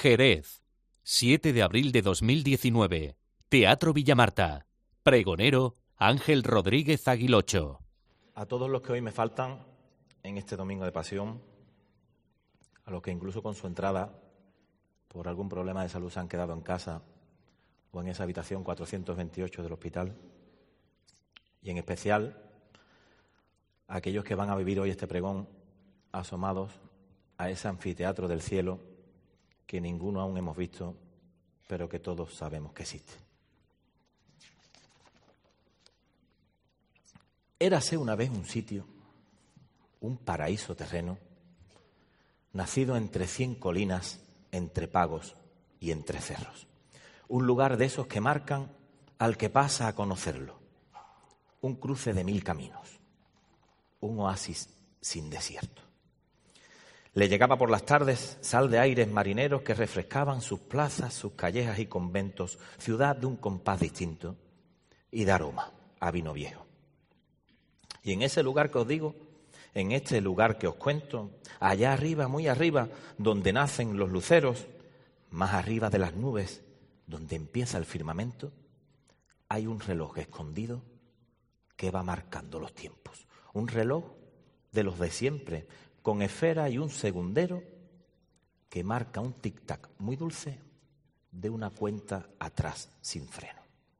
Jerez, 7 de abril de 2019. Teatro Villamarta. Pregonero Ángel Rodríguez Aguilocho. A todos los que hoy me faltan en este domingo de pasión, a los que incluso con su entrada por algún problema de salud se han quedado en casa o en esa habitación 428 del hospital, y en especial a aquellos que van a vivir hoy este pregón asomados a ese anfiteatro del cielo que ninguno aún hemos visto, pero que todos sabemos que existe. Érase una vez un sitio, un paraíso terreno, nacido entre 100 colinas, entre pagos y entre cerros. Un lugar de esos que marcan al que pasa a conocerlo. Un cruce de 1000 caminos. Un oasis sin desierto. Le llegaba por las tardes sal de aires marineros que refrescaban sus plazas, sus callejas y conventos, ciudad de un compás distinto y de aroma a vino viejo. Y en ese lugar que os digo, en este lugar que os cuento, allá arriba, muy arriba, donde nacen los luceros, más arriba de las nubes, donde empieza el firmamento, hay un reloj escondido que va marcando los tiempos. Un reloj de los de siempre, con esfera y un segundero que marca un tic-tac muy dulce de una cuenta atrás sin freno.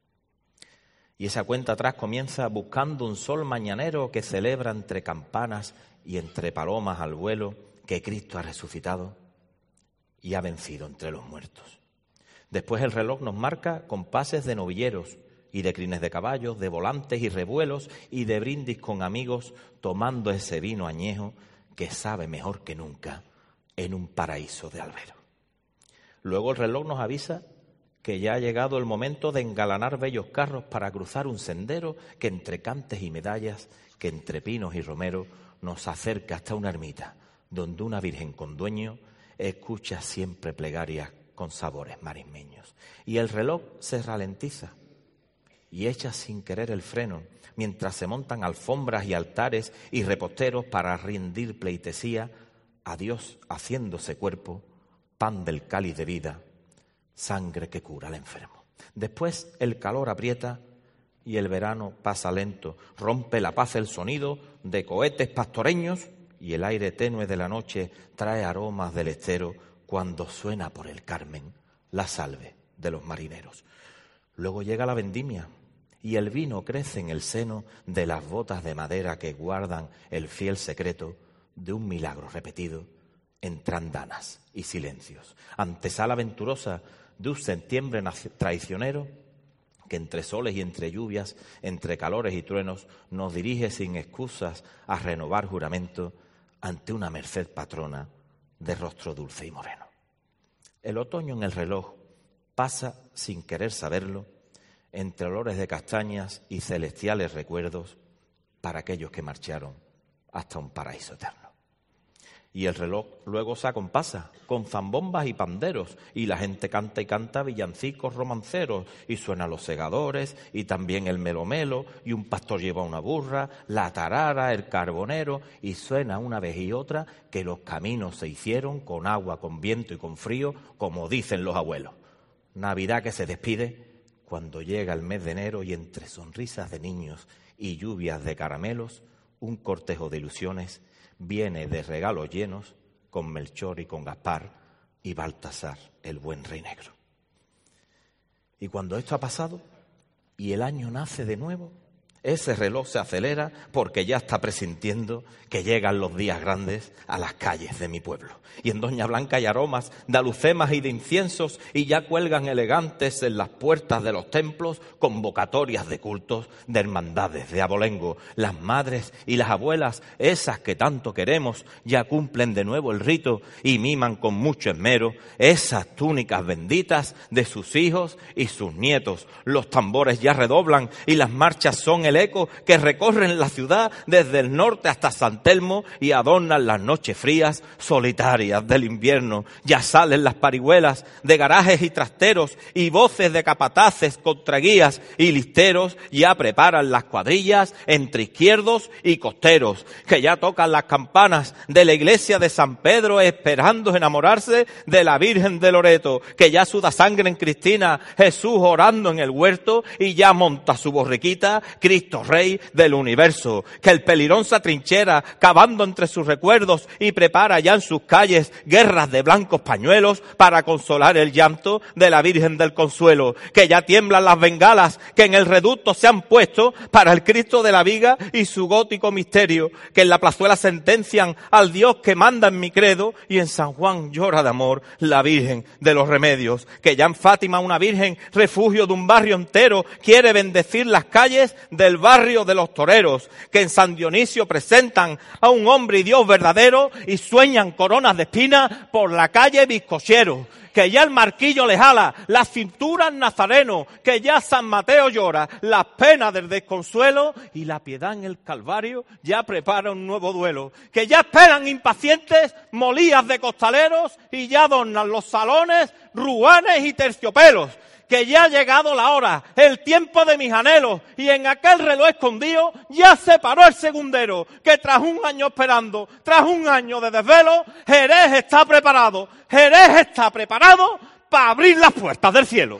Y esa cuenta atrás comienza buscando un sol mañanero que celebra entre campanas y entre palomas al vuelo que Cristo ha resucitado y ha vencido entre los muertos. Después el reloj nos marca compases de novilleros y de crines de caballos, de volantes y revuelos y de brindis con amigos tomando ese vino añejo que sabe mejor que nunca en un paraíso de albero. Luego el reloj nos avisa que ya ha llegado el momento de engalanar bellos carros para cruzar un sendero que entre cantes y medallas, que entre pinos y romero nos acerca hasta una ermita donde una virgen con dueño escucha siempre plegarias con sabores marismeños. Y el reloj se ralentiza y echa sin querer el freno mientras se montan alfombras y altares y reposteros para rendir pleitesía a Dios haciéndose cuerpo, pan del cáliz de vida, sangre que cura al enfermo. Después el calor aprieta y el verano pasa lento, rompe la paz el sonido de cohetes pastoreños y el aire tenue de la noche trae aromas del estero cuando suena por el Carmen la salve de los marineros. Luego llega la vendimia y el vino crece en el seno de las botas de madera que guardan el fiel secreto de un milagro repetido entre andanas y silencios. Antesala venturosa de un septiembre traicionero que entre soles y entre lluvias, entre calores y truenos, nos dirige sin excusas a renovar juramento ante una merced patrona de rostro dulce y moreno. El otoño en el reloj pasa sin querer saberlo entre olores de castañas y celestiales recuerdos para aquellos que marcharon hasta un paraíso eterno. Y el reloj luego se acompasa con zambombas y panderos y la gente canta y canta villancicos romanceros y suenan los segadores y también el melomelo y un pastor lleva una burra, la tarara, el carbonero y suena una vez y otra que los caminos se hicieron con agua, con viento y con frío, como dicen los abuelos. Navidad que se despide cuando llega el mes de enero y entre sonrisas de niños y lluvias de caramelos, un cortejo de ilusiones viene de regalos llenos con Melchor y con Gaspar y Baltasar, el buen rey negro. Y cuando esto ha pasado y el año nace de nuevo, ese reloj se acelera porque ya está presintiendo que llegan los días grandes a las calles de mi pueblo. Y en Doña Blanca hay aromas de alucemas y de inciensos y ya cuelgan elegantes en las puertas de los templos convocatorias de cultos, de hermandades, de abolengo. Las madres y las abuelas, esas que tanto queremos, ya cumplen de nuevo el rito y miman con mucho esmero esas túnicas benditas de sus hijos y sus nietos. Los tambores ya redoblan y las marchas son el eco que recorren la ciudad desde el norte hasta San Telmo y adornan las noches frías solitarias del invierno. Ya salen las parihuelas de garajes y trasteros y voces de capataces, contraguías y listeros. Ya preparan las cuadrillas entre izquierdos y costeros, que ya tocan las campanas de la iglesia de San Pedro esperando enamorarse de la Virgen de Loreto, que ya suda sangre en Cristina, Jesús orando en el huerto y ya monta su borriquita, Cristo Rey del universo, que el pelirón se atrinchera cavando entre sus recuerdos y prepara ya en sus calles guerras de blancos pañuelos para consolar el llanto de la Virgen del Consuelo, que ya tiemblan las bengalas que en el reducto se han puesto para el Cristo de la Viga y su gótico misterio, que en la plazuela sentencian al Dios que manda en mi credo y en San Juan llora de amor la Virgen de los Remedios, que ya en Fátima una Virgen, refugio de un barrio entero, quiere bendecir las calles del barrio de los toreros, que en San Dionisio presentan a un hombre y Dios verdadero y sueñan coronas de espinas por la calle Bizcochero, que ya el marquillo le jala las cinturas nazareno, que ya San Mateo llora las penas del desconsuelo y la piedad en el Calvario ya prepara un nuevo duelo, que ya esperan impacientes molías de costaleros y ya adornan los salones ruanes y terciopelos, que ya ha llegado la hora, el tiempo de mis anhelos, y en aquel reloj escondido ya se paró el segundero, que tras un año esperando, tras un año de desvelo, Jerez está preparado para abrir las puertas del cielo.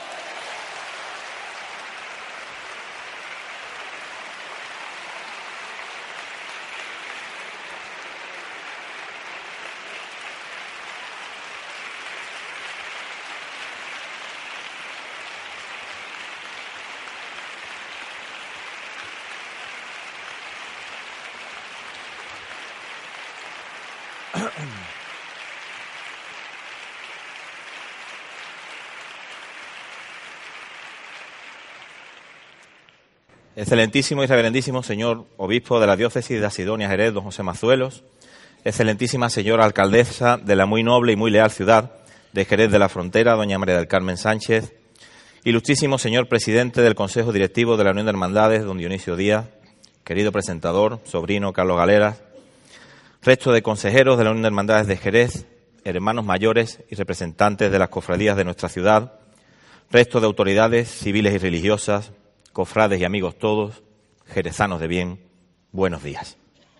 Excelentísimo y reverendísimo señor obispo de la diócesis de Asidonia Jerez, don José Mazuelos, excelentísima señora alcaldesa de la muy noble y muy leal ciudad de Jerez de la Frontera, doña María del Carmen Sánchez, ilustrísimo señor presidente del Consejo Directivo de la Unión de Hermandades, don Dionisio Díaz, querido presentador, sobrino Carlos Galeras, resto de consejeros de la Unión de Hermandades de Jerez, hermanos mayores y representantes de las cofradías de nuestra ciudad, resto de autoridades civiles y religiosas, cofrades y amigos todos, jerezanos de bien, buenos días.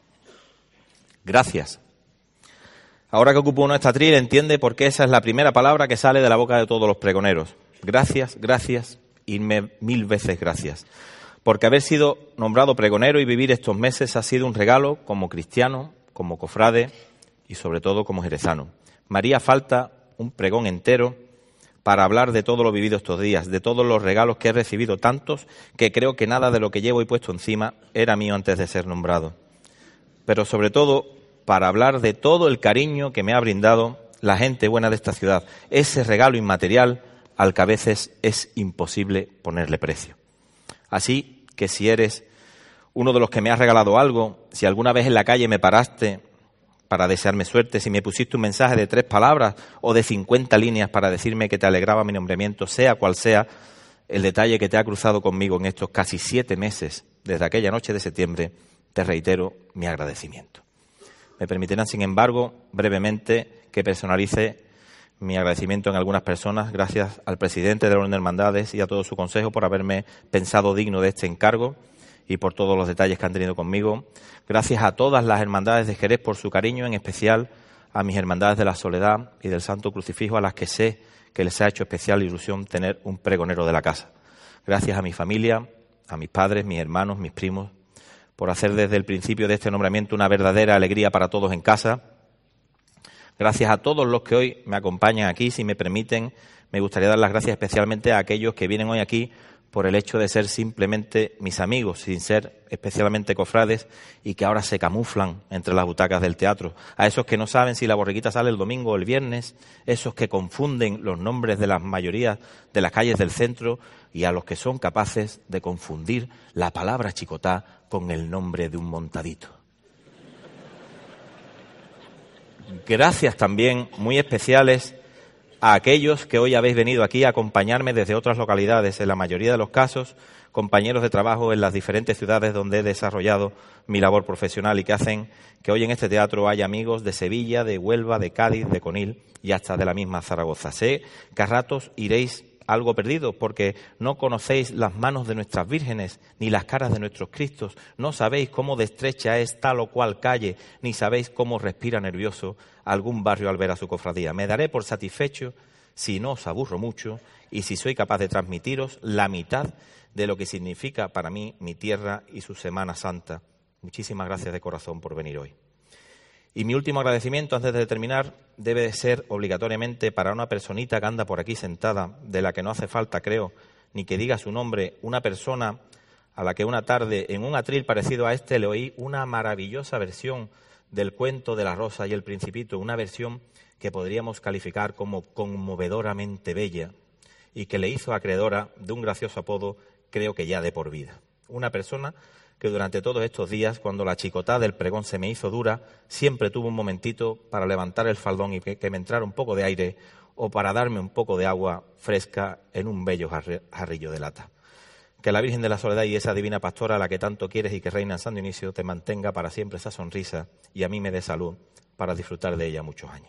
Gracias. Ahora que ocupo uno esta atril, entiende por qué esa es la primera palabra que sale de la boca de todos los pregoneros. Gracias, gracias y mil veces gracias. Porque haber sido nombrado pregonero y vivir estos meses ha sido un regalo como cristiano, como cofrade y sobre todo como jerezano. Me haría falta un pregón entero para hablar de todo lo vivido estos días, de todos los regalos que he recibido, tantos que creo que nada de lo que llevo y puesto encima era mío antes de ser nombrado. Pero sobre todo para hablar de todo el cariño que me ha brindado la gente buena de esta ciudad, ese regalo inmaterial al que a veces es imposible ponerle precio. Así que si eres uno de los que me has regalado algo, si alguna vez en la calle me paraste para desearme suerte, si me pusiste un mensaje de 3 palabras o de 50 líneas para decirme que te alegraba mi nombramiento, sea cual sea el detalle que te ha cruzado conmigo en estos casi 7 meses, desde aquella noche de septiembre, te reitero mi agradecimiento. Me permitirán, sin embargo, brevemente que personalice mi agradecimiento en algunas personas, gracias al presidente de la Unión de Hermandades y a todo su consejo por haberme pensado digno de este encargo y por todos los detalles que han tenido conmigo. Gracias a todas las hermandades de Jerez por su cariño, en especial a mis hermandades de la Soledad y del Santo Crucifijo, a las que sé que les ha hecho especial ilusión tener un pregonero de la casa. Gracias a mi familia, a mis padres, mis hermanos, mis primos, por hacer desde el principio de este nombramiento una verdadera alegría para todos en casa. Gracias a todos los que hoy me acompañan aquí. Si me permiten, me gustaría dar las gracias especialmente a aquellos que vienen hoy aquí por el hecho de ser simplemente mis amigos, sin ser especialmente cofrades, y que ahora se camuflan entre las butacas del teatro. A esos que no saben si la borriquita sale el domingo o el viernes, esos que confunden los nombres de las mayorías de las calles del centro, y a los que son capaces de confundir la palabra chicotá con el nombre de un montadito. Gracias también muy especiales a aquellos que hoy habéis venido aquí a acompañarme desde otras localidades, en la mayoría de los casos, compañeros de trabajo en las diferentes ciudades donde he desarrollado mi labor profesional y que hacen que hoy en este teatro haya amigos de Sevilla, de Huelva, de Cádiz, de Conil y hasta de la misma Zaragoza. Sé que a ratos iréis algo perdidos porque no conocéis las manos de nuestras vírgenes ni las caras de nuestros Cristos, no sabéis cómo de estrecha es tal o cual calle, ni sabéis cómo respira nervioso algún barrio al ver a su cofradía. Me daré por satisfecho si no os aburro mucho y si soy capaz de transmitiros la mitad de lo que significa para mí mi tierra y su Semana Santa. Muchísimas gracias de corazón por venir hoy. Y mi último agradecimiento, antes de terminar, debe de ser obligatoriamente para una personita que anda por aquí sentada, de la que no hace falta, creo, ni que diga su nombre, una persona a la que una tarde, en un atril parecido a este, le oí una maravillosa versión del cuento de la Rosa y el Principito, una versión que podríamos calificar como conmovedoramente bella y que le hizo acreedora de un gracioso apodo, creo que ya de por vida. Una persona que durante todos estos días, cuando la chicotada del pregón se me hizo dura, siempre tuvo un momentito para levantar el faldón y que me entrara un poco de aire o para darme un poco de agua fresca en un bello jarrillo de lata. Que la Virgen de la Soledad y esa divina pastora a la que tanto quieres y que reina en San Dionisio te mantenga para siempre esa sonrisa y a mí me dé salud para disfrutar de ella muchos años.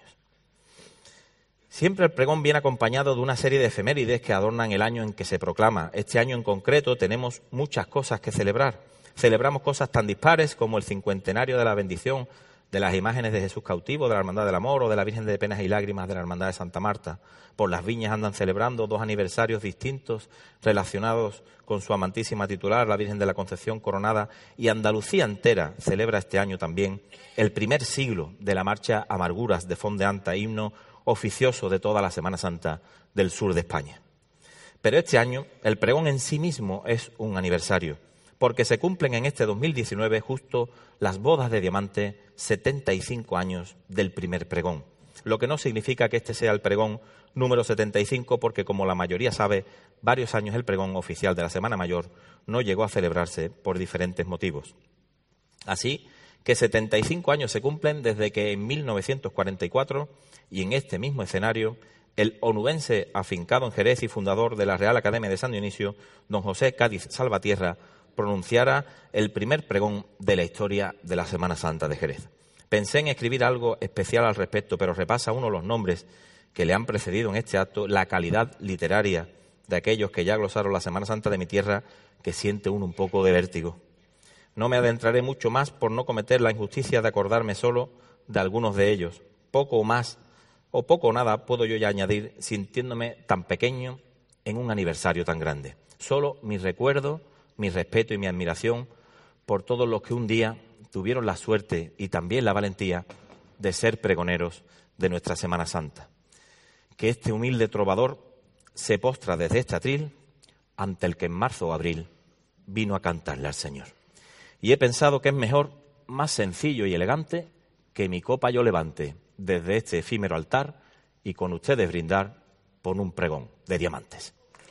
Siempre el pregón viene acompañado de una serie de efemérides que adornan el año en que se proclama. Este año en concreto tenemos muchas cosas que celebrar. Celebramos cosas tan dispares como el cincuentenario de la bendición de las imágenes de Jesús cautivo, de la Hermandad del Amor o de la Virgen de Penas y Lágrimas de la Hermandad de Santa Marta. Por las viñas andan celebrando 2 aniversarios distintos relacionados con su amantísima titular, la Virgen de la Concepción Coronada, y Andalucía entera celebra este año también el primer siglo de la marcha Amarguras de Fondeanta, himno oficioso de toda la Semana Santa del sur de España. Pero este año el pregón en sí mismo es un aniversario, porque se cumplen en este 2019 justo las bodas de diamante, 75 años del primer pregón. Lo que no significa que este sea el pregón número 75, porque como la mayoría sabe, varios años el pregón oficial de la Semana Mayor no llegó a celebrarse por diferentes motivos. Así que 75 años se cumplen desde que en 1944, y en este mismo escenario, el onubense afincado en Jerez y fundador de la Real Academia de San Dionisio, don José Cádiz Salvatierra, pronunciara el primer pregón de la historia de la Semana Santa de Jerez. Pensé en escribir algo especial al respecto, pero repasa uno los nombres que le han precedido en este acto, la calidad literaria de aquellos que ya glosaron la Semana Santa de mi tierra, que siente uno un poco de vértigo. No me adentraré mucho más por no cometer la injusticia de acordarme solo de algunos de ellos. Poco o más, o poco o nada, puedo yo ya añadir, sintiéndome tan pequeño en un aniversario tan grande. Solo mi recuerdo, mi respeto y mi admiración por todos los que un día tuvieron la suerte y también la valentía de ser pregoneros de nuestra Semana Santa. Que este humilde trovador se postra desde este atril ante el que en marzo o abril vino a cantarle al Señor. Y he pensado que es mejor, más sencillo y elegante, que mi copa yo levante desde este efímero altar y con ustedes brindar por un pregón de diamantes.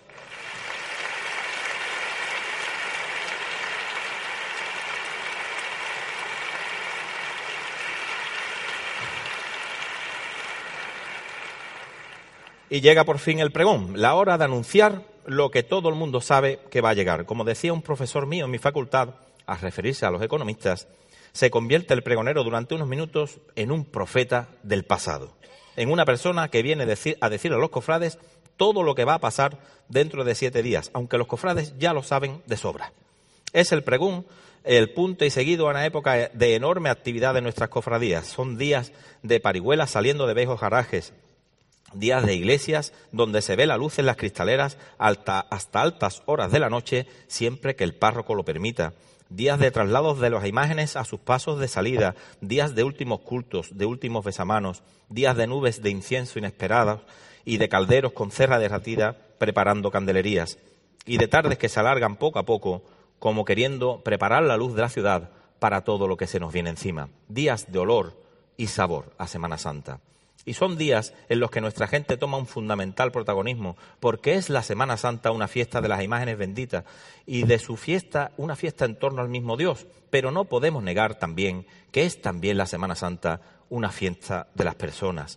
Y llega por fin el pregón, la hora de anunciar lo que todo el mundo sabe que va a llegar. Como decía un profesor mío en mi facultad, al referirse a los economistas, se convierte el pregonero durante unos minutos en un profeta del pasado, en una persona que viene a decir a los cofrades todo lo que va a pasar dentro de 7 días, aunque los cofrades ya lo saben de sobra. Es el pregón el punto y seguido a una época de enorme actividad de nuestras cofradías. Son días de parihuelas saliendo de viejos garajes, días de iglesias donde se ve la luz en las cristaleras hasta altas horas de la noche, siempre que el párroco lo permita. Días de traslados de las imágenes a sus pasos de salida, días de últimos cultos, de últimos besamanos, días de nubes de incienso inesperadas y de calderos con cerra derretida preparando candelerías, y de tardes que se alargan poco a poco, como queriendo preparar la luz de la ciudad para todo lo que se nos viene encima. Días de olor y sabor a Semana Santa. Y son días en los que nuestra gente toma un fundamental protagonismo, porque es la Semana Santa una fiesta de las imágenes benditas y de su fiesta una fiesta en torno al mismo Dios. Pero no podemos negar también que es también la Semana Santa una fiesta de las personas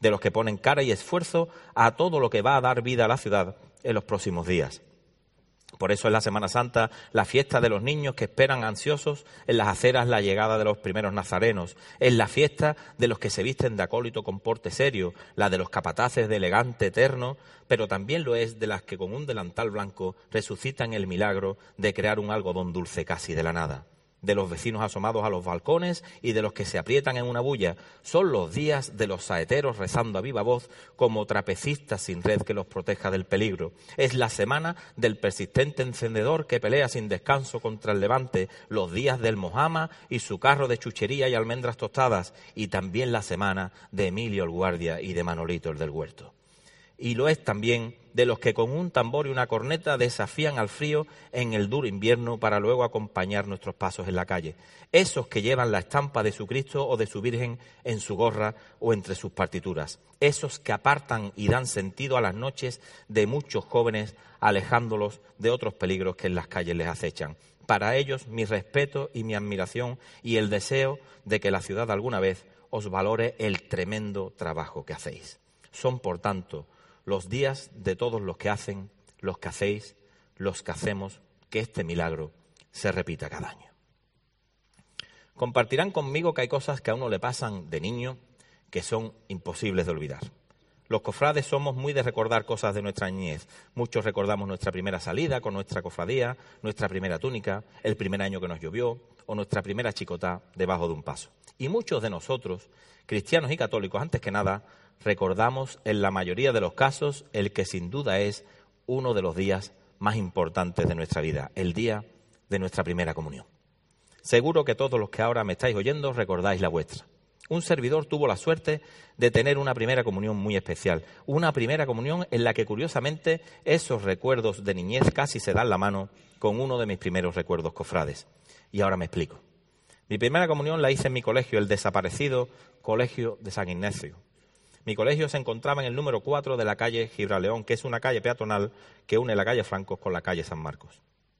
de los que ponen cara y esfuerzo a todo lo que va a dar vida a la ciudad en los próximos días. Por eso es la Semana Santa la fiesta de los niños que esperan ansiosos en las aceras la llegada de los primeros nazarenos, es la fiesta de los que se visten de acólito con porte serio, la de los capataces de elegante eterno, pero también lo es de las que con un delantal blanco resucitan el milagro de crear un algodón dulce casi de la nada. De los vecinos asomados a los balcones y de los que se aprietan en una bulla. Son los días de los saeteros rezando a viva voz como trapecistas sin red que los proteja del peligro. Es la semana del persistente encendedor que pelea sin descanso contra el levante, los días del Mojama y su carro de chuchería y almendras tostadas, y también la semana de Emilio el Guardia y de Manolito el del Huerto. Y lo es también de los que con un tambor y una corneta desafían al frío en el duro invierno para luego acompañar nuestros pasos en la calle. Esos que llevan la estampa de su Cristo o de su Virgen en su gorra o entre sus partituras. Esos que apartan y dan sentido a las noches de muchos jóvenes, alejándolos de otros peligros que en las calles les acechan. Para ellos mi respeto y mi admiración y el deseo de que la ciudad alguna vez os valore el tremendo trabajo que hacéis. Son, por tanto, los días de todos los que hacen, los que hacéis, los que hacemos, que este milagro se repita cada año. Compartirán conmigo que hay cosas que a uno le pasan de niño que son imposibles de olvidar. Los cofrades somos muy de recordar cosas de nuestra niñez. Muchos recordamos nuestra primera salida con nuestra cofradía, nuestra primera túnica, el primer año que nos llovió o nuestra primera chicotá debajo de un paso. Y muchos de nosotros, cristianos y católicos, antes que nada, recordamos en la mayoría de los casos el que sin duda es uno de los días más importantes de nuestra vida, el día de nuestra primera comunión. Seguro que todos los que ahora me estáis oyendo recordáis la vuestra. Un servidor tuvo la suerte de tener una primera comunión muy especial, una primera comunión en la que curiosamente esos recuerdos de niñez casi se dan la mano con uno de mis primeros recuerdos cofrades. Y ahora me explico. Mi primera comunión la hice en mi colegio, el desaparecido Colegio de San Ignacio. Mi colegio se encontraba en el número 4 de la calle Gibraleón, que es una calle peatonal que une la calle Francos con la calle San Marcos.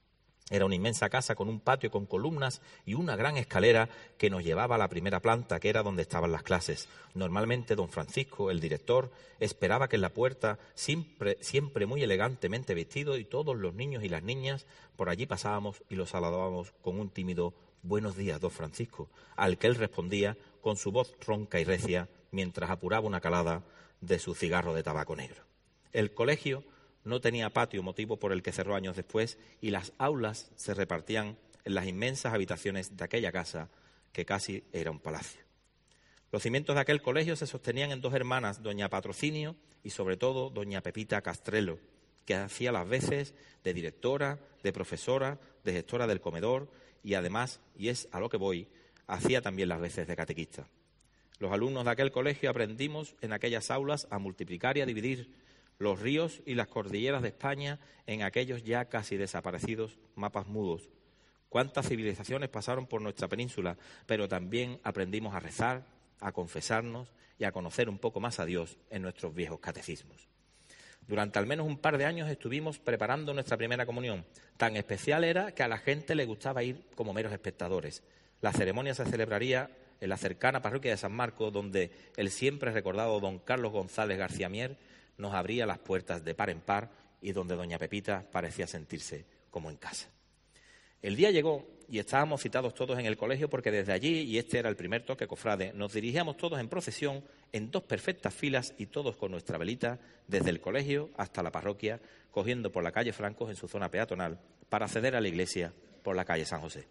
Era una inmensa casa con un patio con columnas y una gran escalera que nos llevaba a la primera planta, que era donde estaban las clases. Normalmente don Francisco, el director, esperaba que en la puerta, siempre muy elegantemente vestido, y todos los niños y las niñas por allí pasábamos y lo saludábamos con un tímido «Buenos días, don Francisco», al que él respondía con su voz ronca y recia mientras apuraba una calada de su cigarro de tabaco negro. El colegio no tenía patio, motivo por el que cerró años después, y las aulas se repartían en las inmensas habitaciones de aquella casa que casi era un palacio. Los cimientos de aquel colegio se sostenían en dos hermanas, doña Patrocinio y sobre todo doña Pepita Castrelo, que hacía las veces de directora, de profesora, de gestora del comedor y además, y es a lo que voy, hacía también las veces de catequista. Los alumnos de aquel colegio aprendimos en aquellas aulas a multiplicar y a dividir los ríos y las cordilleras de España en aquellos ya casi desaparecidos mapas mudos. Cuántas civilizaciones pasaron por nuestra península, pero también aprendimos a rezar, a confesarnos y a conocer un poco más a Dios en nuestros viejos catecismos. Durante al menos un par de años estuvimos preparando nuestra primera comunión. Tan especial era que a la gente le gustaba ir como meros espectadores. La ceremonia se celebraría en la cercana parroquia de San Marcos, donde el siempre recordado don Carlos González García Mier nos abría las puertas de par en par y donde doña Pepita parecía sentirse como en casa. El día llegó y estábamos citados todos en el colegio porque desde allí, y este era el primer toque cofrade, nos dirigíamos todos en procesión en dos perfectas filas y todos con nuestra velita desde el colegio hasta la parroquia, cogiendo por la calle Francos en su zona peatonal para acceder a la iglesia por la calle San José.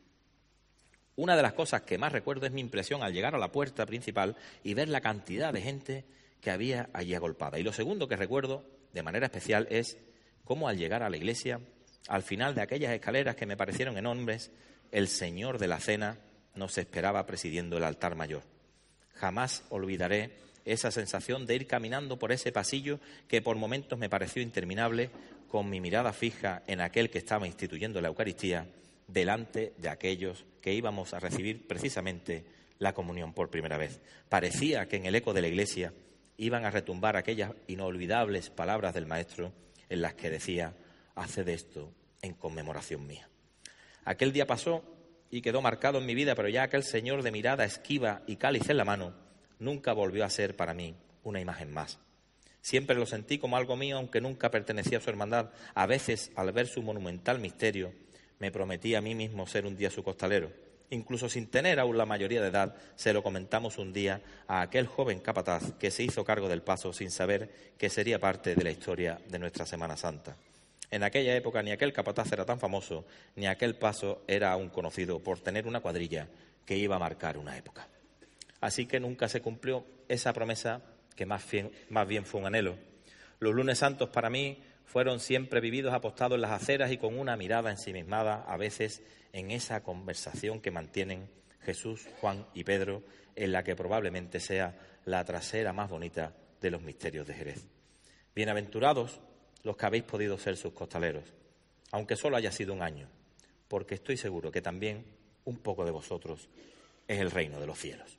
Una de las cosas que más recuerdo es mi impresión al llegar a la puerta principal y ver la cantidad de gente que había allí agolpada. Y lo segundo que recuerdo de manera especial es cómo al llegar a la iglesia, al final de aquellas escaleras que me parecieron enormes, el Señor de la Cena nos esperaba presidiendo el altar mayor. Jamás olvidaré esa sensación de ir caminando por ese pasillo que por momentos me pareció interminable, con mi mirada fija en aquel que estaba instituyendo la Eucaristía, delante de aquellos que íbamos a recibir precisamente la comunión por primera vez. Parecía que en el eco de la iglesia iban a retumbar aquellas inolvidables palabras del Maestro en las que decía: haced esto en conmemoración mía. Aquel día pasó y quedó marcado en mi vida, pero ya aquel Señor de mirada esquiva y cáliz en la mano nunca volvió a ser para mí una imagen más. Siempre lo sentí como algo mío, aunque nunca pertenecía a su hermandad. A veces, al ver su monumental misterio, me prometí a mí mismo ser un día su costalero. Incluso sin tener aún la mayoría de edad, se lo comentamos un día a aquel joven capataz que se hizo cargo del paso sin saber que sería parte de la historia de nuestra Semana Santa. En aquella época ni aquel capataz era tan famoso, ni aquel paso era aún conocido por tener una cuadrilla que iba a marcar una época. Así que nunca se cumplió esa promesa, que más bien fue un anhelo. Los lunes santos para mí fueron siempre vividos apostados en las aceras y con una mirada ensimismada, a veces en esa conversación que mantienen Jesús, Juan y Pedro, en la que probablemente sea la trasera más bonita de los misterios de Jerez. Bienaventurados los que habéis podido ser sus costaleros, aunque solo haya sido un año, porque estoy seguro que también un poco de vosotros es el reino de los cielos.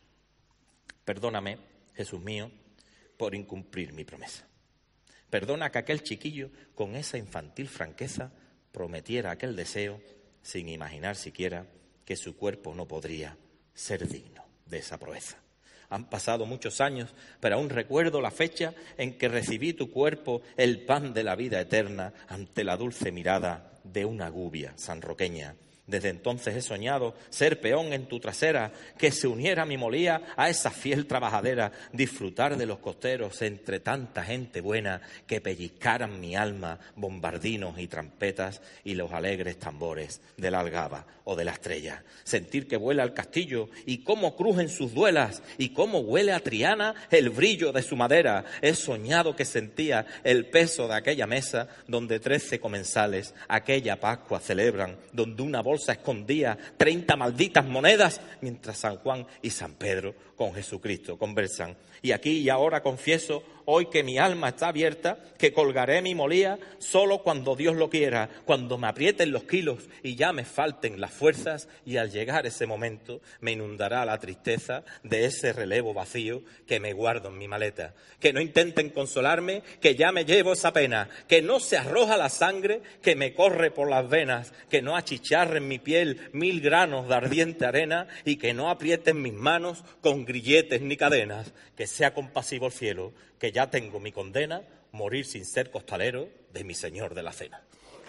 Perdóname, Jesús mío, por incumplir mi promesa. Perdona que aquel chiquillo, con esa infantil franqueza, prometiera aquel deseo sin imaginar siquiera que su cuerpo no podría ser digno de esa proeza. Han pasado muchos años, pero aún recuerdo la fecha en que recibí tu cuerpo, el pan de la vida eterna, ante la dulce mirada de una gubia sanroqueña. Desde entonces he soñado ser peón en tu trasera, que se uniera mi molía a esa fiel trabajadera, disfrutar de los costeros entre tanta gente buena, que pellizcaran mi alma bombardinos y trampetas y los alegres tambores de la algaba o de la estrella. Sentir que vuela el castillo y cómo crujen sus duelas y cómo huele a Triana el brillo de su madera. He soñado que sentía el peso de aquella mesa donde 13 comensales aquella Pascua celebran, donde una bolsa escondía 30 malditas monedas, mientras San Juan y San Pedro con Jesucristo conversan. Y aquí y ahora confieso, hoy que mi alma está abierta, que colgaré mi molía solo cuando Dios lo quiera, cuando me aprieten los kilos y ya me falten las fuerzas, y al llegar ese momento me inundará la tristeza de ese relevo vacío que me guardo en mi maleta. Que no intenten consolarme, que ya me llevo esa pena, que no se arroja la sangre que me corre por las venas, que no achicharren mi piel 1000 granos de ardiente arena y que no aprieten mis manos con grilletes ni cadenas. Que sea compasivo el cielo, que ya tengo mi condena, morir sin ser costalero de mi Señor de la Cena.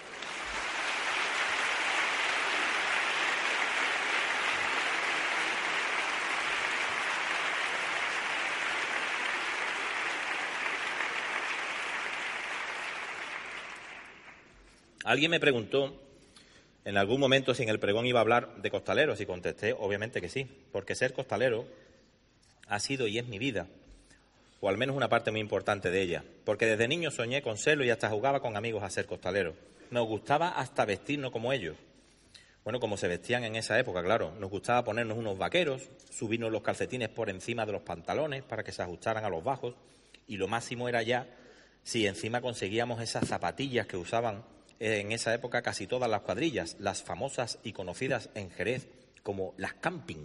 Alguien me preguntó en algún momento si en el pregón iba a hablar de costaleros y contesté obviamente que sí, porque ser costalero ha sido y es mi vida, o al menos una parte muy importante de ella, porque desde niño soñé con serlo y hasta jugaba con amigos a ser costalero. Nos gustaba hasta vestirnos como ellos. Bueno, como se vestían en esa época, claro. Nos gustaba ponernos unos vaqueros, subirnos los calcetines por encima de los pantalones para que se ajustaran a los bajos, y lo máximo era ya si encima conseguíamos esas zapatillas que usaban en esa época casi todas las cuadrillas, las famosas y conocidas en Jerez como las camping.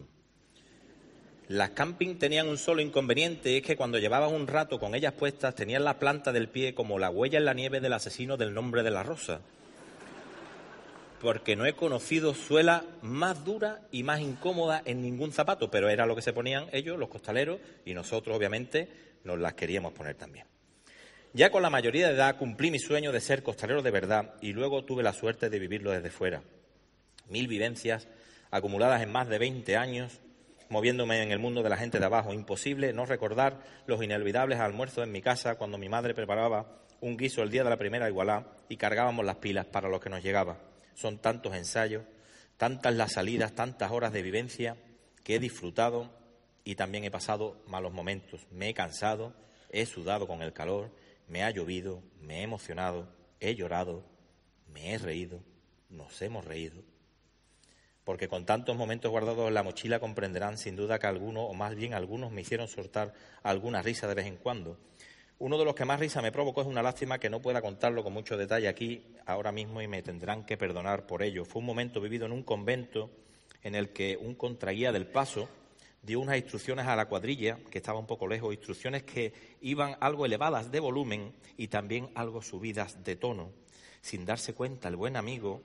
Las camping tenían un solo inconveniente, es que cuando llevaban un rato con ellas puestas tenían la planta del pie como la huella en la nieve del asesino del Nombre de la Rosa. Porque no he conocido suela más dura y más incómoda en ningún zapato, pero era lo que se ponían ellos, los costaleros, y nosotros obviamente nos las queríamos poner también. Ya con la mayoría de edad cumplí mi sueño de ser costalero de verdad y luego tuve la suerte de vivirlo desde fuera. 1000 vivencias acumuladas en más de 20 años, moviéndome en el mundo de la gente de abajo. Imposible no recordar los inolvidables almuerzos en mi casa cuando mi madre preparaba un guiso el día de la primera igualá y cargábamos las pilas para lo que nos llegaba. Son tantos ensayos, tantas las salidas, tantas horas de vivencia que he disfrutado y también he pasado malos momentos. Me he cansado, he sudado con el calor, me ha llovido, me he emocionado, he llorado, me he reído, nos hemos reído. Porque con tantos momentos guardados en la mochila comprenderán sin duda que algunos, o más bien algunos, me hicieron soltar alguna risa de vez en cuando. Uno de los que más risa me provocó es una lástima que no pueda contarlo con mucho detalle aquí ahora mismo y me tendrán que perdonar por ello. Fue un momento vivido en un convento en el que un contraguía del paso dio unas instrucciones a la cuadrilla, que estaba un poco lejos, instrucciones que iban algo elevadas de volumen y también algo subidas de tono. Sin darse cuenta el buen amigo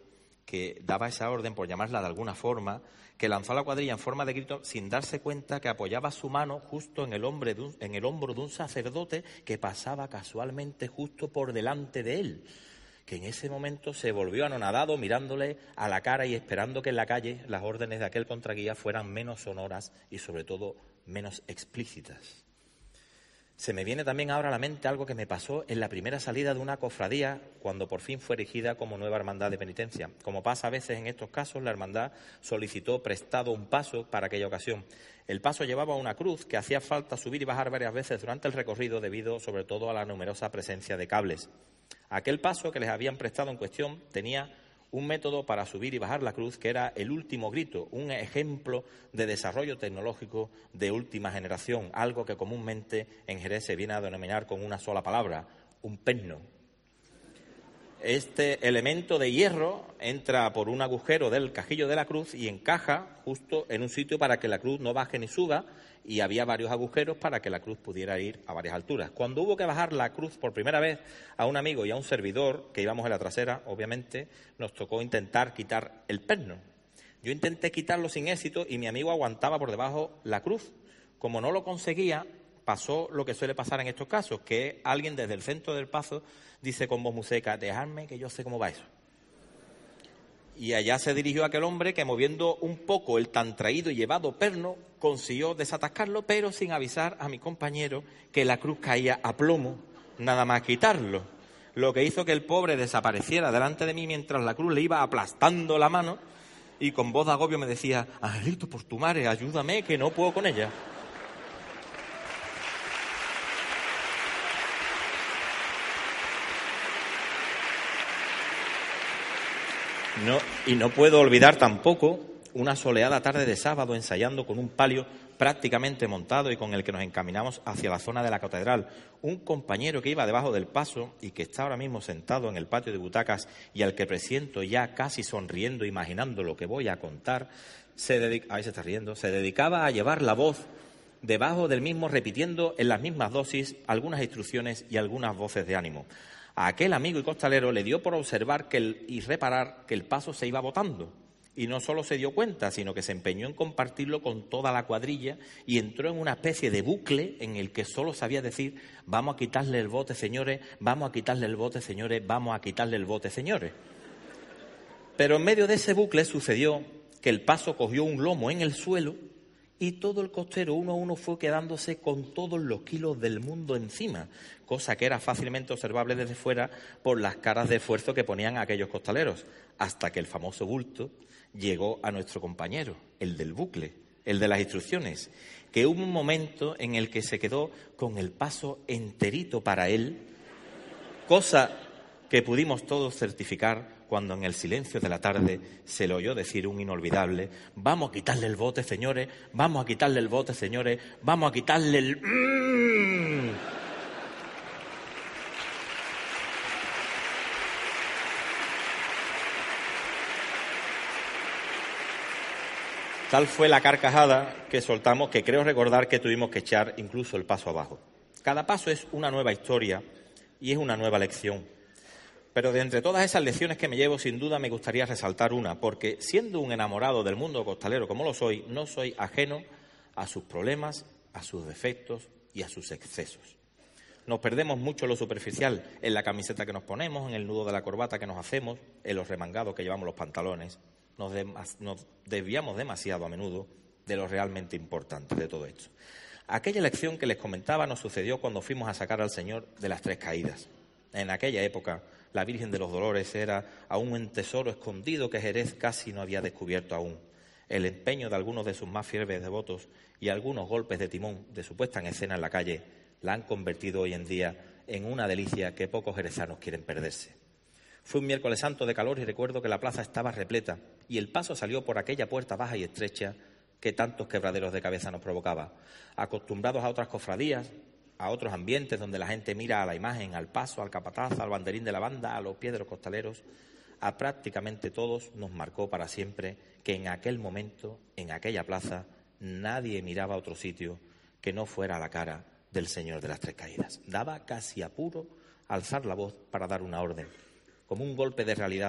que daba esa orden, por llamarla de alguna forma, que lanzó a la cuadrilla en forma de grito sin darse cuenta que apoyaba su mano justo en el hombro de un sacerdote que pasaba casualmente justo por delante de él, que en ese momento se volvió anonadado mirándole a la cara y esperando que en la calle las órdenes de aquel contraguía fueran menos sonoras y sobre todo menos explícitas. Se me viene también ahora a la mente algo que me pasó en la primera salida de una cofradía cuando por fin fue erigida como nueva hermandad de penitencia. Como pasa a veces en estos casos, la hermandad solicitó prestado un paso para aquella ocasión. El paso llevaba una cruz que hacía falta subir y bajar varias veces durante el recorrido debido sobre todo a la numerosa presencia de cables. Aquel paso que les habían prestado en cuestión tenía un método para subir y bajar la cruz que era el último grito, un ejemplo de desarrollo tecnológico de última generación, algo que comúnmente en Jerez se viene a denominar con una sola palabra, un perno. Este elemento de hierro entra por un agujero del cajillo de la cruz y encaja justo en un sitio para que la cruz no baje ni suba, y había varios agujeros para que la cruz pudiera ir a varias alturas. Cuando hubo que bajar la cruz por primera vez, a un amigo y a un servidor, que íbamos en la trasera, obviamente, nos tocó intentar quitar el perno. Yo intenté quitarlo sin éxito y mi amigo aguantaba por debajo la cruz. Como no lo conseguía, pasó lo que suele pasar en estos casos, que alguien desde el centro del paso dice con voz muy seca: dejadme que yo sé cómo va eso. Y allá se dirigió aquel hombre que, moviendo un poco el tan traído y llevado perno, consiguió desatascarlo, pero sin avisar a mi compañero que la cruz caía a plomo, nada más quitarlo. Lo que hizo que el pobre desapareciera delante de mí mientras la cruz le iba aplastando la mano y con voz de agobio me decía: Angelito, por tu madre, ayúdame, que no puedo con ella. No puedo olvidar tampoco una soleada tarde de sábado ensayando con un palio prácticamente montado y con el que nos encaminamos hacia la zona de la catedral. Un compañero que iba debajo del paso y que está ahora mismo sentado en el patio de butacas y al que presiento ya casi sonriendo, imaginando lo que voy a contar, ahí se está riendo, se dedicaba a llevar la voz debajo del mismo, repitiendo en las mismas dosis algunas instrucciones y algunas voces de ánimo. A aquel amigo y costalero le dio por observar y reparar que el paso se iba botando. Y no solo se dio cuenta, sino que se empeñó en compartirlo con toda la cuadrilla y entró en una especie de bucle en el que solo sabía decir: vamos a quitarle el bote, señores, vamos a quitarle el bote, señores, vamos a quitarle el bote, señores. Pero en medio de ese bucle sucedió que el paso cogió un lomo en el suelo y todo el costero uno a uno fue quedándose con todos los kilos del mundo encima, cosa que era fácilmente observable desde fuera por las caras de esfuerzo que ponían aquellos costaleros, hasta que el famoso bulto llegó a nuestro compañero, el del bucle, el de las instrucciones, que hubo un momento en el que se quedó con el paso enterito para él, cosa que pudimos todos certificar cuando en el silencio de la tarde se le oyó decir un inolvidable: vamos a quitarle el bote, señores, vamos a quitarle el bote, señores, vamos a quitarle el... Tal fue la carcajada que soltamos que creo recordar que tuvimos que echar incluso el paso abajo. Cada paso es una nueva historia y es una nueva lección. Pero de entre todas esas lecciones que me llevo, sin duda me gustaría resaltar una, porque siendo un enamorado del mundo costalero como lo soy, no soy ajeno a sus problemas, a sus defectos y a sus excesos. Nos perdemos mucho en lo superficial, en la camiseta que nos ponemos, en el nudo de la corbata que nos hacemos, en los remangados que llevamos los pantalones. Nos desviamos demasiado a menudo de lo realmente importante de todo esto. Aquella lección que les comentaba nos sucedió cuando fuimos a sacar al Señor de las Tres Caídas. En aquella época, la Virgen de los Dolores era aún un tesoro escondido que Jerez casi no había descubierto aún. El empeño de algunos de sus más fieles devotos y algunos golpes de timón de su puesta en escena en la calle la han convertido hoy en día en una delicia que pocos jerezanos quieren perderse. Fue un miércoles santo de calor y recuerdo que la plaza estaba repleta y el paso salió por aquella puerta baja y estrecha que tantos quebraderos de cabeza nos provocaba. Acostumbrados a otras cofradías, a otros ambientes donde la gente mira a la imagen, al paso, al capataz, al banderín de la banda, a los pies de los costaleros, a prácticamente todos nos marcó para siempre que en aquel momento, en aquella plaza, nadie miraba a otro sitio que no fuera a la cara del Señor de las Tres Caídas. Daba casi apuro alzar la voz para dar una orden, como un golpe de realidad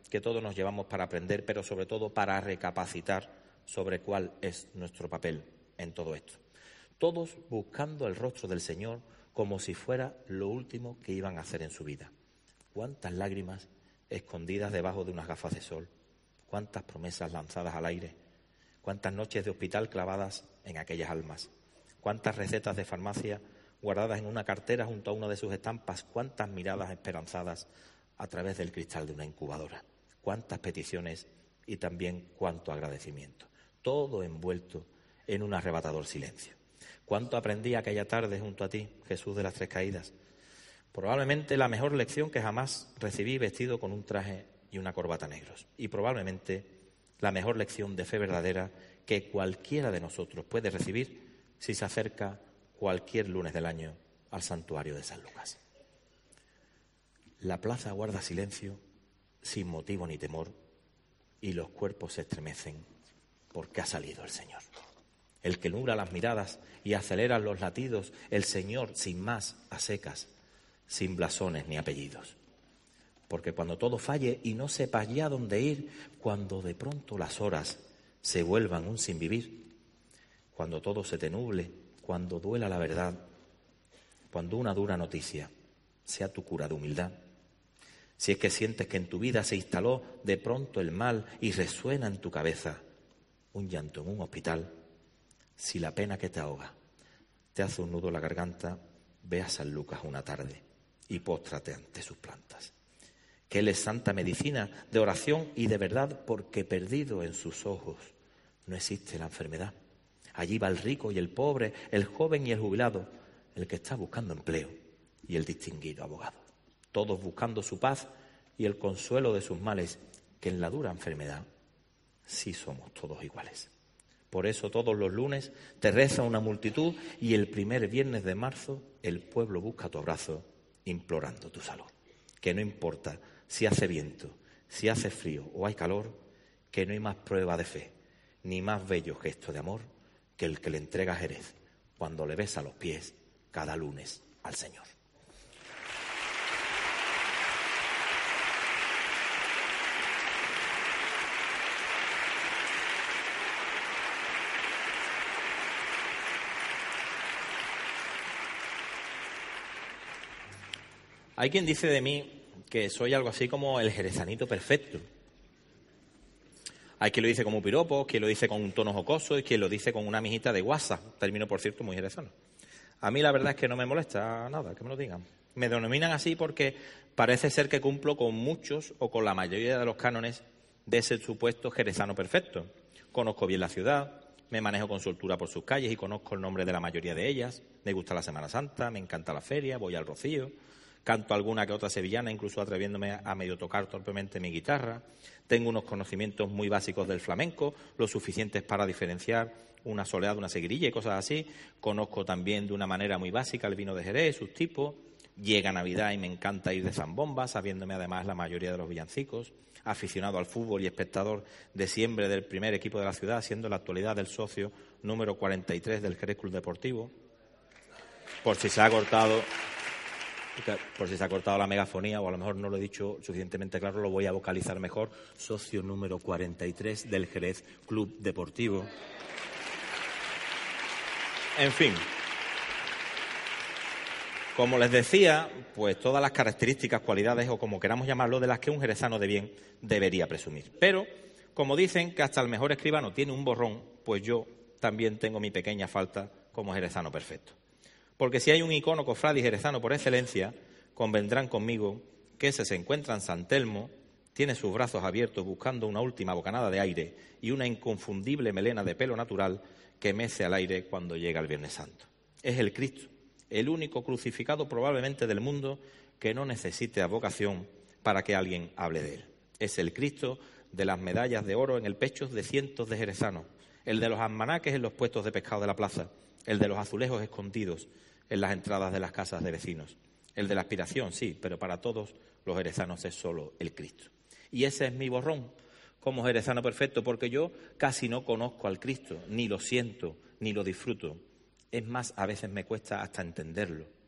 que todos nos llevamos para aprender, pero sobre todo para recapacitar sobre cuál es nuestro papel en todo esto. Todos buscando el rostro del Señor como si fuera lo último que iban a hacer en su vida. ¿Cuántas lágrimas escondidas debajo de unas gafas de sol? ¿Cuántas promesas lanzadas al aire? ¿Cuántas noches de hospital clavadas en aquellas almas? ¿Cuántas recetas de farmacia guardadas en una cartera junto a una de sus estampas? ¿Cuántas miradas esperanzadas a través del cristal de una incubadora? ¿Cuántas peticiones y también cuánto agradecimiento? Todo envuelto en un arrebatador silencio. ¿Cuánto aprendí aquella tarde junto a ti, Jesús de las Tres Caídas? Probablemente la mejor lección que jamás recibí vestido con un traje y una corbata negros. Y probablemente la mejor lección de fe verdadera que cualquiera de nosotros puede recibir si se acerca cualquier lunes del año al santuario de San Lucas. La plaza guarda silencio sin motivo ni temor y los cuerpos se estremecen porque ha salido el Señor. El que nubla las miradas y acelera los latidos, el Señor sin más, a secas, sin blasones ni apellidos. Porque cuando todo falle y no sepas ya dónde ir, cuando de pronto las horas se vuelvan un sin vivir, cuando todo se te nuble, cuando duela la verdad, cuando una dura noticia sea tu cura de humildad, si es que sientes que en tu vida se instaló de pronto el mal y resuena en tu cabeza un llanto en un hospital, si la pena que te ahoga te hace un nudo en la garganta, ve a San Lucas una tarde y póstrate ante sus plantas. Que Él es santa medicina de oración y de verdad, porque perdido en sus ojos no existe la enfermedad. Allí va el rico y el pobre, el joven y el jubilado, el que está buscando empleo y el distinguido abogado. Todos buscando su paz y el consuelo de sus males, que en la dura enfermedad sí somos todos iguales. Por eso todos los lunes te reza una multitud y el primer viernes de marzo el pueblo busca tu abrazo implorando tu salud. Que no importa si hace viento, si hace frío o hay calor, que no hay más prueba de fe, ni más bello gesto de amor que el que le entrega a Jerez cuando le besa los pies cada lunes al Señor. Hay quien dice de mí que soy algo así como el jerezanito perfecto. Hay quien lo dice como un piropo, quien lo dice con un tono jocoso y quien lo dice con una mijita de guasa. Término, por cierto, muy jerezano. A mí la verdad es que no me molesta nada que me lo digan. Me denominan así porque parece ser que cumplo con muchos o con la mayoría de los cánones de ese supuesto jerezano perfecto. Conozco bien la ciudad, me manejo con soltura por sus calles y conozco el nombre de la mayoría de ellas. Me gusta la Semana Santa, me encanta la feria, voy al Rocío. Canto alguna que otra sevillana, incluso atreviéndome a medio tocar torpemente mi guitarra. Tengo unos conocimientos muy básicos del flamenco, lo suficientes para diferenciar una soleá de una seguirilla y cosas así. Conozco también de una manera muy básica el vino de Jerez, sus tipos. Llega Navidad y me encanta ir de zambomba, sabiéndome además la mayoría de los villancicos. Aficionado al fútbol y espectador de siempre del primer equipo de la ciudad, siendo en la actualidad el socio número 43 del Jerez Club Deportivo. Por si se ha cortado la megafonía, o a lo mejor no lo he dicho suficientemente claro, lo voy a vocalizar mejor. Socio número 43 del Jerez Club Deportivo. En fin, como les decía, pues todas las características, cualidades o como queramos llamarlo, de las que un jerezano de bien debería presumir. Pero, como dicen que hasta el mejor escribano tiene un borrón, pues yo también tengo mi pequeña falta como jerezano perfecto. Porque si hay un icono cofrade y jerezano por excelencia, convendrán conmigo que ese se encuentra en San Telmo, tiene sus brazos abiertos buscando una última bocanada de aire y una inconfundible melena de pelo natural que mece al aire cuando llega el Viernes Santo. Es el Cristo, el único crucificado probablemente del mundo que no necesite advocación para que alguien hable de él. Es el Cristo de las medallas de oro en el pecho de cientos de jerezanos, el de los almanaques en los puestos de pescado de la plaza, el de los azulejos escondidos en las entradas de las casas de vecinos. El de la aspiración, sí, pero para todos los jerezanos es solo el Cristo. Y ese es mi borrón como jerezano perfecto, porque yo casi no conozco al Cristo, ni lo siento, ni lo disfruto. Es más, a veces me cuesta hasta entenderlo.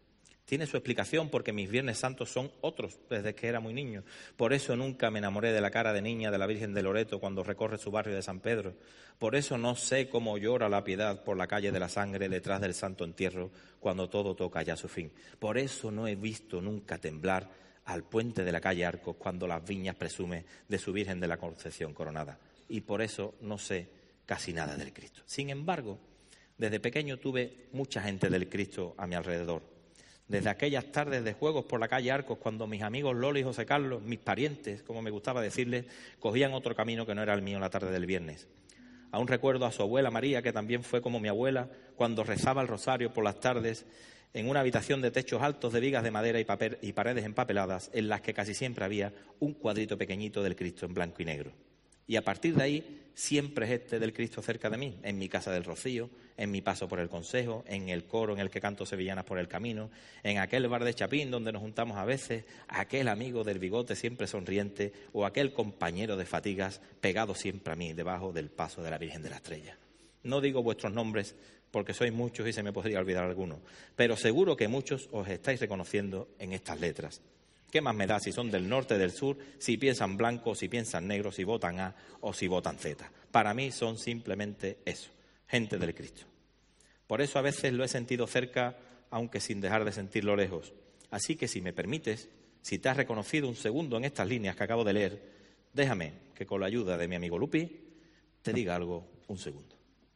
Tiene su explicación porque mis Viernes Santos son otros desde que era muy niño. Por eso nunca me enamoré de la cara de niña de la Virgen de Loreto cuando recorre su barrio de San Pedro. Por eso no sé cómo llora la piedad por la calle de la Sangre detrás del Santo Entierro cuando todo toca ya su fin. Por eso no he visto nunca temblar al puente de la calle Arcos cuando las viñas presume de su Virgen de la Concepción coronada. Y por eso no sé casi nada del Cristo. Sin embargo, desde pequeño tuve mucha gente del Cristo a mi alrededor. Desde aquellas tardes de juegos por la calle Arcos, cuando mis amigos Lolo y José Carlos, mis parientes, como me gustaba decirles, cogían otro camino que no era el mío la tarde del viernes. Aún recuerdo a su abuela María, que también fue como mi abuela, cuando rezaba el rosario por las tardes en una habitación de techos altos de vigas de madera y paredes empapeladas, en las que casi siempre había un cuadrito pequeñito del Cristo en blanco y negro. Y a partir de ahí siempre es este del Cristo cerca de mí, en mi casa del Rocío, en mi paso por el Consejo, en el coro en el que canto sevillanas por el camino, en aquel bar de Chapín donde nos juntamos a veces, aquel amigo del bigote siempre sonriente o aquel compañero de fatigas pegado siempre a mí debajo del paso de la Virgen de la Estrella. No digo vuestros nombres porque sois muchos y se me podría olvidar alguno, pero seguro que muchos os estáis reconociendo en estas letras. ¿Qué más me da si son del norte, del sur, si piensan blanco, si piensan negro, si votan A o si votan Z? Para mí son simplemente eso, gente del Cristo. Por eso a veces lo he sentido cerca, aunque sin dejar de sentirlo lejos. Así que si me permites, si te has reconocido un segundo en estas líneas que acabo de leer, déjame que con la ayuda de mi amigo Lupi te diga algo un segundo.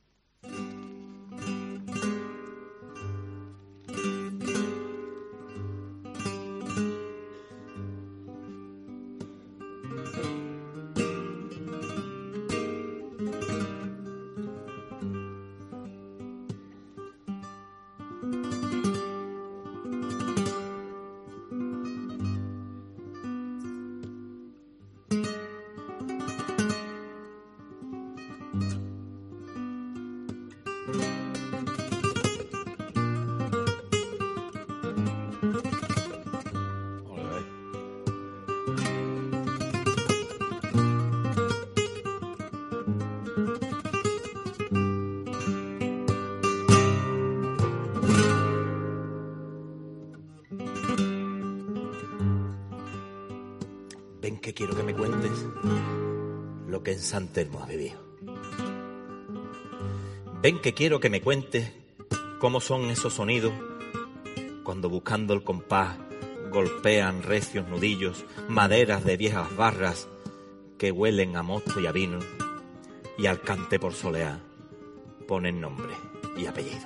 Ven que quiero que me cuentes lo que en San Telmo has vivido. Ven que quiero que me cuentes cómo son esos sonidos cuando buscando el compás golpean recios nudillos, maderas de viejas barras que huelen a mosto y a vino y al cante por soleá ponen nombre y apellidos.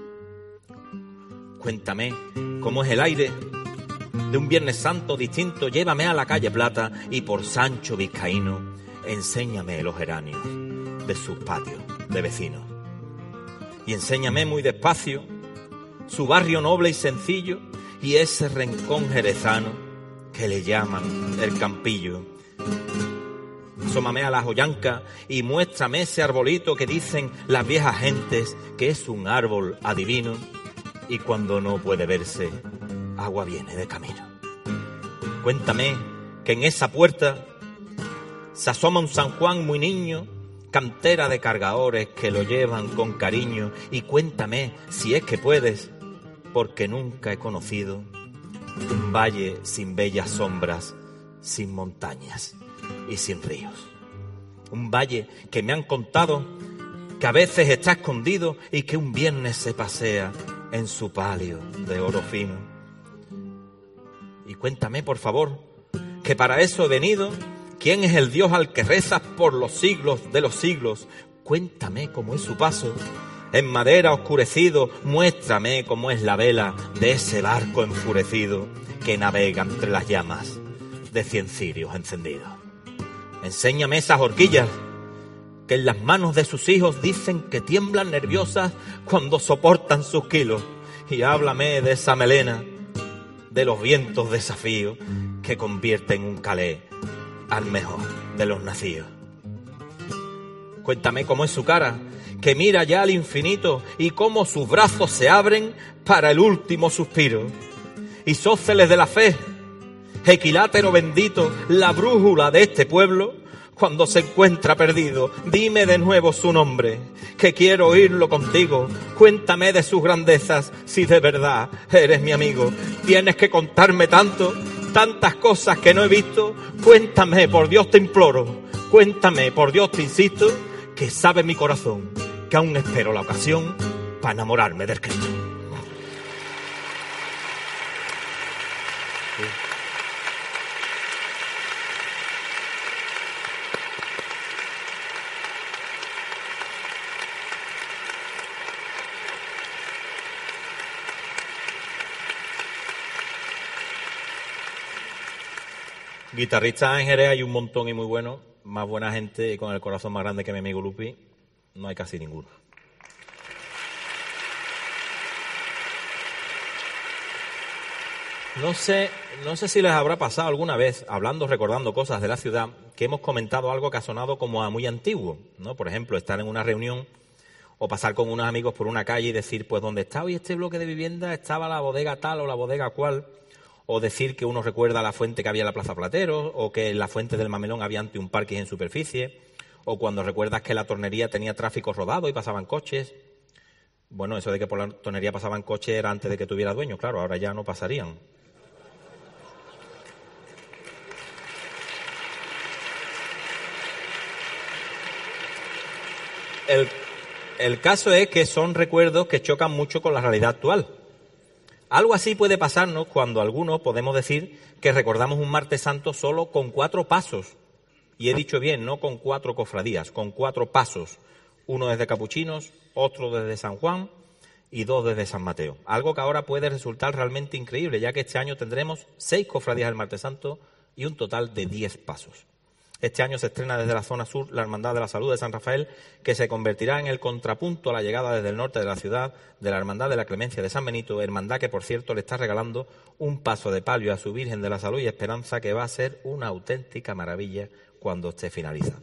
Cuéntame cómo es el aire de un Viernes Santo distinto, llévame a la calle Plata y por Sancho Vizcaíno enséñame los geranios de sus patios de vecinos. Y enséñame muy despacio su barrio noble y sencillo y ese rincón jerezano que le llaman el Campillo. Asómame a la joyanca y muéstrame ese arbolito que dicen las viejas gentes que es un árbol adivino y cuando no puede verse, agua viene de camino. Cuéntame que en esa puerta se asoma un San Juan muy niño, cantera de cargadores que lo llevan con cariño. Y cuéntame, si es que puedes, porque nunca he conocido un valle sin bellas sombras, sin montañas y sin ríos. Un valle que me han contado que a veces está escondido y que un viernes se pasea en su palio de oro fino. Y cuéntame, por favor, que para eso he venido. ¿Quién es el Dios al que rezas por los siglos de los siglos? Cuéntame cómo es su paso. En madera oscurecido, muéstrame cómo es la vela de ese barco enfurecido que navega entre las llamas de 100 cirios encendidos. Enséñame esas horquillas que en las manos de sus hijos dicen que tiemblan nerviosas cuando soportan sus kilos. Y háblame de esa melena, de los vientos desafíos que convierten un calé al mejor de los nacidos. Cuéntame cómo es su cara, que mira ya al infinito y cómo sus brazos se abren para el último suspiro. Isósceles de la fe, equilátero bendito, la brújula de este pueblo, cuando se encuentra perdido, dime de nuevo su nombre, que quiero oírlo contigo. Cuéntame de sus grandezas, si de verdad eres mi amigo. Tienes que contarme tantas cosas que no he visto. Cuéntame, por Dios te imploro, cuéntame, por Dios te insisto, que sabe mi corazón que aún espero la ocasión para enamorarme del Cristo. Guitarristas en Jerez hay un montón y muy buenos, más buena gente y con el corazón más grande que mi amigo Lupi, no hay casi ninguno. No sé si les habrá pasado alguna vez, recordando cosas de la ciudad, que hemos comentado algo que ha sonado como a muy antiguo, ¿no? Por ejemplo, estar en una reunión o pasar con unos amigos por una calle y decir, pues donde está hoy este bloque de vivienda estaba la bodega tal o la bodega cual. O decir que uno recuerda la fuente que había en la Plaza Platero, o que en la fuente del Mamelón había ante un parking en superficie, o cuando recuerdas que la tornería tenía tráfico rodado y pasaban coches. Bueno, eso de que por la tornería pasaban coches era antes de que tuviera dueño, claro, ahora ya no pasarían. El caso es que son recuerdos que chocan mucho con la realidad actual. Algo así puede pasarnos cuando algunos podemos decir que recordamos un Martes Santo solo con 4 pasos. Y he dicho bien, no con 4 cofradías, con 4 pasos. Uno desde Capuchinos, otro desde San Juan y 2 desde San Mateo. Algo que ahora puede resultar realmente increíble, ya que este año tendremos 6 cofradías del Martes Santo y un total de 10 pasos. Este año se estrena desde la zona sur la Hermandad de la Salud de San Rafael, que se convertirá en el contrapunto a la llegada desde el norte de la ciudad de la Hermandad de la Clemencia de San Benito, hermandad que, por cierto, le está regalando un paso de palio a su Virgen de la Salud y Esperanza, que va a ser una auténtica maravilla cuando esté finalizado.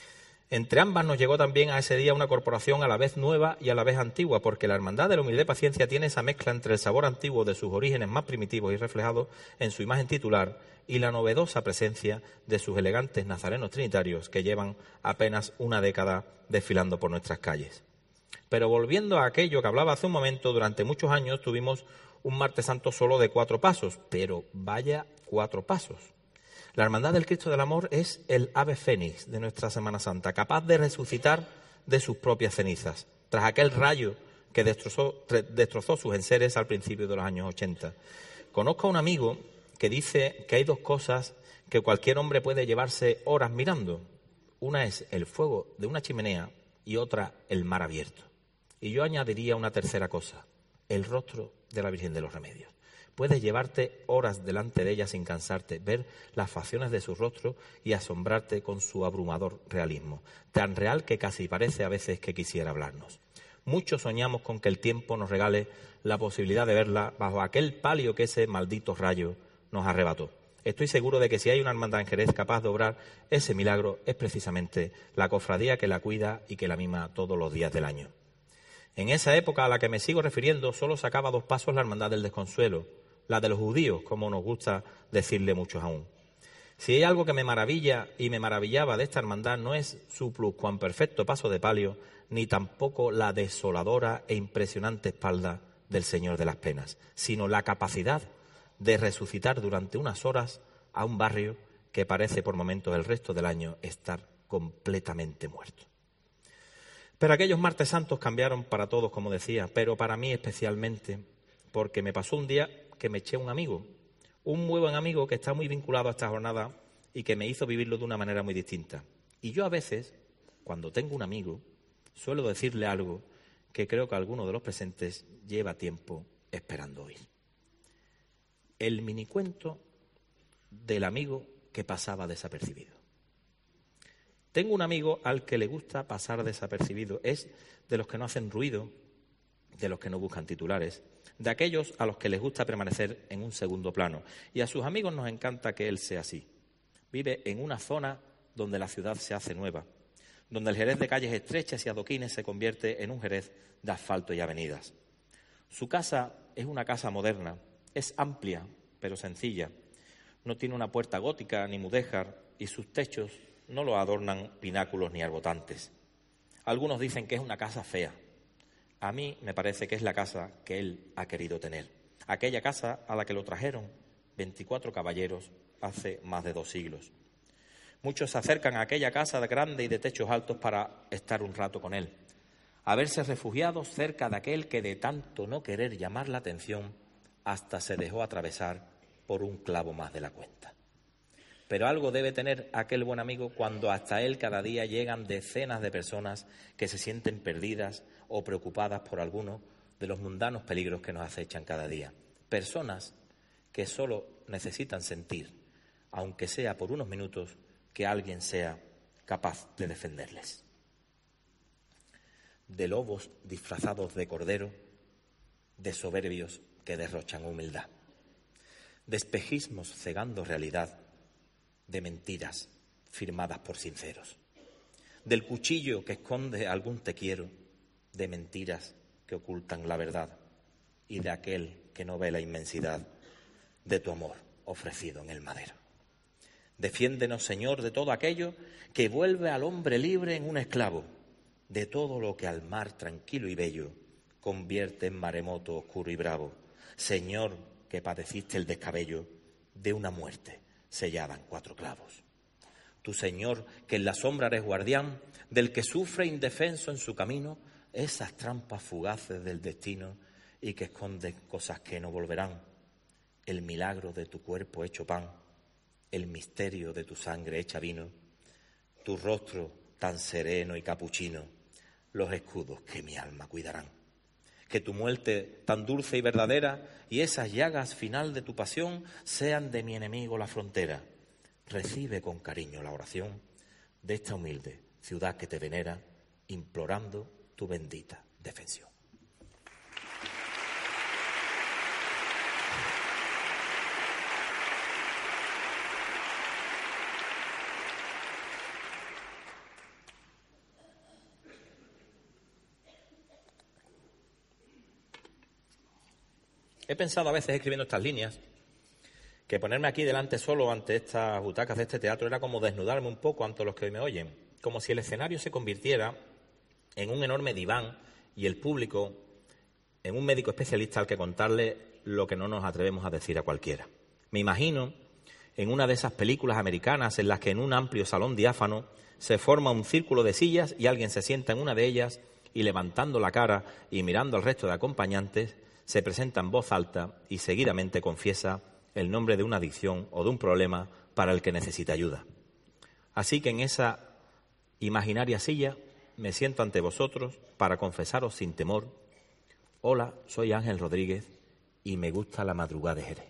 Entre ambas nos llegó también a ese día una corporación a la vez nueva y a la vez antigua, porque la Hermandad de la Humilde Paciencia tiene esa mezcla entre el sabor antiguo de sus orígenes más primitivos y reflejados en su imagen titular y la novedosa presencia de sus elegantes nazarenos trinitarios que llevan apenas una década desfilando por nuestras calles. Pero volviendo a aquello que hablaba hace un momento, durante muchos años tuvimos un Martes Santo solo de 4 pasos, pero vaya 4 pasos. La Hermandad del Cristo del Amor es el ave fénix de nuestra Semana Santa, capaz de resucitar de sus propias cenizas, tras aquel rayo que destrozó sus enseres al principio de los años 80. Conozco a un amigo que dice que hay 2 cosas que cualquier hombre puede llevarse horas mirando. Una es el fuego de una chimenea y otra el mar abierto. Y yo añadiría una tercera cosa, el rostro de la Virgen de los Remedios. Puedes llevarte horas delante de ella sin cansarte, ver las facciones de su rostro y asombrarte con su abrumador realismo, tan real que casi parece a veces que quisiera hablarnos. Muchos soñamos con que el tiempo nos regale la posibilidad de verla bajo aquel palio que ese maldito rayo nos arrebató. Estoy seguro de que si hay una hermandad en Jerez capaz de obrar ese milagro es precisamente la cofradía que la cuida y que la mima todos los días del año. En esa época a la que me sigo refiriendo solo sacaba 2 pasos la Hermandad del Desconsuelo, la de los judíos, como nos gusta decirle muchos aún. Si hay algo que me maravilla y me maravillaba de esta hermandad, no es su pluscuamperfecto paso de palio, ni tampoco la desoladora e impresionante espalda del Señor de las Penas, sino la capacidad de resucitar durante unas horas a un barrio que parece por momentos el resto del año estar completamente muerto. Pero aquellos Martes Santos cambiaron para todos, como decía, pero para mí especialmente, porque me pasó un día que me eché un amigo, un muy buen amigo que está muy vinculado a esta jornada y que me hizo vivirlo de una manera muy distinta. Y yo a veces, cuando tengo un amigo, suelo decirle algo que creo que alguno de los presentes lleva tiempo esperando oír. El minicuento del amigo que pasaba desapercibido. Tengo un amigo al que le gusta pasar desapercibido. Es de los que no hacen ruido, de los que no buscan titulares, de aquellos a los que les gusta permanecer en un segundo plano. Y a sus amigos nos encanta que él sea así. Vive en una zona donde la ciudad se hace nueva, donde el Jerez de calles estrechas y adoquines se convierte en un Jerez de asfalto y avenidas. Su casa es una casa moderna, es amplia pero sencilla. No tiene una puerta gótica ni mudéjar y sus techos no lo adornan pináculos ni arbotantes. Algunos dicen que es una casa fea. A mí me parece que es la casa que él ha querido tener. Aquella casa a la que lo trajeron 24 caballeros hace más de 2 siglos. Muchos se acercan a aquella casa grande y de techos altos para estar un rato con él, a verse refugiados cerca de aquel que de tanto no querer llamar la atención hasta se dejó atravesar por un clavo más de la cuenta. Pero algo debe tener aquel buen amigo cuando hasta él cada día llegan decenas de personas que se sienten perdidas o preocupadas por alguno de los mundanos peligros que nos acechan cada día. Personas que solo necesitan sentir, aunque sea por unos minutos, que alguien sea capaz de defenderles. De lobos disfrazados de cordero, de soberbios que derrochan humildad, de espejismos cegando realidad, de mentiras firmadas por sinceros, del cuchillo que esconde algún te quiero, de mentiras que ocultan la verdad y de aquel que no ve la inmensidad de tu amor ofrecido en el madero. Defiéndenos, Señor, de todo aquello que vuelve al hombre libre en un esclavo, de todo lo que al mar tranquilo y bello convierte en maremoto oscuro y bravo. Señor, que padeciste el descabello de una muerte sellada en 4 clavos. Tú, Señor, que en la sombra eres guardián del que sufre indefenso en su camino esas trampas fugaces del destino y que esconden cosas que no volverán. El milagro de tu cuerpo hecho pan, el misterio de tu sangre hecha vino, tu rostro tan sereno y capuchino, los escudos que mi alma cuidarán. Que tu muerte tan dulce y verdadera y esas llagas final de tu pasión sean de mi enemigo la frontera. Recibe con cariño la oración de esta humilde ciudad que te venera, implorando tu bendita defensión. He pensado a veces, escribiendo estas líneas, que ponerme aquí delante solo ante estas butacas de este teatro era como desnudarme un poco ante los que hoy me oyen, como si el escenario se convirtiera en un enorme diván y el público en un médico especialista al que contarle lo que no nos atrevemos a decir a cualquiera. Me imagino en una de esas películas americanas en las que en un amplio salón diáfano se forma un círculo de sillas y alguien se sienta en una de ellas y levantando la cara y mirando al resto de acompañantes se presenta en voz alta y seguidamente confiesa el nombre de una adicción o de un problema para el que necesita ayuda. Así que en esa imaginaria silla me siento ante vosotros para confesaros sin temor: hola, soy Ángel Rodríguez y me gusta la madrugada de Jerez.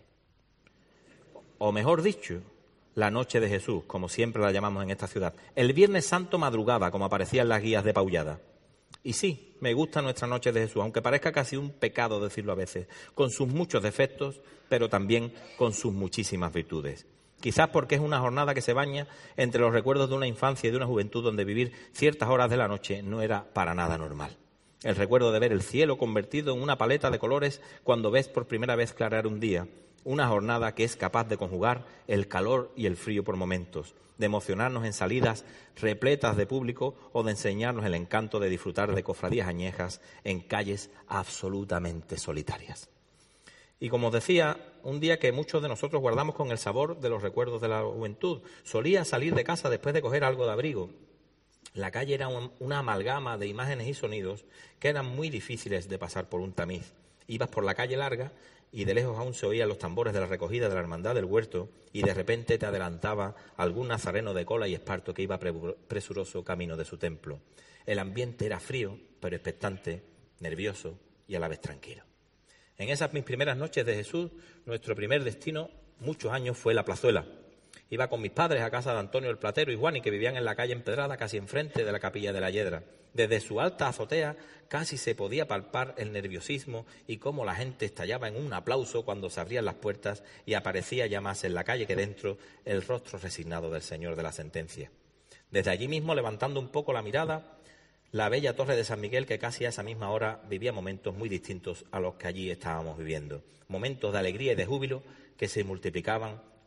O mejor dicho, la noche de Jesús, como siempre la llamamos en esta ciudad. El Viernes Santo madrugada, como aparecía en las guías de Paullada. Y sí, me gusta nuestra noche de Jesús, aunque parezca casi un pecado decirlo a veces, con sus muchos defectos, pero también con sus muchísimas virtudes. Quizás porque es una jornada que se baña entre los recuerdos de una infancia y de una juventud donde vivir ciertas horas de la noche no era para nada normal. El recuerdo de ver el cielo convertido en una paleta de colores cuando ves por primera vez clarear un día. Una jornada que es capaz de conjugar el calor y el frío por momentos, de emocionarnos en salidas repletas de público o de enseñarnos el encanto de disfrutar de cofradías añejas en calles absolutamente solitarias. Y como os decía, un día que muchos de nosotros guardamos con el sabor de los recuerdos de la juventud. Solía salir de casa después de coger algo de abrigo. La calle era una amalgama de imágenes y sonidos que eran muy difíciles de pasar por un tamiz. Ibas por la calle larga y de lejos aún se oían los tambores de la recogida de la Hermandad del Huerto y de repente te adelantaba algún nazareno de cola y esparto que iba presuroso camino de su templo. El ambiente era frío, pero expectante, nervioso y a la vez tranquilo. En esas mis primeras noches de Jesús, nuestro primer destino, muchos años, fue la Plazuela. Iba con mis padres a casa de Antonio el Platero y Juani, que vivían en la calle empedrada casi enfrente de la capilla de la Yedra. Desde su alta azotea casi se podía palpar el nerviosismo y cómo la gente estallaba en un aplauso cuando se abrían las puertas y aparecía ya más en la calle que dentro el rostro resignado del señor de la sentencia. Desde allí mismo, levantando un poco la mirada, la bella torre de San Miguel, que casi a esa misma hora vivía momentos muy distintos a los que allí estábamos viviendo. Momentos de alegría y de júbilo que se multiplicaban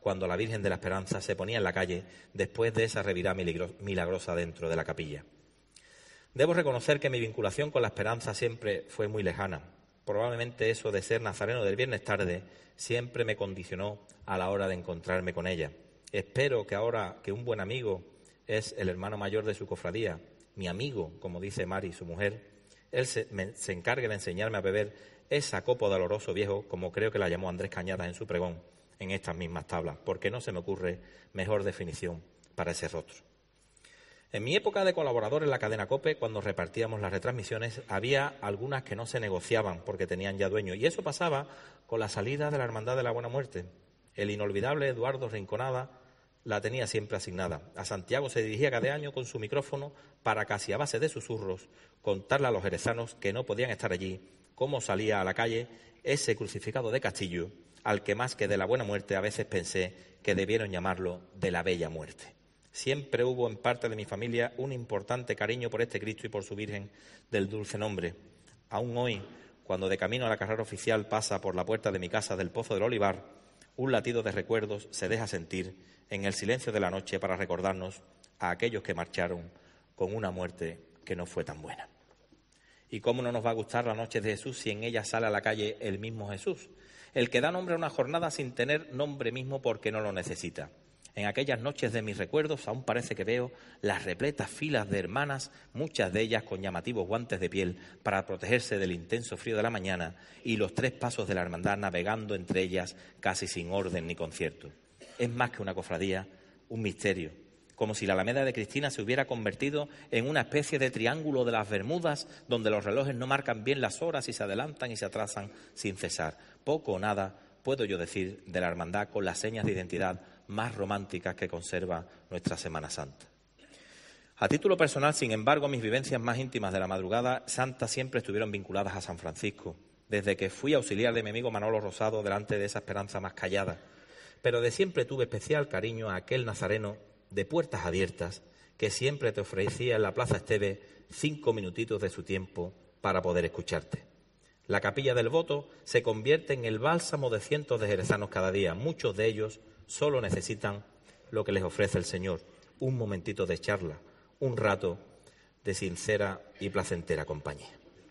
cuando la Virgen de la Esperanza se ponía en la calle después de esa revirada milagrosa dentro de la capilla. Debo reconocer que mi vinculación con la esperanza siempre fue muy lejana. Probablemente eso de ser nazareno del viernes tarde siempre me condicionó a la hora de encontrarme con ella. Espero que ahora que un buen amigo es el hermano mayor de su cofradía, mi amigo, como dice Mari, su mujer, él se encargue de enseñarme a beber esa copa de oloroso viejo, como creo que la llamó Andrés Cañadas en su pregón, en estas mismas tablas, porque no se me ocurre mejor definición para ese rostro. En mi época de colaborador en la cadena COPE, cuando repartíamos las retransmisiones, había algunas que no se negociaban porque tenían ya dueño. Y eso pasaba con la salida de la Hermandad de la Buena Muerte. El inolvidable Eduardo Rinconada la tenía siempre asignada. A Santiago se dirigía cada año con su micrófono para, casi a base de susurros, contarle a los jerezanos que no podían estar allí cómo salía a la calle ese crucificado de Castillo, al que más que de la Buena Muerte a veces pensé que debieron llamarlo de la Bella Muerte. Siempre hubo en parte de mi familia un importante cariño por este Cristo y por su Virgen del Dulce Nombre. Aún hoy, cuando de camino a la carrera oficial pasa por la puerta de mi casa del Pozo del Olivar, un latido de recuerdos se deja sentir en el silencio de la noche para recordarnos a aquellos que marcharon con una muerte que no fue tan buena. ¿Y cómo no nos va a gustar la noche de Jesús si en ella sale a la calle el mismo Jesús? El que da nombre a una jornada sin tener nombre mismo porque no lo necesita. En aquellas noches de mis recuerdos aún parece que veo las repletas filas de hermanas, muchas de ellas con llamativos guantes de piel para protegerse del intenso frío de la mañana, y los 3 pasos de la hermandad navegando entre ellas casi sin orden ni concierto. Es más que una cofradía, un misterio, como si la Alameda de Cristina se hubiera convertido en una especie de triángulo de las Bermudas donde los relojes no marcan bien las horas y se adelantan y se atrasan sin cesar. Poco o nada puedo yo decir de la hermandad con las señas de identidad más románticas que conserva nuestra Semana Santa. A título personal, sin embargo, mis vivencias más íntimas de la madrugada santa siempre estuvieron vinculadas a San Francisco, desde que fui auxiliar de mi amigo Manolo Rosado delante de esa esperanza más callada. Pero de siempre tuve especial cariño a aquel nazareno de puertas abiertas que siempre te ofrecía en la Plaza Esteve 5 minutitos de su tiempo para poder escucharte. La Capilla del Voto se convierte en el bálsamo de cientos de jerezanos cada día. Muchos de ellos solo necesitan lo que les ofrece el Señor, un momentito de charla, un rato de sincera y placentera compañía.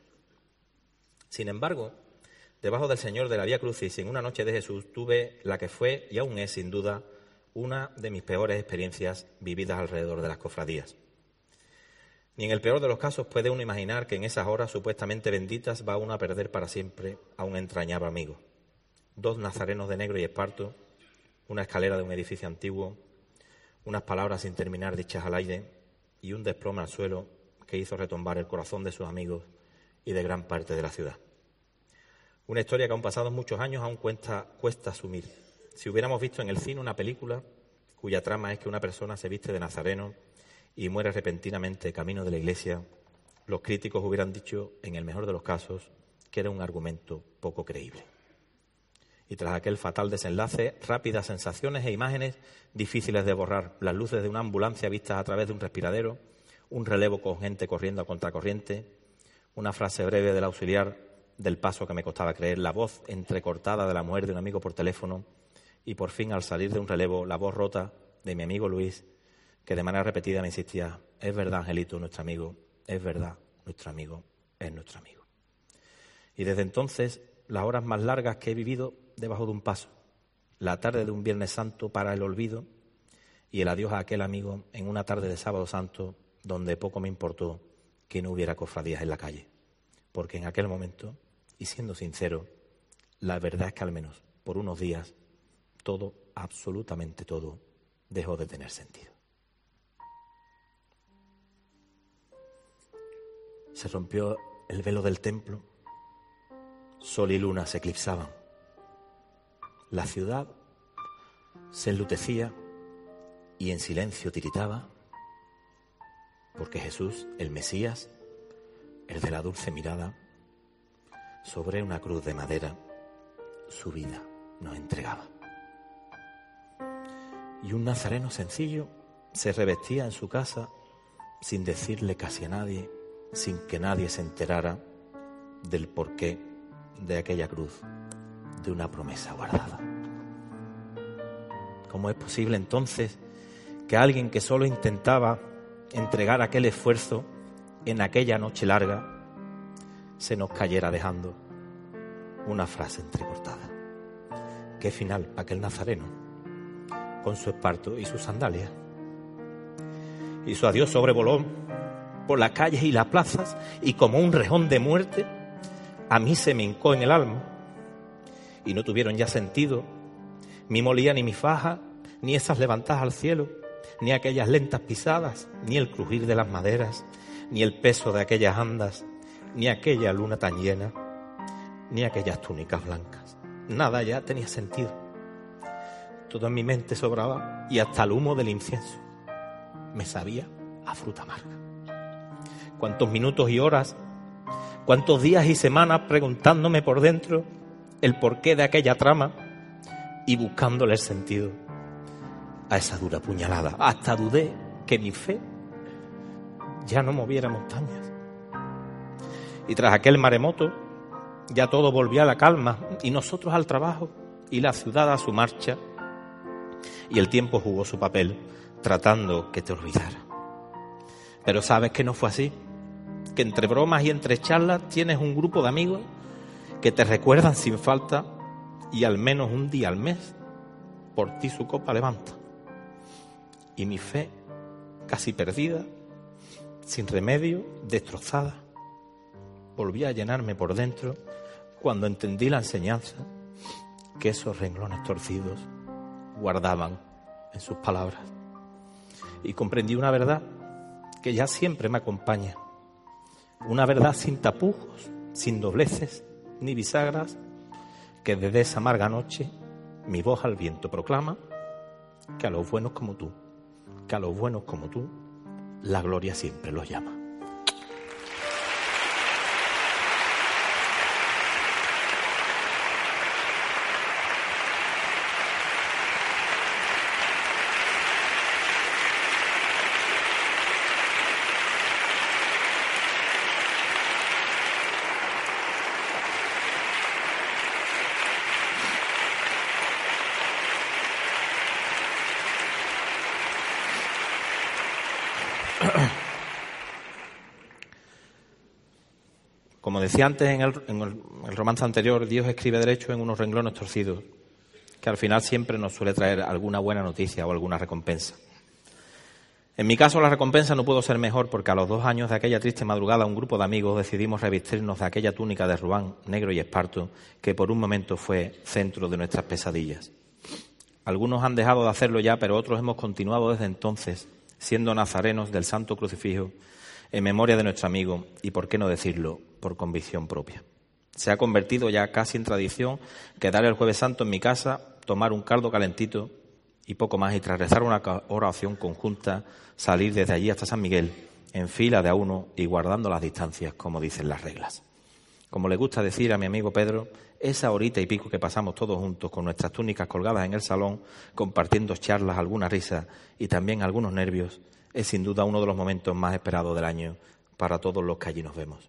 Sin embargo, debajo del Señor de la Vía Crucis, en una noche de Jesús, tuve la que fue y aún es, sin duda, una de mis peores experiencias vividas alrededor de las cofradías. Ni en el peor de los casos puede uno imaginar que en esas horas supuestamente benditas va uno a perder para siempre a un entrañable amigo. 2 nazarenos de negro y esparto, una escalera de un edificio antiguo, unas palabras sin terminar dichas al aire y un desplome al suelo que hizo retumbar el corazón de sus amigos y de gran parte de la ciudad. Una historia que aún pasados muchos años aún cuesta asumir. Si hubiéramos visto en el cine una película cuya trama es que una persona se viste de nazareno y muere repentinamente camino de la iglesia, los críticos hubieran dicho, en el mejor de los casos, que era un argumento poco creíble. Y tras aquel fatal desenlace, rápidas sensaciones e imágenes difíciles de borrar, las luces de una ambulancia vistas a través de un respiradero, un relevo con gente corriendo a contracorriente, una frase breve del auxiliar del paso que me costaba creer, la voz entrecortada de la mujer de un amigo por teléfono y por fin, al salir de un relevo, la voz rota de mi amigo Luis, que de manera repetida me insistía: es verdad, Angelito, nuestro amigo, es verdad, nuestro amigo es nuestro amigo. Y desde entonces, las horas más largas que he vivido debajo de un paso, la tarde de un Viernes Santo para el olvido y el adiós a aquel amigo en una tarde de Sábado Santo donde poco me importó que no hubiera cofradías en la calle, porque en aquel momento, y siendo sincero, la verdad es que al menos por unos días todo, absolutamente todo, dejó de tener sentido. Se rompió el velo del templo, sol y luna se eclipsaban. La ciudad se enlutecía y en silencio tiritaba, porque Jesús, el Mesías, el de la dulce mirada, sobre una cruz de madera, su vida nos entregaba. Y un nazareno sencillo se revestía en su casa sin decirle casi a nadie, sin que nadie se enterara del porqué de aquella cruz, de una promesa guardada. ¿Cómo es posible entonces que alguien que solo intentaba entregar aquel esfuerzo en aquella noche larga se nos cayera dejando una frase entrecortada? Qué final para aquel nazareno, con su esparto y sus sandalias. Y su adiós sobrevoló por las calles y las plazas, y como un rejón de muerte a mí se me hincó en el alma, y no tuvieron ya sentido mi molía ni mi faja, ni esas levantadas al cielo, ni aquellas lentas pisadas, ni el crujir de las maderas, ni el peso de aquellas andas, ni aquella luna tan llena, ni aquellas túnicas blancas. Nada ya tenía sentido. Todo en mi mente sobraba, y hasta el humo del incienso me sabía a fruta amarga. Cuántos minutos y horas, cuántos días y semanas preguntándome por dentro el porqué de aquella trama y buscándole el sentido a esa dura puñalada. Hasta dudé que mi fe ya no moviera montañas. Y tras aquel maremoto ya todo volvía a la calma, y nosotros al trabajo y la ciudad a su marcha, y el tiempo jugó su papel tratando que te olvidara. Pero sabes que no fue así, que entre bromas y entre charlas tienes un grupo de amigos que te recuerdan sin falta, y al menos un día al mes por ti su copa levanta. Y mi fe, casi perdida, sin remedio, destrozada, volví a llenarme por dentro cuando entendí la enseñanza que esos renglones torcidos guardaban en sus palabras. Y comprendí una verdad que ya siempre me acompaña, una verdad sin tapujos, sin dobleces ni bisagras, que desde esa amarga noche mi voz al viento proclama que a los buenos como tú, la gloria siempre los llama. Como decía antes en el romance anterior, Dios escribe derecho en unos renglones torcidos, que al final siempre nos suele traer alguna buena noticia o alguna recompensa. En mi caso, la recompensa no pudo ser mejor, porque a los 2 años de aquella triste madrugada un grupo de amigos decidimos revestirnos de aquella túnica de rubán negro y esparto que por un momento fue centro de nuestras pesadillas. Algunos han dejado de hacerlo ya, pero otros hemos continuado desde entonces, siendo nazarenos del Santo Crucifijo, en memoria de nuestro amigo y, por qué no decirlo, por convicción propia. Se ha convertido ya casi en tradición quedar el Jueves Santo en mi casa, tomar un caldo calentito y poco más, y tras rezar una oración conjunta, salir desde allí hasta San Miguel, en fila de a uno y guardando las distancias, como dicen las reglas. Como le gusta decir a mi amigo Pedro, esa horita y pico que pasamos todos juntos con nuestras túnicas colgadas en el salón, compartiendo charlas, alguna risa y también algunos nervios, es sin duda uno de los momentos más esperados del año para todos los que allí nos vemos.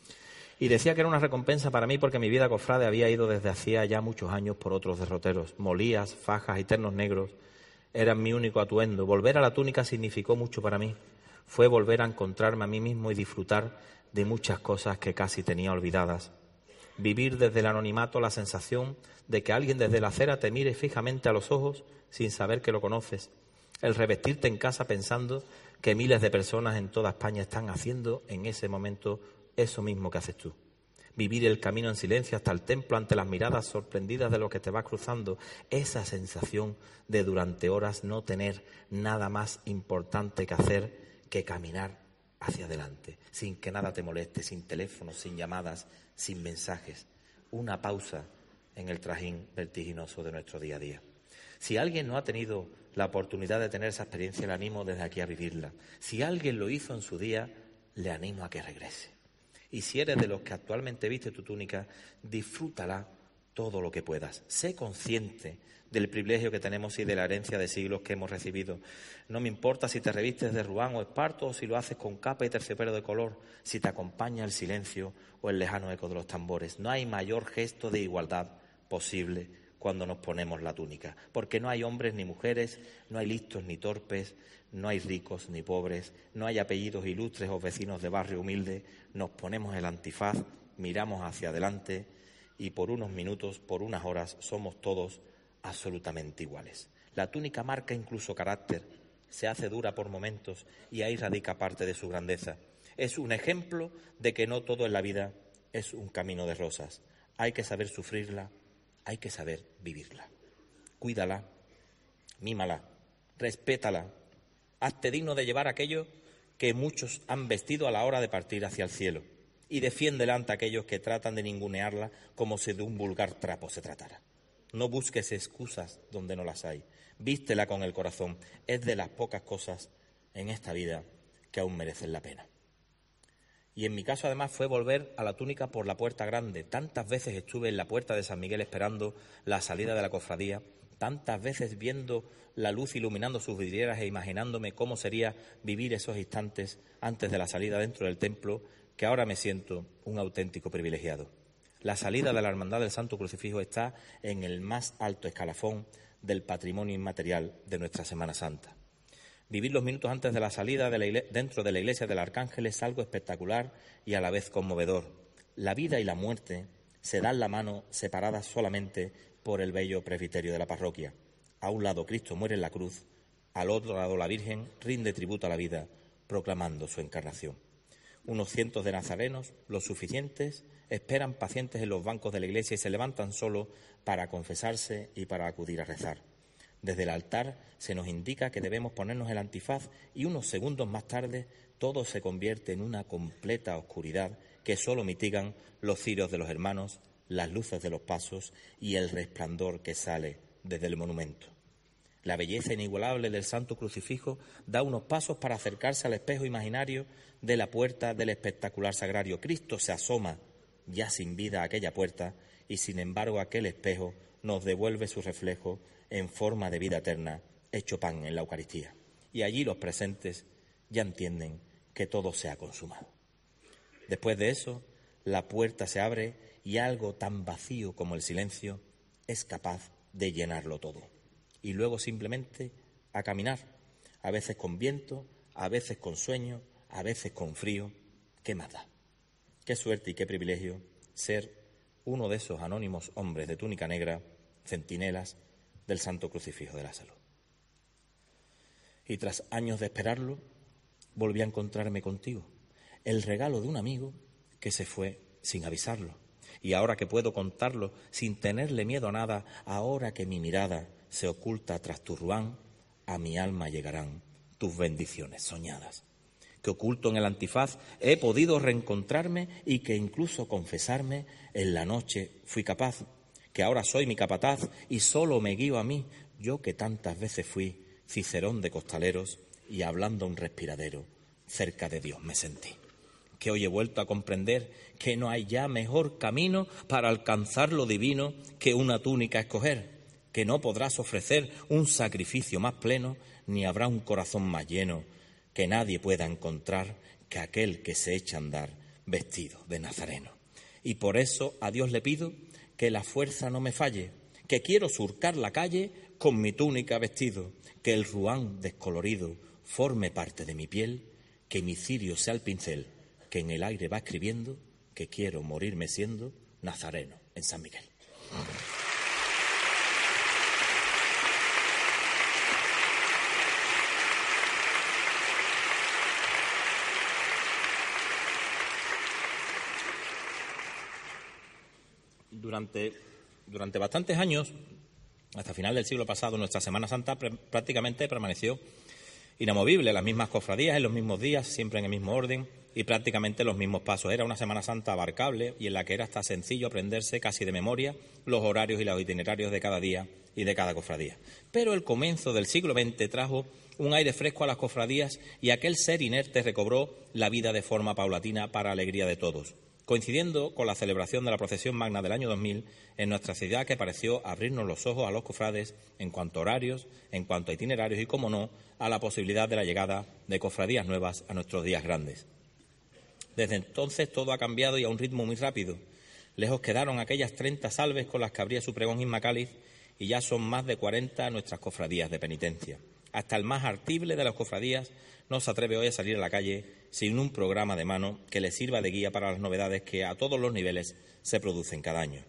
Y decía que era una recompensa para mí porque mi vida cofrade había ido desde hacía ya muchos años por otros derroteros. Molías, fajas y ternos negros eran mi único atuendo. Volver a la túnica significó mucho para mí. Fue volver a encontrarme a mí mismo y disfrutar de muchas cosas que casi tenía olvidadas. Vivir desde el anonimato la sensación de que alguien desde la acera te mire fijamente a los ojos sin saber que lo conoces. El revestirte en casa pensando que miles de personas en toda España están haciendo en ese momento eso mismo que haces tú. Vivir el camino en silencio hasta el templo ante las miradas sorprendidas de lo que te va cruzando. Esa sensación de durante horas no tener nada más importante que hacer que caminar hacia adelante, sin que nada te moleste, sin teléfonos, sin llamadas, sin mensajes. Una pausa en el trajín vertiginoso de nuestro día a día. Si alguien no ha tenido la oportunidad de tener esa experiencia, le animo desde aquí a vivirla. Si alguien lo hizo en su día, le animo a que regrese. Y si eres de los que actualmente viste tu túnica, disfrútala todo lo que puedas. Sé consciente del privilegio que tenemos y de la herencia de siglos que hemos recibido. No me importa si te revistes de rubán o esparto, o si lo haces con capa y terciopelo de color, si te acompaña el silencio o el lejano eco de los tambores. No hay mayor gesto de igualdad posible cuando nos ponemos la túnica, porque no hay hombres ni mujeres, no hay listos ni torpes, no hay ricos ni pobres, no hay apellidos ilustres o vecinos de barrio humilde. Nos ponemos el antifaz, miramos hacia adelante y por unos minutos, por unas horas, somos todos absolutamente iguales. La túnica marca incluso carácter, se hace dura por momentos y ahí radica parte de su grandeza. Es un ejemplo de que no todo en la vida es un camino de rosas. Hay que saber sufrirla, hay que saber vivirla. Cuídala, mímala, respétala, hazte digno de llevar aquello que muchos han vestido a la hora de partir hacia el cielo y defiéndela ante aquellos que tratan de ningunearla como si de un vulgar trapo se tratara. No busques excusas donde no las hay, vístela con el corazón. Es de las pocas cosas en esta vida que aún merecen la pena. Y en mi caso, además, fue volver a la túnica por la puerta grande. Tantas veces estuve en la puerta de San Miguel esperando la salida de la cofradía, tantas veces viendo la luz iluminando sus vidrieras e imaginándome cómo sería vivir esos instantes antes de la salida dentro del templo, que ahora me siento un auténtico privilegiado. La salida de la Hermandad del Santo Crucifijo está en el más alto escalafón del patrimonio inmaterial de nuestra Semana Santa. Vivir los minutos antes de la salida dentro de la iglesia del Arcángel es algo espectacular y a la vez conmovedor. La vida y la muerte se dan la mano separadas solamente por el bello presbiterio de la parroquia. A un lado Cristo muere en la cruz, al otro lado la Virgen rinde tributo a la vida, proclamando su encarnación. Unos cientos de nazarenos, los suficientes, esperan pacientes en los bancos de la iglesia y se levantan solo para confesarse y para acudir a rezar. Desde el altar se nos indica que debemos ponernos el antifaz y unos segundos más tarde todo se convierte en una completa oscuridad que solo mitigan los cirios de los hermanos, las luces de los pasos y el resplandor que sale desde el monumento. La belleza inigualable del Santo Crucifijo da unos pasos para acercarse al espejo imaginario de la puerta del espectacular sagrario. Cristo se asoma ya sin vida a aquella puerta y, sin embargo, aquel espejo nos devuelve su reflejo en forma de vida eterna, hecho pan en la Eucaristía. Y allí los presentes ya entienden que todo se ha consumado. Después de eso, la puerta se abre y algo tan vacío como el silencio es capaz de llenarlo todo. Y luego simplemente a caminar, a veces con viento, a veces con sueño, a veces con frío. ¿Qué más da? Qué suerte y qué privilegio ser uno de esos anónimos hombres de túnica negra, centinelas del Santo Crucifijo de la Salud. Y tras años de esperarlo, volví a encontrarme contigo, el regalo de un amigo que se fue sin avisarlo. Y ahora que puedo contarlo sin tenerle miedo a nada, ahora que mi mirada se oculta tras tu ruán, a mi alma llegarán tus bendiciones soñadas. Que oculto en el antifaz he podido reencontrarme y que incluso confesarme en la noche fui capaz, que ahora soy mi capataz y solo me guío a mí, yo que tantas veces fui Cicerón de costaleros y hablando a un respiradero, cerca de Dios me sentí. Que hoy he vuelto a comprender que no hay ya mejor camino para alcanzar lo divino que una túnica escoger, que no podrás ofrecer un sacrificio más pleno, ni habrá un corazón más lleno que nadie pueda encontrar que aquel que se echa a andar vestido de nazareno. Y por eso a Dios le pido que la fuerza no me falle, que quiero surcar la calle con mi túnica vestido, que el ruán descolorido forme parte de mi piel, que mi cirio sea el pincel que en el aire va escribiendo que quiero morirme siendo nazareno en San Miguel. Durante bastantes años, hasta final del siglo pasado, nuestra Semana Santa prácticamente permaneció inamovible, las mismas cofradías en los mismos días, siempre en el mismo orden y prácticamente los mismos pasos. Era una Semana Santa abarcable y en la que era hasta sencillo aprenderse casi de memoria los horarios y los itinerarios de cada día y de cada cofradía. Pero el comienzo del siglo XX trajo un aire fresco a las cofradías y aquel ser inerte recobró la vida de forma paulatina para alegría de todos, coincidiendo con la celebración de la procesión magna del año 2000 en nuestra ciudad, que pareció abrirnos los ojos a los cofrades en cuanto a horarios, en cuanto a itinerarios y, como no, a la posibilidad de la llegada de cofradías nuevas a nuestros días grandes. Desde entonces todo ha cambiado y a un ritmo muy rápido. Lejos quedaron aquellas 30 salves con las que abría su pregón Inmacáliz y ya son más de 40 nuestras cofradías de penitencia. Hasta el más artible de las cofradías no se atreve hoy a salir a la calle sin un programa de mano que le sirva de guía para las novedades que a todos los niveles se producen cada año.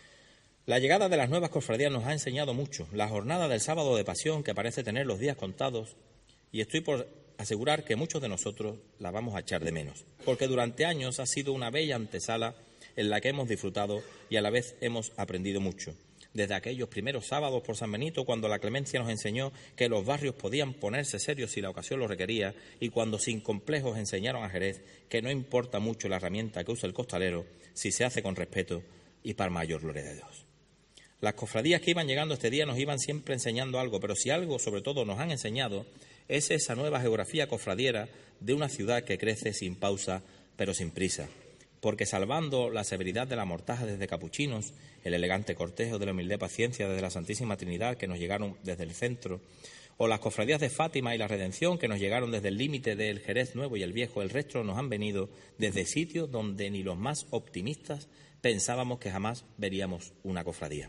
La llegada de las nuevas cofradías nos ha enseñado mucho. La jornada del sábado de pasión, que parece tener los días contados, y estoy por asegurar que muchos de nosotros la vamos a echar de menos, porque durante años ha sido una bella antesala en la que hemos disfrutado y a la vez hemos aprendido mucho. Desde aquellos primeros sábados por San Benito, cuando la clemencia nos enseñó que los barrios podían ponerse serios si la ocasión lo requería, y cuando sin complejos enseñaron a Jerez que no importa mucho la herramienta que use el costalero si se hace con respeto y para mayor gloria de Dios. Las cofradías que iban llegando este día nos iban siempre enseñando algo, pero si algo sobre todo nos han enseñado es esa nueva geografía cofradiera de una ciudad que crece sin pausa pero sin prisa. Porque salvando la severidad de la mortaja desde Capuchinos, el elegante cortejo de la humilde paciencia desde la Santísima Trinidad que nos llegaron desde el centro, o las cofradías de Fátima y la Redención que nos llegaron desde el límite del Jerez Nuevo y el Viejo, el resto nos han venido desde sitios donde ni los más optimistas pensábamos que jamás veríamos una cofradía.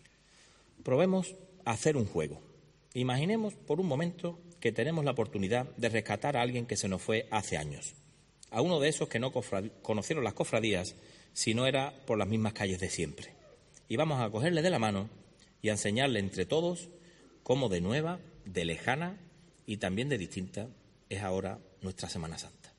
Probemos a hacer un juego. Imaginemos por un momento que tenemos la oportunidad de rescatar a alguien que se nos fue hace años, a uno de esos que no conocieron las cofradías si no era por las mismas calles de siempre. Y vamos a cogerle de la mano y a enseñarle entre todos cómo de nueva, de lejana y también de distinta es ahora nuestra Semana Santa.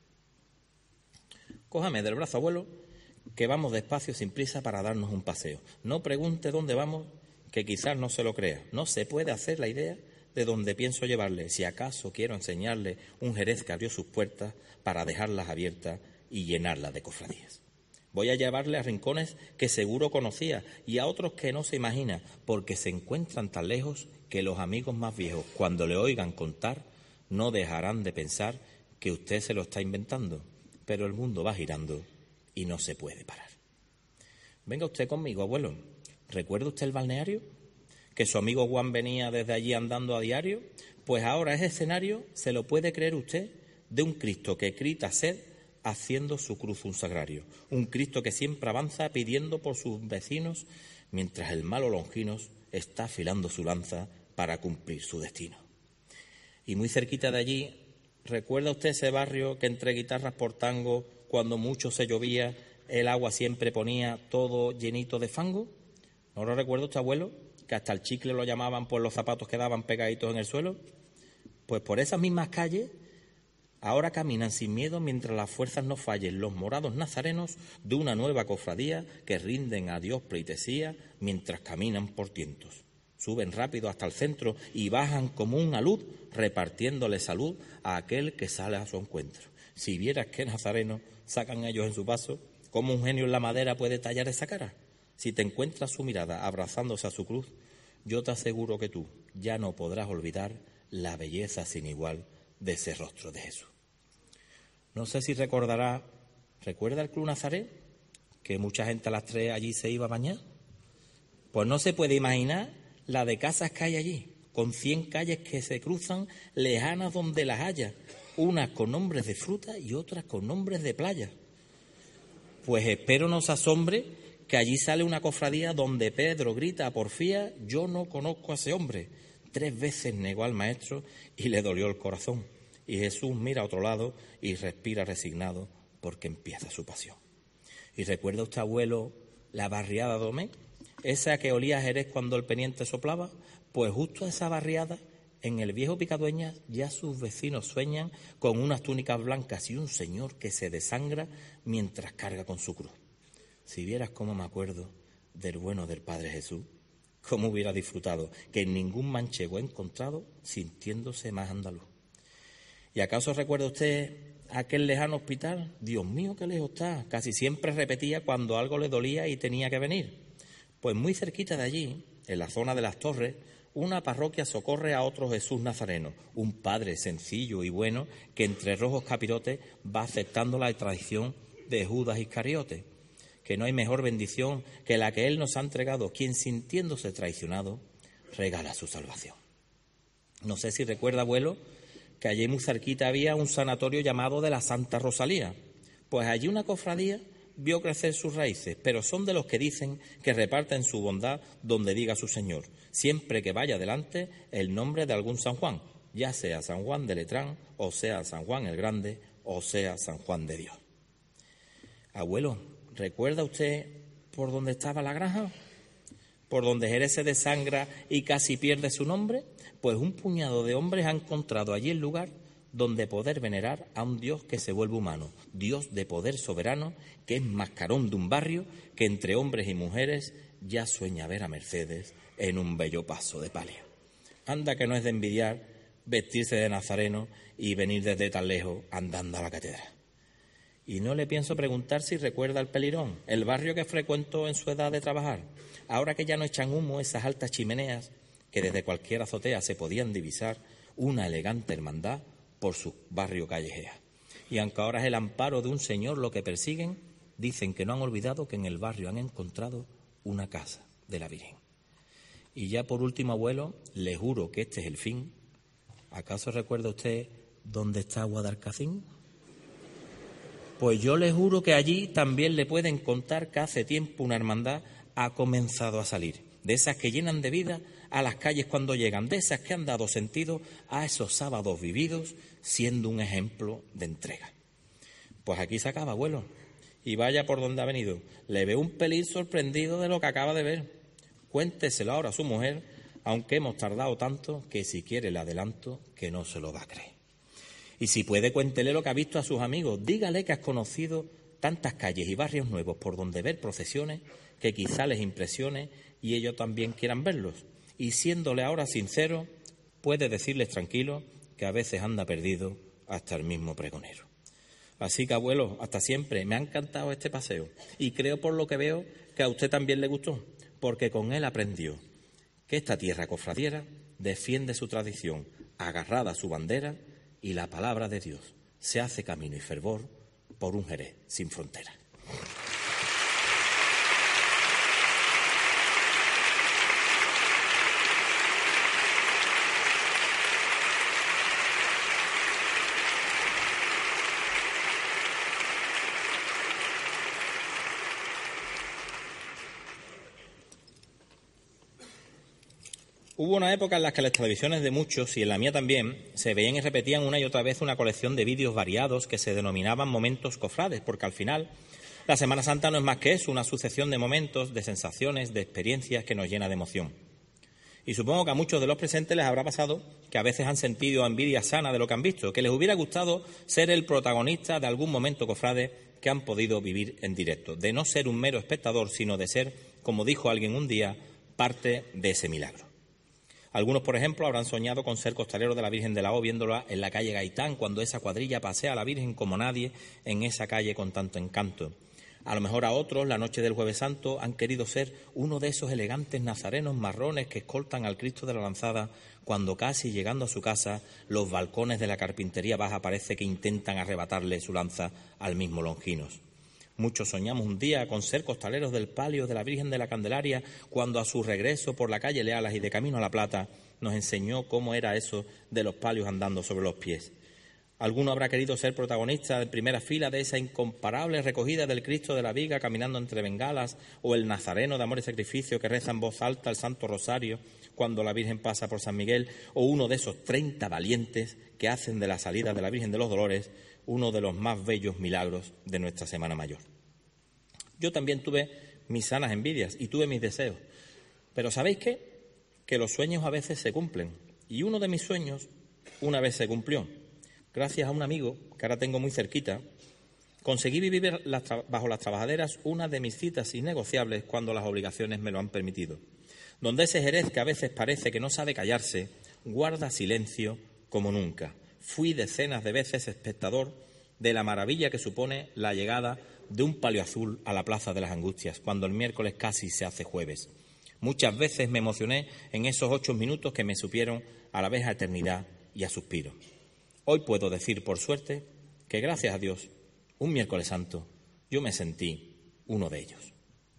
Cójame del brazo, abuelo, que vamos despacio sin prisa para darnos un paseo. No pregunte dónde vamos, que quizás no se lo crea. No se puede hacer la idea de dónde pienso llevarle, si acaso quiero enseñarle un Jerez que abrió sus puertas para dejarlas abiertas y llenarlas de cofradías. Voy a llevarle a rincones que seguro conocía y a otros que no se imagina, porque se encuentran tan lejos que los amigos más viejos, cuando le oigan contar, no dejarán de pensar que usted se lo está inventando, pero el mundo va girando y no se puede parar. Venga usted conmigo, abuelo. ¿Recuerda usted el balneario? ¿Que su amigo Juan venía desde allí andando a diario? Pues ahora ese escenario, ¿se lo puede creer usted? De un Cristo que grita sed haciendo su cruz un sagrario. Un Cristo que siempre avanza pidiendo por sus vecinos, mientras el malo Longinos está afilando su lanza para cumplir su destino. Y muy cerquita de allí, ¿recuerda usted ese barrio que entre guitarras por tango, cuando mucho se llovía, el agua siempre ponía todo llenito de fango? ¿No lo recuerda usted, abuelo? Que hasta el chicle lo llamaban por los zapatos que daban pegaditos en el suelo. Pues por esas mismas calles ahora caminan sin miedo mientras las fuerzas no fallen los morados nazarenos de una nueva cofradía que rinden a Dios pleitesía mientras caminan por tientos. Suben rápido hasta el centro y bajan como un alud repartiéndole salud a aquel que sale a su encuentro. Si vieras qué nazarenos sacan ellos en su paso, ¿cómo un genio en la madera puede tallar esa cara? Si te encuentras su mirada abrazándose a su cruz, yo te aseguro que tú ya no podrás olvidar la belleza sin igual de ese rostro de Jesús. No sé si ¿recuerda el Club Nazaret? Que mucha gente a las 3 allí se iba a bañar. Pues no se puede imaginar la de casas que hay allí, con 100 calles que se cruzan lejanas donde las haya, unas con nombres de fruta y otras con nombres de playa. Pues espero no se asombre que allí sale una cofradía donde Pedro grita a porfía: yo no conozco a ese hombre. 3 veces negó al maestro y le dolió el corazón. Y Jesús mira a otro lado y respira resignado porque empieza su pasión. ¿Y recuerda usted, abuelo, la barriada de Domé? Esa que olía a Jerez cuando el peniente soplaba. Pues justo a esa barriada, en el Viejo Picadueñas, ya sus vecinos sueñan con unas túnicas blancas y un señor que se desangra mientras carga con su cruz. Si vieras cómo me acuerdo del bueno del Padre Jesús, cómo hubiera disfrutado, que en ningún manchego he encontrado sintiéndose más andaluz. ¿Y acaso recuerda usted aquel lejano hospital? Dios mío, qué lejos está. Casi siempre repetía cuando algo le dolía y tenía que venir. Pues muy cerquita de allí, en la zona de las Torres, una parroquia socorre a otro Jesús Nazareno, un padre sencillo y bueno que entre rojos capirotes va aceptando la tradición de Judas Iscariote, que no hay mejor bendición que la que Él nos ha entregado, quien sintiéndose traicionado regala su salvación. No sé si recuerda, abuelo, que allí muy cerquita había un sanatorio llamado de la Santa Rosalía. Pues allí una cofradía vio crecer sus raíces, pero son de los que dicen que reparten su bondad donde diga su Señor, siempre que vaya delante el nombre de algún San Juan, ya sea San Juan de Letrán, o sea San Juan el Grande, o sea San Juan de Dios. Abuelo, ¿recuerda usted por dónde estaba la granja? ¿Por donde Jerez se desangra y casi pierde su nombre? Pues un puñado de hombres ha encontrado allí el lugar donde poder venerar a un Dios que se vuelve humano, Dios de poder soberano, que es mascarón de un barrio, que entre hombres y mujeres ya sueña ver a Mercedes en un bello paso de palio. Anda que no es de envidiar vestirse de nazareno y venir desde tan lejos andando a la catedral. Y no le pienso preguntar si recuerda el Pelirón, el barrio que frecuentó en su edad de trabajar, ahora que ya no echan humo esas altas chimeneas que desde cualquier azotea se podían divisar una elegante hermandad por su barrio callejea. Y aunque ahora es el amparo de un señor lo que persiguen, dicen que no han olvidado que en el barrio han encontrado una casa de la Virgen. Y ya por último, abuelo, le juro que este es el fin. ¿Acaso recuerda usted dónde está Guadalcacín? Pues yo le juro que allí también le pueden contar que hace tiempo una hermandad ha comenzado a salir, de esas que llenan de vida a las calles cuando llegan, de esas que han dado sentido a esos sábados vividos, siendo un ejemplo de entrega. Pues aquí se acaba, abuelo, y vaya por donde ha venido. Le veo un pelín sorprendido de lo que acaba de ver. Cuénteselo ahora a su mujer, aunque hemos tardado tanto que si quiere le adelanto que no se lo va a creer. Y si puede, cuéntele lo que ha visto a sus amigos. Dígale que has conocido tantas calles y barrios nuevos por donde ver procesiones que quizá les impresione y ellos también quieran verlos. Y siéndole ahora sincero, puede decirles tranquilo que a veces anda perdido hasta el mismo pregonero. Así que, abuelo, hasta siempre. Me ha encantado este paseo y creo por lo que veo que a usted también le gustó, porque con él aprendió que esta tierra cofradiera defiende su tradición, agarrada a su bandera, y la palabra de Dios se hace camino y fervor por un Jerez sin fronteras. Hubo una época en la que las televisiones de muchos, y en la mía también, se veían y repetían una y otra vez una colección de vídeos variados que se denominaban momentos cofrades, porque al final la Semana Santa no es más que eso, una sucesión de momentos, de sensaciones, de experiencias que nos llena de emoción. Y supongo que a muchos de los presentes les habrá pasado que a veces han sentido envidia sana de lo que han visto, que les hubiera gustado ser el protagonista de algún momento cofrade que han podido vivir en directo, de no ser un mero espectador, sino de ser, como dijo alguien un día, parte de ese milagro. Algunos, por ejemplo, habrán soñado con ser costaleros de la Virgen de la O, viéndola en la calle Gaitán, cuando esa cuadrilla pasea a la Virgen como nadie en esa calle con tanto encanto. A lo mejor a otros, la noche del Jueves Santo, han querido ser uno de esos elegantes nazarenos marrones que escoltan al Cristo de la Lanzada cuando casi llegando a su casa, los balcones de la carpintería baja parece que intentan arrebatarle su lanza al mismo Longinos. Muchos soñamos un día con ser costaleros del palio de la Virgen de la Candelaria cuando a su regreso por la calle Lealas y de camino a La Plata nos enseñó cómo era eso de los palios andando sobre los pies. Alguno habrá querido ser protagonista de primera fila de esa incomparable recogida del Cristo de la Viga caminando entre bengalas, o el nazareno de amor y sacrificio que reza en voz alta el Santo Rosario cuando la Virgen pasa por San Miguel, o uno de esos 30 valientes que hacen de la salida de la Virgen de los Dolores uno de los más bellos milagros de nuestra Semana Mayor. Yo también tuve mis sanas envidias y tuve mis deseos, pero ¿sabéis qué? Que los sueños a veces se cumplen, y uno de mis sueños una vez se cumplió. Gracias a un amigo que ahora tengo muy cerquita, conseguí vivir bajo las trabajaderas una de mis citas innegociables cuando las obligaciones me lo han permitido, donde ese Jerez que a veces parece que no sabe callarse, guarda silencio como nunca. Fui decenas de veces espectador de la maravilla que supone la llegada de un palio azul a la Plaza de las Angustias, cuando el miércoles casi se hace jueves. Muchas veces me emocioné en esos 8 minutos que me supieron a la vez a eternidad y a suspiro. Hoy puedo decir, por suerte, que gracias a Dios, un miércoles santo, yo me sentí uno de ellos.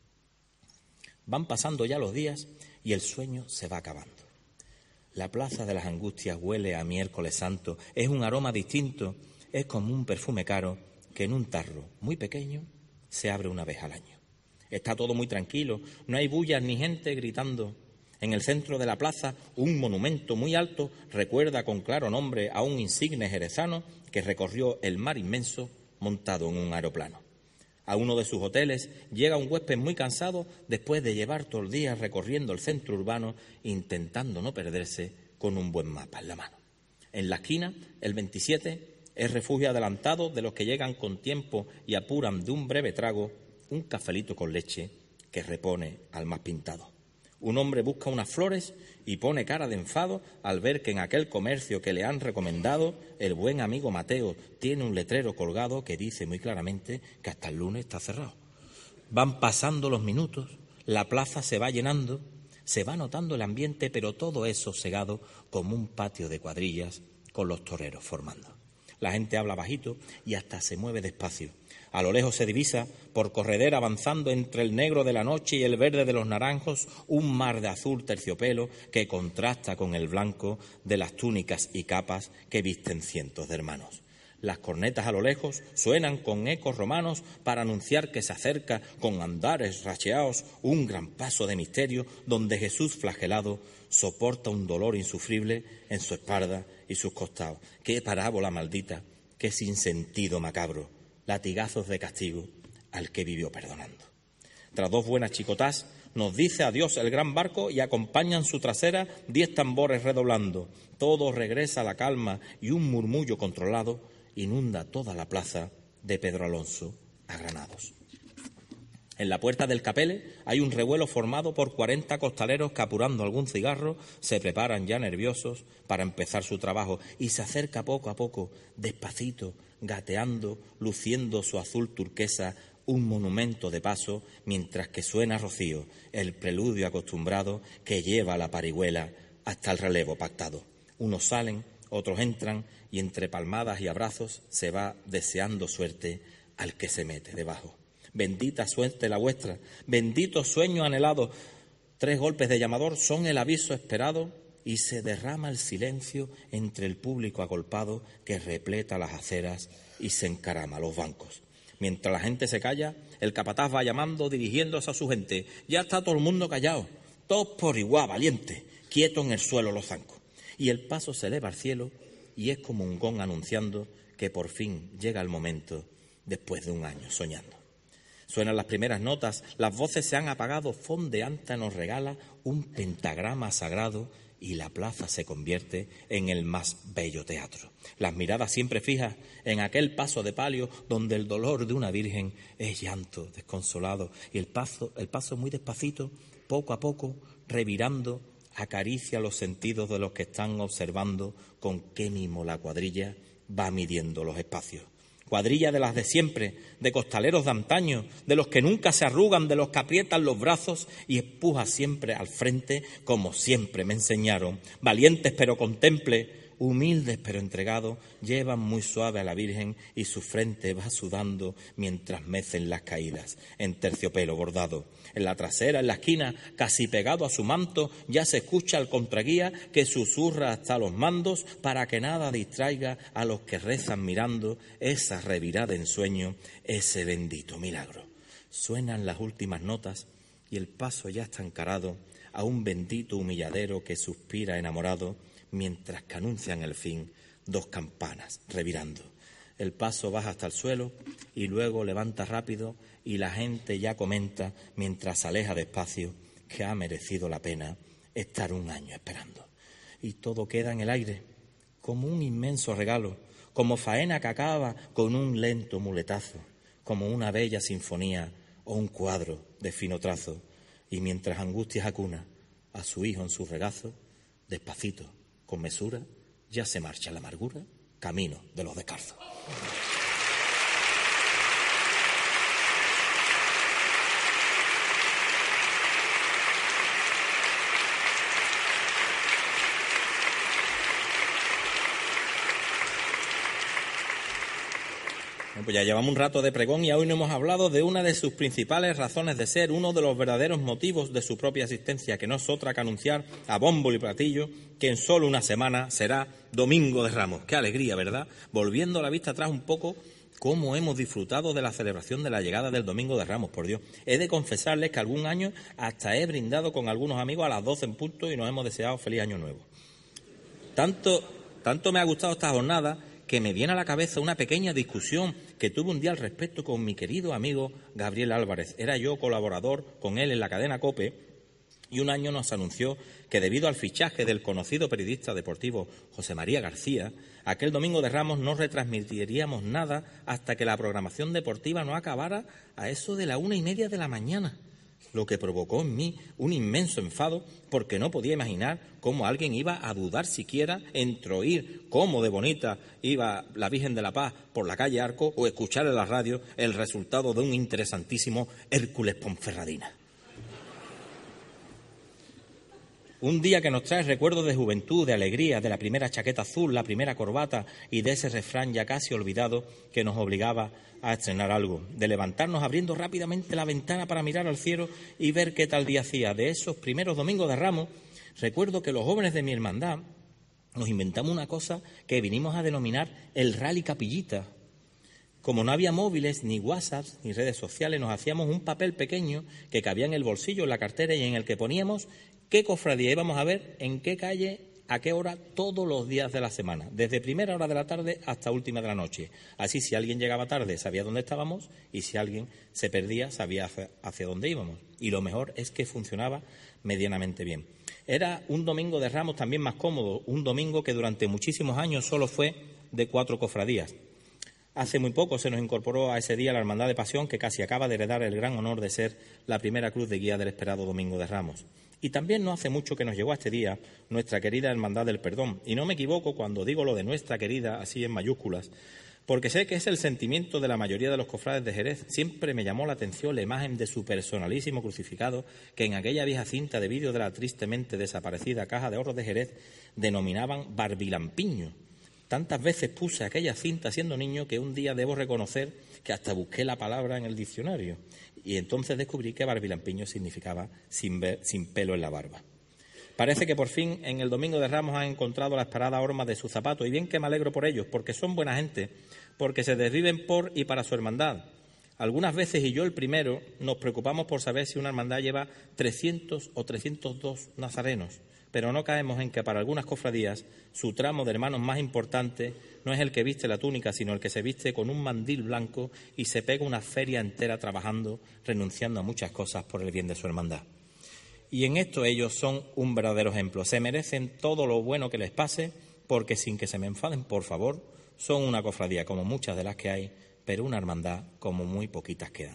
Van pasando ya los días y el sueño se va acabando. La Plaza de las Angustias huele a miércoles santo, es un aroma distinto, es como un perfume caro que en un tarro muy pequeño se abre una vez al año. Está todo muy tranquilo, no hay bullas ni gente gritando. En el centro de la plaza, un monumento muy alto recuerda con claro nombre a un insigne jerezano que recorrió el mar inmenso montado en un aeroplano. A uno de sus hoteles llega un huésped muy cansado después de llevar todo el día recorriendo el centro urbano intentando no perderse con un buen mapa en la mano. En la esquina, el 27, es refugio adelantado de los que llegan con tiempo y apuran de un breve trago un cafelito con leche que repone al más pintado. Un hombre busca unas flores y pone cara de enfado al ver que en aquel comercio que le han recomendado el buen amigo Mateo tiene un letrero colgado que dice muy claramente que hasta el lunes está cerrado. Van pasando los minutos, la plaza se va llenando, se va notando el ambiente, pero todo es sosegado como un patio de cuadrillas con los toreros formando. La gente habla bajito y hasta se mueve despacio. A lo lejos se divisa, por corredera avanzando entre el negro de la noche y el verde de los naranjos, un mar de azul terciopelo que contrasta con el blanco de las túnicas y capas que visten cientos de hermanos. Las cornetas a lo lejos suenan con ecos romanos para anunciar que se acerca con andares racheados un gran paso de misterio donde Jesús flagelado soporta un dolor insufrible en su espalda y sus costados. ¡Qué parábola maldita! ¡Qué sinsentido macabro! Latigazos de castigo al que vivió perdonando. Tras 2 buenas chicotás, nos dice adiós el gran barco y acompañan su trasera 10 tambores redoblando. Todo regresa a la calma y un murmullo controlado inunda toda la plaza de Pedro Alonso a Granados. En la puerta del Capele hay un revuelo formado por 40 costaleros que, apurando algún cigarro, se preparan ya nerviosos para empezar su trabajo y se acerca poco a poco, despacito, gateando, luciendo su azul turquesa, un monumento de paso, mientras que suena rocío, el preludio acostumbrado que lleva a la parihuela hasta el relevo pactado. Unos salen, otros entran y entre palmadas y abrazos se va deseando suerte al que se mete debajo. Bendita suerte la vuestra, bendito sueño anhelado. 3 golpes de llamador son el aviso esperado y se derrama el silencio entre el público agolpado que repleta las aceras y se encarama a los bancos. Mientras la gente se calla, el capataz va llamando, dirigiéndose a su gente. Ya está todo el mundo callado, todos por igual, valiente, quieto en el suelo los zancos. Y el paso se eleva al cielo y es como un gong anunciando que por fin llega el momento después de un año soñando. Suenan las primeras notas, las voces se han apagado, fondeante nos regala un pentagrama sagrado y la plaza se convierte en el más bello teatro. Las miradas siempre fijas en aquel paso de palio donde el dolor de una virgen es llanto desconsolado y el paso muy despacito, poco a poco, revirando, acaricia los sentidos de los que están observando con qué mimo la cuadrilla va midiendo los espacios. Cuadrilla de las de siempre, de costaleros de antaño, de los que nunca se arrugan, de los que aprietan los brazos y empuja siempre al frente, como siempre me enseñaron. Valientes pero con temple, humildes pero entregados, llevan muy suave a la Virgen y su frente va sudando mientras mecen las caídas en terciopelo bordado. En la trasera, en la esquina, casi pegado a su manto, ya se escucha el contraguía que susurra hasta los mandos para que nada distraiga a los que rezan mirando esa revirada en sueño, ese bendito milagro. Suenan las últimas notas y el paso ya está encarado a un bendito humilladero que suspira enamorado mientras que anuncian el fin 2 campanas revirando. El paso baja hasta el suelo y luego levanta rápido y la gente ya comenta mientras se aleja despacio que ha merecido la pena estar un año esperando. Y todo queda en el aire como un inmenso regalo, como faena que acaba con un lento muletazo, como una bella sinfonía o un cuadro de fino trazo. Y mientras Angustias acuna a su hijo en su regazo, despacito, con mesura, ya se marcha la amargura, camino de los descalzos. Pues ya llevamos un rato de pregón y hoy no hemos hablado de una de sus principales razones de ser, uno de los verdaderos motivos de su propia existencia, que no es otra que anunciar a bombo y platillo que en solo una semana será Domingo de Ramos. ¡Qué alegría!, ¿verdad? Volviendo la vista atrás un poco, cómo hemos disfrutado de la celebración de la llegada del Domingo de Ramos, por Dios. He de confesarles que algún año hasta he brindado con algunos amigos a las 12 en punto y nos hemos deseado feliz año nuevo. Tanto me ha gustado esta jornada que me viene a la cabeza una pequeña discusión que tuve un día al respecto con mi querido amigo Gabriel Álvarez. Era yo colaborador con él en la cadena COPE y un año nos anunció que debido al fichaje del conocido periodista deportivo José María García, aquel Domingo de Ramos no retransmitiríamos nada hasta que la programación deportiva no acabara a eso de la 1:30 de la mañana, lo que provocó en mí un inmenso enfado porque no podía imaginar cómo alguien iba a dudar siquiera entre oír cómo de bonita iba la Virgen de la Paz por la calle Arco o escuchar en la radio el resultado de un interesantísimo Hércules Ponferradina. Un día que nos trae recuerdos de juventud, de alegría, de la primera chaqueta azul, la primera corbata y de ese refrán ya casi olvidado que nos obligaba a estrenar algo, de levantarnos abriendo rápidamente la ventana para mirar al cielo y ver qué tal día hacía. De esos primeros domingos de Ramos, recuerdo que los jóvenes de mi hermandad nos inventamos una cosa que vinimos a denominar el Rally Capillita. Como no había móviles, ni WhatsApp, ni redes sociales, nos hacíamos un papel pequeño que cabía en el bolsillo, en la cartera y en el que poníamos qué cofradía íbamos a ver, en qué calle, a qué hora, todos los días de la semana, desde primera hora de la tarde hasta última de la noche. Así, si alguien llegaba tarde, sabía dónde estábamos y si alguien se perdía, sabía hacia dónde íbamos. Y lo mejor es que funcionaba medianamente bien. Era un Domingo de Ramos también más cómodo, un domingo que durante muchísimos años solo fue de 4 cofradías. Hace muy poco se nos incorporó a ese día la Hermandad de Pasión, que casi acaba de heredar el gran honor de ser la primera cruz de guía del esperado Domingo de Ramos. Y también no hace mucho que nos llegó a este día nuestra querida Hermandad del Perdón. Y no me equivoco cuando digo lo de nuestra querida, así en mayúsculas, porque sé que es el sentimiento de la mayoría de los cofrades de Jerez. Siempre me llamó la atención la imagen de su personalísimo crucificado que en aquella vieja cinta de vídeo de la tristemente desaparecida Caja de Ahorros de Jerez denominaban Barbilampiño. Tantas veces puse aquella cinta siendo niño que un día debo reconocer que hasta busqué la palabra en el diccionario y entonces descubrí que barbilampiño significaba sin pelo en la barba. Parece que por fin en el Domingo de Ramos han encontrado la esperada horma de su zapato y bien que me alegro por ellos, porque son buena gente, porque se desviven por y para su hermandad. Algunas veces, y yo el primero, nos preocupamos por saber si una hermandad lleva 300 o 302 nazarenos, pero no caemos en que para algunas cofradías su tramo de hermanos más importante no es el que viste la túnica, sino el que se viste con un mandil blanco y se pega una feria entera trabajando, renunciando a muchas cosas por el bien de su hermandad. Y en esto ellos son un verdadero ejemplo. Se merecen todo lo bueno que les pase, porque sin que se me enfaden, por favor, son una cofradía como muchas de las que hay, pero una hermandad como muy poquitas quedan.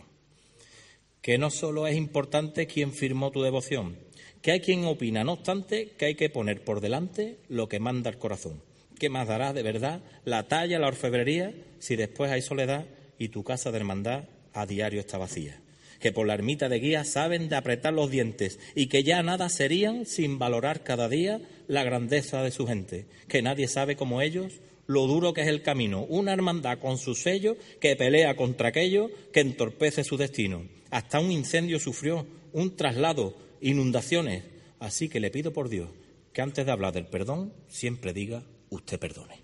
Que no solo es importante quién firmó tu devoción, que hay quien opina, no obstante, que hay que poner por delante lo que manda el corazón. ¿Qué más dará de verdad la talla, la orfebrería, si después hay soledad y tu casa de hermandad a diario está vacía? Que por la ermita de guía saben de apretar los dientes y que ya nada serían sin valorar cada día la grandeza de su gente. Que nadie sabe como ellos lo duro que es el camino. Una hermandad con su sello que pelea contra aquello que entorpece su destino. Hasta un incendio sufrió, un traslado, inundaciones. Así que le pido por Dios que antes de hablar del perdón siempre diga usted perdone.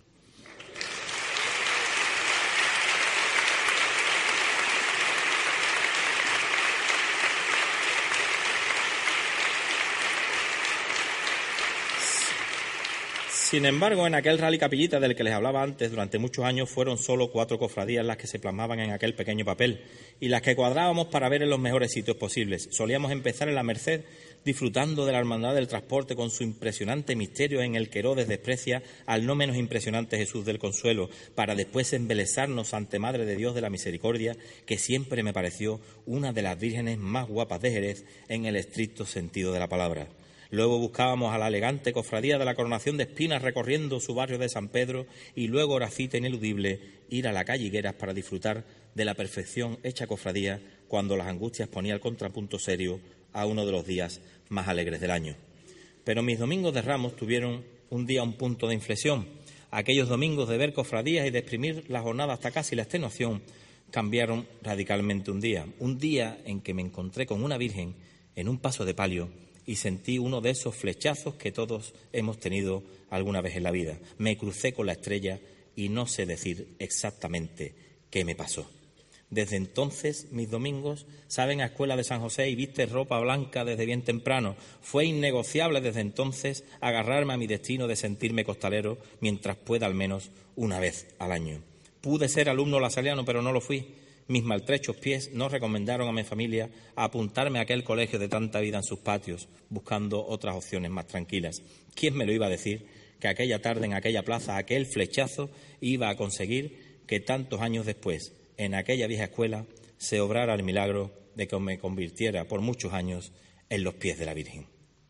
Sin embargo, en aquel Rally Capillita del que les hablaba antes, durante muchos años fueron solo 4 cofradías las que se plasmaban en aquel pequeño papel y las que cuadrábamos para ver en los mejores sitios posibles. Solíamos empezar en la Merced, disfrutando de la Hermandad del Transporte con su impresionante misterio en el que Herodes desprecia al no menos impresionante Jesús del Consuelo, para después embelesarnos ante Madre de Dios de la Misericordia, que siempre me pareció una de las vírgenes más guapas de Jerez en el estricto sentido de la palabra. Luego buscábamos a la elegante cofradía de la Coronación de Espinas recorriendo su barrio de San Pedro y luego, hora cita ineludible, ir a la calle Higueras para disfrutar de la perfección hecha cofradía cuando las angustias ponía el contrapunto serio a uno de los días más alegres del año. Pero mis domingos de Ramos tuvieron un día un punto de inflexión. Aquellos domingos de ver cofradías y de exprimir la jornada hasta casi la extenuación cambiaron radicalmente un día en que me encontré con una virgen en un paso de palio y sentí uno de esos flechazos que todos hemos tenido alguna vez en la vida. Me crucé con la estrella y no sé decir exactamente ¿Qué me pasó? Desde entonces mis domingos saben a escuela de San José y viste ropa blanca desde bien temprano. Fue innegociable desde entonces agarrarme a mi destino de sentirme costalero mientras pueda al menos una vez al año. Pude ser alumno lasaliano, pero no lo fui. Mis maltrechos pies no recomendaron a mi familia a apuntarme a aquel colegio de tanta vida en sus patios, buscando otras opciones más tranquilas. ¿Quién me lo iba a decir? Que aquella tarde en aquella plaza, aquel flechazo, iba a conseguir que tantos años después, en aquella vieja escuela, se obrara el milagro de que me convirtiera por muchos años en los pies de la Virgen.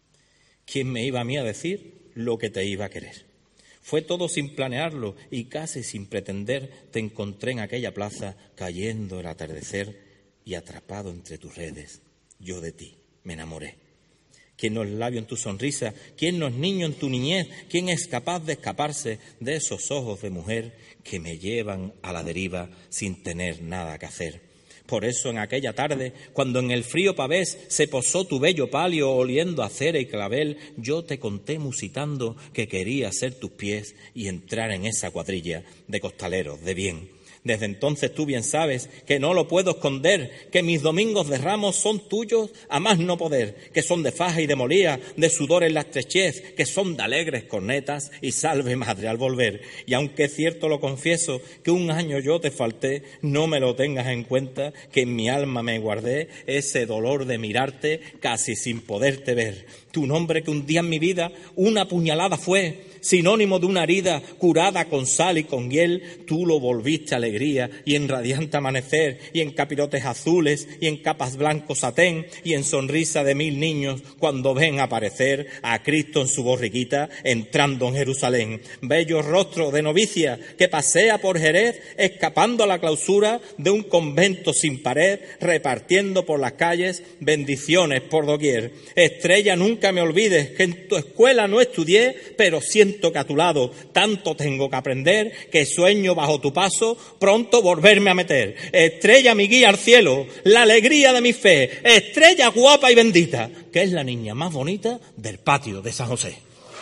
¿Quién me iba a mí a decir lo que te iba a querer? Fue todo sin planearlo y casi sin pretender te encontré en aquella plaza cayendo el atardecer y atrapado entre tus redes. Yo de ti me enamoré. ¿Quién no es labio en tu sonrisa? ¿Quién no es niño en tu niñez? ¿Quién es capaz de escaparse de esos ojos de mujer que me llevan a la deriva sin tener nada que hacer? Por eso en aquella tarde, cuando en el frío pavés se posó tu bello palio oliendo a cera y clavel, yo te conté musitando que quería ser tus pies y entrar en esa cuadrilla de costaleros de bien. Desde entonces tú bien sabes que no lo puedo esconder, que mis domingos de Ramos son tuyos a más no poder, que son de faja y de molía, de sudor en la estrechez, que son de alegres cornetas y salve madre al volver. Y aunque es cierto, lo confieso, que un año yo te falté, no me lo tengas en cuenta, que en mi alma me guardé ese dolor de mirarte casi sin poderte ver. Tu nombre que un día en mi vida una puñalada fue, sinónimo de una herida curada con sal y con hiel, tú lo volviste alegría y en radiante amanecer y en capirotes azules y en capas blancos satén y en sonrisa de 1000 niños cuando ven aparecer a Cristo en su borriquita entrando en Jerusalén. Bello rostro de novicia que pasea por Jerez escapando a la clausura de un convento sin pared, repartiendo por las calles bendiciones por doquier. Estrella, nunca me olvides que en tu escuela no estudié, pero siento que a tu lado tanto tengo que aprender, que sueño bajo tu paso pronto volverme a meter. Estrella, mi guía al cielo, la alegría de mi fe, estrella guapa y bendita, que es la niña más bonita del patio de San José.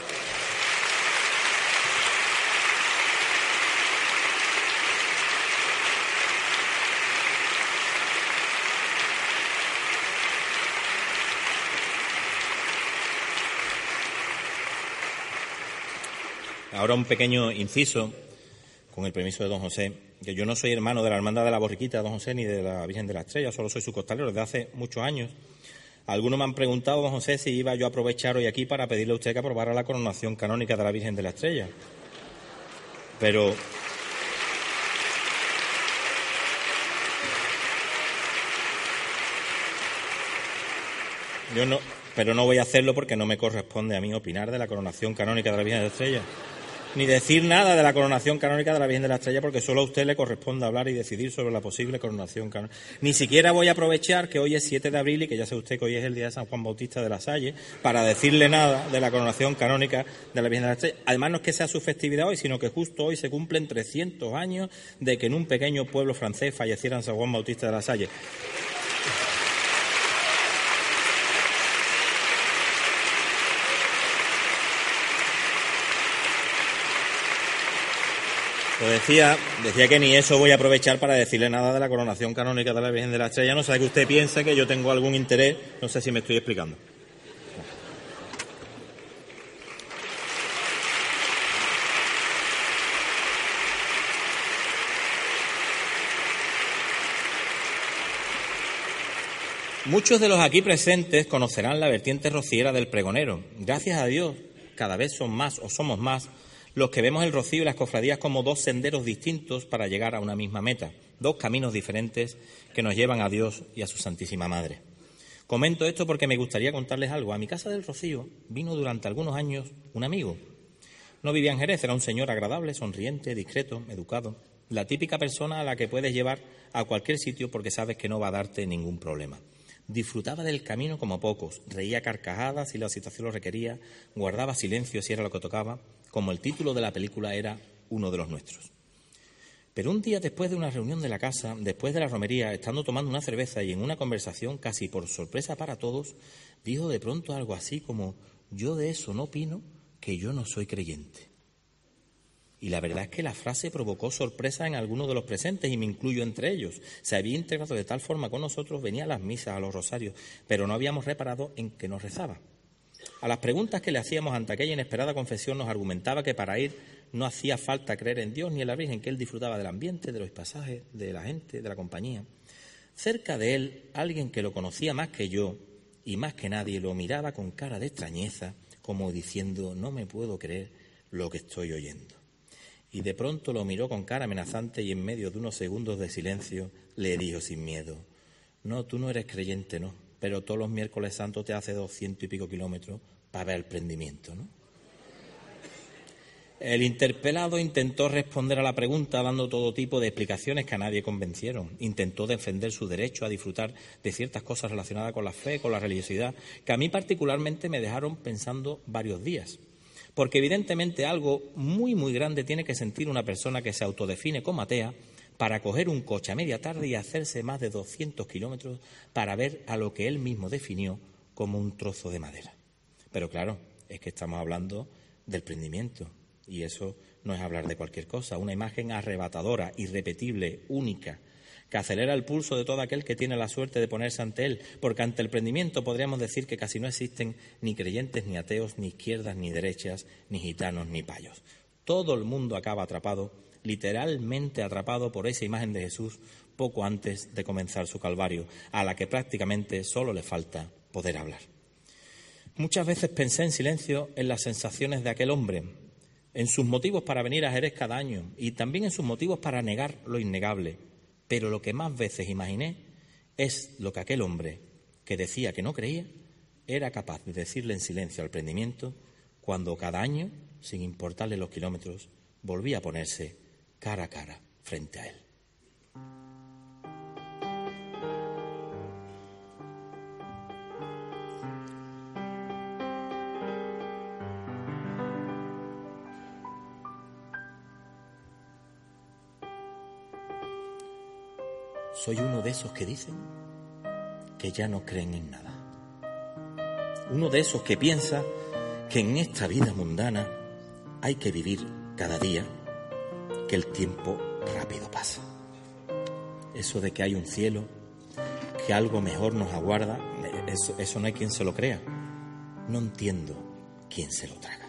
Ahora un pequeño inciso, con el permiso de don José, que yo no soy hermano de la Hermandad de la Borriquita, don José, ni de la Virgen de la Estrella, solo soy su costalero desde hace muchos años. Algunos me han preguntado, don José, si iba yo a aprovechar hoy aquí para pedirle a usted que aprobara la coronación canónica de la Virgen de la Estrella. Pero no voy a hacerlo porque no me corresponde a mí opinar de la coronación canónica de la Virgen de la Estrella, ni decir nada de la coronación canónica de la Virgen de la Estrella, porque solo a usted le corresponde hablar y decidir sobre la posible coronación canónica. Ni siquiera voy a aprovechar que hoy es 7 de abril y que ya sabe usted que hoy es el día de San Juan Bautista de la Salle para decirle nada de la coronación canónica de la Virgen de la Estrella. Además, no es que sea su festividad hoy, sino que justo hoy se cumplen 300 años de que en un pequeño pueblo francés falleciera en San Juan Bautista de la Salle. Pues decía que ni eso voy a aprovechar para decirle nada de la coronación canónica de la Virgen de la Estrella. No sé que usted piensa que yo tengo algún interés, no sé si me estoy explicando. Muchos de los aquí presentes conocerán la vertiente rociera del pregonero. Gracias a Dios, cada vez son más o somos más los que vemos el rocío y las cofradías como dos senderos distintos para llegar a una misma meta, dos caminos diferentes que nos llevan a Dios y a su Santísima Madre. Comento esto porque me gustaría contarles algo. A mi casa del Rocío vino durante algunos años un amigo. No vivía en Jerez, era un señor agradable, sonriente, discreto, educado, la típica persona a la que puedes llevar a cualquier sitio porque sabes que no va a darte ningún problema. Disfrutaba del camino como pocos, reía carcajadas si la situación lo requería, guardaba silencio si era lo que tocaba, como el título de la película era Uno de los nuestros. Pero un día después de una reunión de la casa, después de la romería, estando tomando una cerveza y en una conversación casi por sorpresa para todos, dijo de pronto algo así como: yo de eso no opino, que yo no soy creyente. Y la verdad es que la frase provocó sorpresa en algunos de los presentes, y me incluyo entre ellos. Se había integrado de tal forma con nosotros, venía a las misas, a los rosarios, pero no habíamos reparado en que nos rezaba. A las preguntas que le hacíamos ante aquella inesperada confesión nos argumentaba que para ir no hacía falta creer en Dios ni en la Virgen, que él disfrutaba del ambiente, de los pasajes, de la gente, de la compañía. Cerca de él, alguien que lo conocía más que yo y más que nadie, lo miraba con cara de extrañeza, como diciendo: no me puedo creer lo que estoy oyendo. Y de pronto lo miró con cara amenazante y en medio de unos segundos de silencio le dijo sin miedo: no, tú no eres creyente, no, pero todos los miércoles santos te hace 200 y pico kilómetros para ver el prendimiento, ¿no? El interpelado intentó responder a la pregunta dando todo tipo de explicaciones que a nadie convencieron. Intentó defender su derecho a disfrutar de ciertas cosas relacionadas con la fe, con la religiosidad, que a mí particularmente me dejaron pensando varios días. Porque evidentemente algo muy, muy grande tiene que sentir una persona que se autodefine como atea para coger un coche a media tarde y hacerse más de 200 kilómetros para ver a lo que él mismo definió como un trozo de madera. Pero claro, es que estamos hablando del prendimiento. Y eso no es hablar de cualquier cosa, una imagen arrebatadora, irrepetible, única, que acelera el pulso de todo aquel que tiene la suerte de ponerse ante él, porque ante el prendimiento podríamos decir que casi no existen ni creyentes, ni ateos, ni izquierdas, ni derechas, ni gitanos, ni payos. Todo el mundo acaba atrapado, literalmente atrapado por esa imagen de Jesús poco antes de comenzar su calvario, a la que prácticamente solo le falta poder hablar. Muchas veces pensé en silencio en las sensaciones de aquel hombre, en sus motivos para venir a Jerez cada año y también en sus motivos para negar lo innegable. Pero lo que más veces imaginé es lo que aquel hombre, que decía que no creía, era capaz de decirle en silencio al prendimiento cuando cada año, sin importarle los kilómetros, volvía a ponerse cara a cara frente a él. Soy uno de esos que dicen que ya no creen en nada. Uno de esos que piensa que en esta vida mundana hay que vivir cada día, que el tiempo rápido pasa. Eso de que hay un cielo, que algo mejor nos aguarda, eso no hay quien se lo crea. No entiendo quién se lo traga.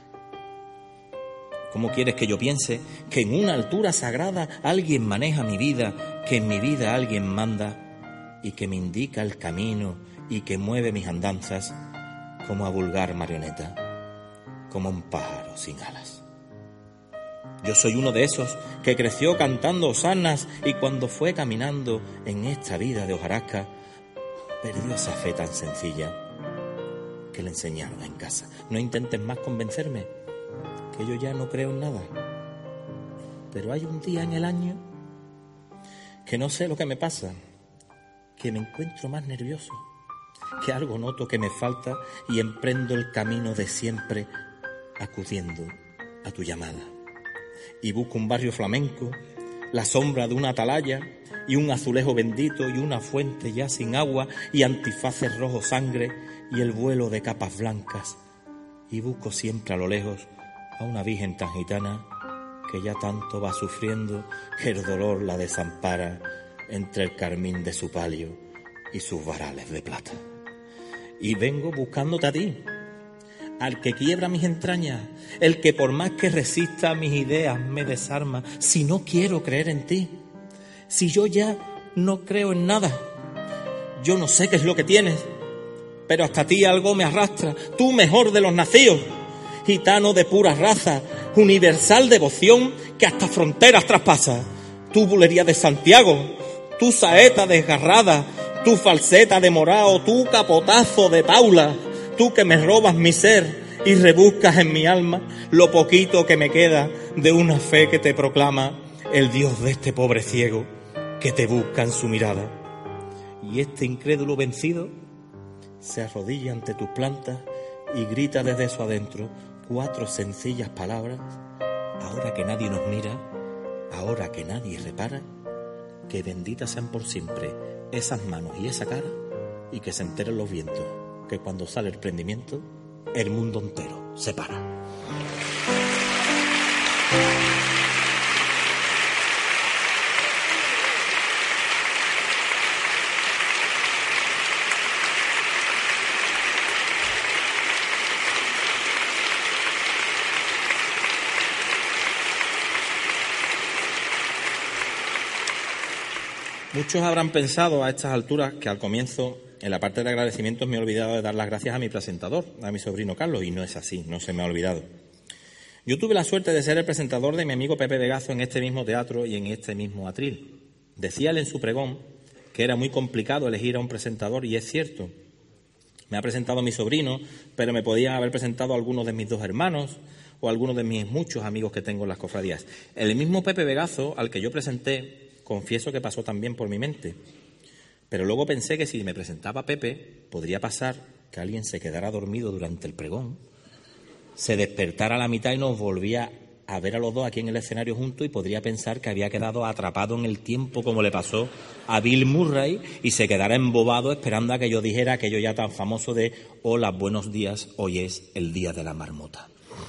¿Cómo quieres que yo piense que en una altura sagrada alguien maneja mi vida, que en mi vida alguien manda y que me indica el camino y que mueve mis andanzas como a vulgar marioneta, como un pájaro sin alas? Yo soy uno de esos que creció cantando hosanas y cuando fue caminando en esta vida de hojarasca perdió esa fe tan sencilla que le enseñaron en casa. No intentes más convencerme, que yo ya no creo en nada. Pero hay un día en el año que no sé lo que me pasa, que me encuentro más nervioso, que algo noto que me falta y emprendo el camino de siempre acudiendo a tu llamada. Y busco un barrio flamenco, la sombra de una atalaya y un azulejo bendito y una fuente ya sin agua y antifaces rojo sangre y el vuelo de capas blancas. Y busco siempre a lo lejos a una virgen tan gitana que ya tanto va sufriendo que el dolor la desampara entre el carmín de su palio y sus varales de plata. Y vengo buscándote a ti, al que quiebra mis entrañas, el que por más que resista a mis ideas me desarma. Si no quiero creer en ti, si yo ya no creo en nada, yo no sé qué es lo que tienes, pero hasta ti algo me arrastra, tú mejor de los nacidos, gitano de pura raza, universal devoción que hasta fronteras traspasa. Tu bulería de Santiago, tu saeta desgarrada, tu falseta de Morao, tu capotazo de Paula, tú que me robas mi ser y rebuscas en mi alma lo poquito que me queda de una fe que te proclama el Dios de este pobre ciego que te busca en su mirada. Y este incrédulo vencido se arrodilla ante tus plantas y grita desde su adentro 4 sencillas palabras: ahora que nadie nos mira, ahora que nadie repara, que benditas sean por siempre esas manos y esa cara, y que se enteren los vientos que cuando sale el prendimiento el mundo entero se para. Muchos habrán pensado a estas alturas que al comienzo, en la parte de agradecimientos, me he olvidado de dar las gracias a mi presentador, a mi sobrino Carlos, y no es así, no se me ha olvidado. Yo tuve la suerte de ser el presentador de mi amigo Pepe Vegazo en este mismo teatro y en este mismo atril. Decía él en su pregón que era muy complicado elegir a un presentador, y es cierto. Me ha presentado mi sobrino, pero me podían haber presentado a algunos de mis 2 hermanos o a algunos de mis muchos amigos que tengo en las cofradías. El mismo Pepe Vegazo, al que yo presenté, confieso que pasó también por mi mente. Pero luego pensé que si me presentaba Pepe, podría pasar que alguien se quedara dormido durante el pregón, se despertara a la mitad y nos volvía a ver a los dos aquí en el escenario juntos, y podría pensar que había quedado atrapado en el tiempo, como le pasó a Bill Murray, y se quedara embobado esperando a que yo dijera aquello ya tan famoso de «Hola, buenos días, hoy es el día de la marmota».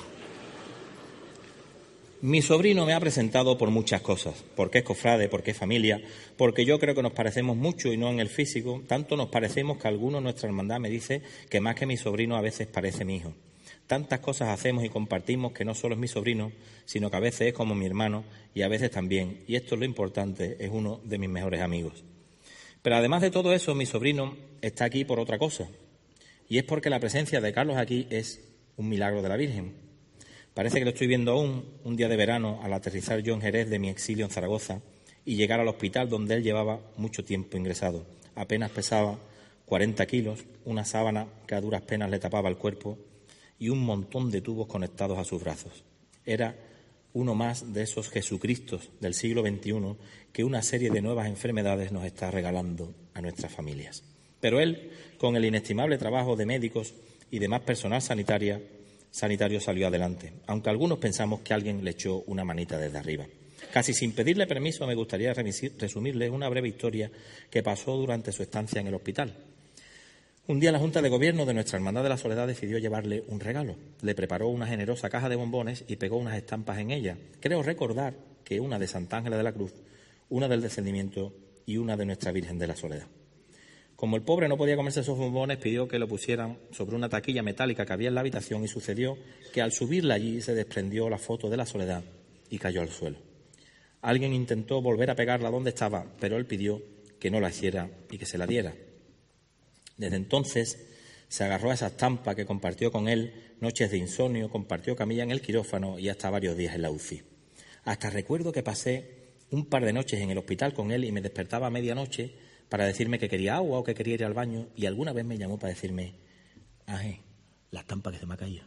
Mi sobrino me ha presentado por muchas cosas, porque es cofrade, porque es familia, porque yo creo que nos parecemos mucho y no en el físico. Tanto nos parecemos que algunos, nuestra hermandad me dice que más que mi sobrino a veces parece mi hijo. Tantas cosas hacemos y compartimos que no solo es mi sobrino, sino que a veces es como mi hermano y a veces también, y esto es lo importante, es uno de mis mejores amigos. Pero además de todo eso, mi sobrino está aquí por otra cosa, y es porque la presencia de Carlos aquí es un milagro de la Virgen. Parece que lo estoy viendo aún un día de verano al aterrizar yo en Jerez de mi exilio en Zaragoza y llegar al hospital donde él llevaba mucho tiempo ingresado. Apenas pesaba 40 kilos, una sábana que a duras penas le tapaba el cuerpo y un montón de tubos conectados a sus brazos. Era uno más de esos Jesucristos del siglo XXI que una serie de nuevas enfermedades nos está regalando a nuestras familias. Pero él, con el inestimable trabajo de médicos y demás personal sanitario, salió adelante, aunque algunos pensamos que alguien le echó una manita desde arriba. Casi sin pedirle permiso, me gustaría resumirles una breve historia que pasó durante su estancia en el hospital. Un día la Junta de Gobierno de nuestra Hermandad de la Soledad decidió llevarle un regalo. Le preparó una generosa caja de bombones y pegó unas estampas en ella. Creo recordar que una de Santa Ángela de la Cruz, una del Descendimiento y una de Nuestra Virgen de la Soledad. Como el pobre no podía comerse esos bombones, pidió que lo pusieran sobre una taquilla metálica que había en la habitación, y sucedió que al subirla allí se desprendió la foto de la Soledad y cayó al suelo. Alguien intentó volver a pegarla donde estaba, pero él pidió que no la hiciera y que se la diera. Desde entonces se agarró a esa estampa que compartió con él noches de insomnio, compartió camilla en el quirófano y hasta varios días en la UCI. Hasta recuerdo que pasé un par de noches en el hospital con él y me despertaba a medianoche para decirme que quería agua o que quería ir al baño, y alguna vez me llamó para decirme: Ángel, la estampa que se me ha caído.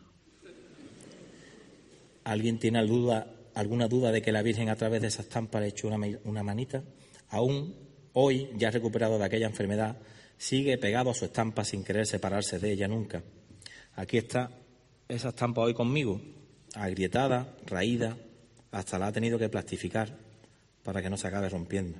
¿Alguien tiene alguna duda de que la Virgen a través de esa estampa le echó una manita? Aún hoy, ya recuperado de aquella enfermedad, sigue pegado a su estampa sin querer separarse de ella nunca. Aquí está esa estampa hoy conmigo, agrietada, raída, hasta la ha tenido que plastificar para que no se acabe rompiendo.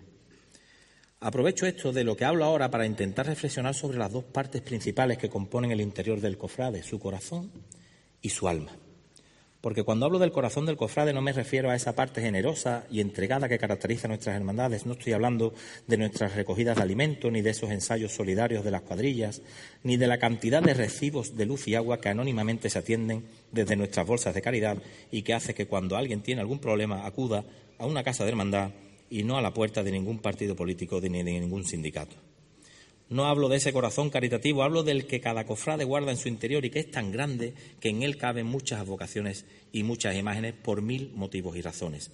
Aprovecho esto de lo que hablo ahora para intentar reflexionar sobre las 2 partes principales que componen el interior del cofrade, su corazón y su alma. Porque cuando hablo del corazón del cofrade no me refiero a esa parte generosa y entregada que caracteriza nuestras hermandades. No estoy hablando de nuestras recogidas de alimentos, ni de esos ensayos solidarios de las cuadrillas, ni de la cantidad de recibos de luz y agua que anónimamente se atienden desde nuestras bolsas de caridad y que hace que cuando alguien tiene algún problema acuda a una casa de hermandad y no a la puerta de ningún partido político ni de ningún sindicato. No hablo de ese corazón caritativo, hablo del que cada cofrade guarda en su interior y que es tan grande que en él caben muchas vocaciones y muchas imágenes por 1000 motivos y razones.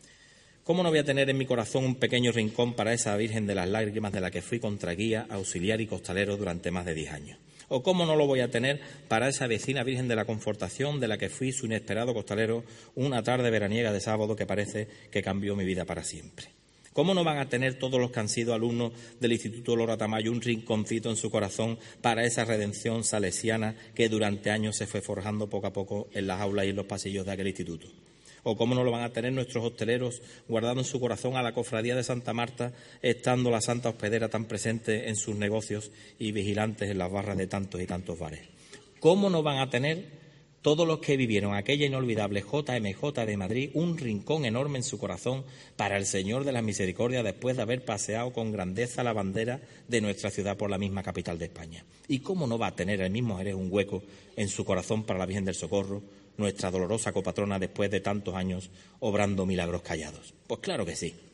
¿Cómo no voy a tener en mi corazón un pequeño rincón para esa Virgen de las Lágrimas de la que fui contraguía, auxiliar y costalero durante más de 10 años? ¿O cómo no lo voy a tener para esa vecina Virgen de la Confortación de la que fui su inesperado costalero una tarde veraniega de sábado que parece que cambió mi vida para siempre? ¿Cómo no van a tener todos los que han sido alumnos del Instituto Lora Tamayo un rinconcito en su corazón para esa redención salesiana que durante años se fue forjando poco a poco en las aulas y en los pasillos de aquel instituto? ¿O cómo no lo van a tener nuestros hosteleros guardando en su corazón a la cofradía de Santa Marta, estando la Santa Hospedera tan presente en sus negocios y vigilantes en las barras de tantos y tantos bares? ¿Cómo no van a tener todos los que vivieron aquella inolvidable JMJ de Madrid un rincón enorme en su corazón para el Señor de la Misericordia después de haber paseado con grandeza la bandera de nuestra ciudad por la misma capital de España? ¿Y cómo no va a tener el mismo Jerez un hueco en su corazón para la Virgen del Socorro, nuestra dolorosa copatrona después de tantos años obrando milagros callados? Pues claro que sí.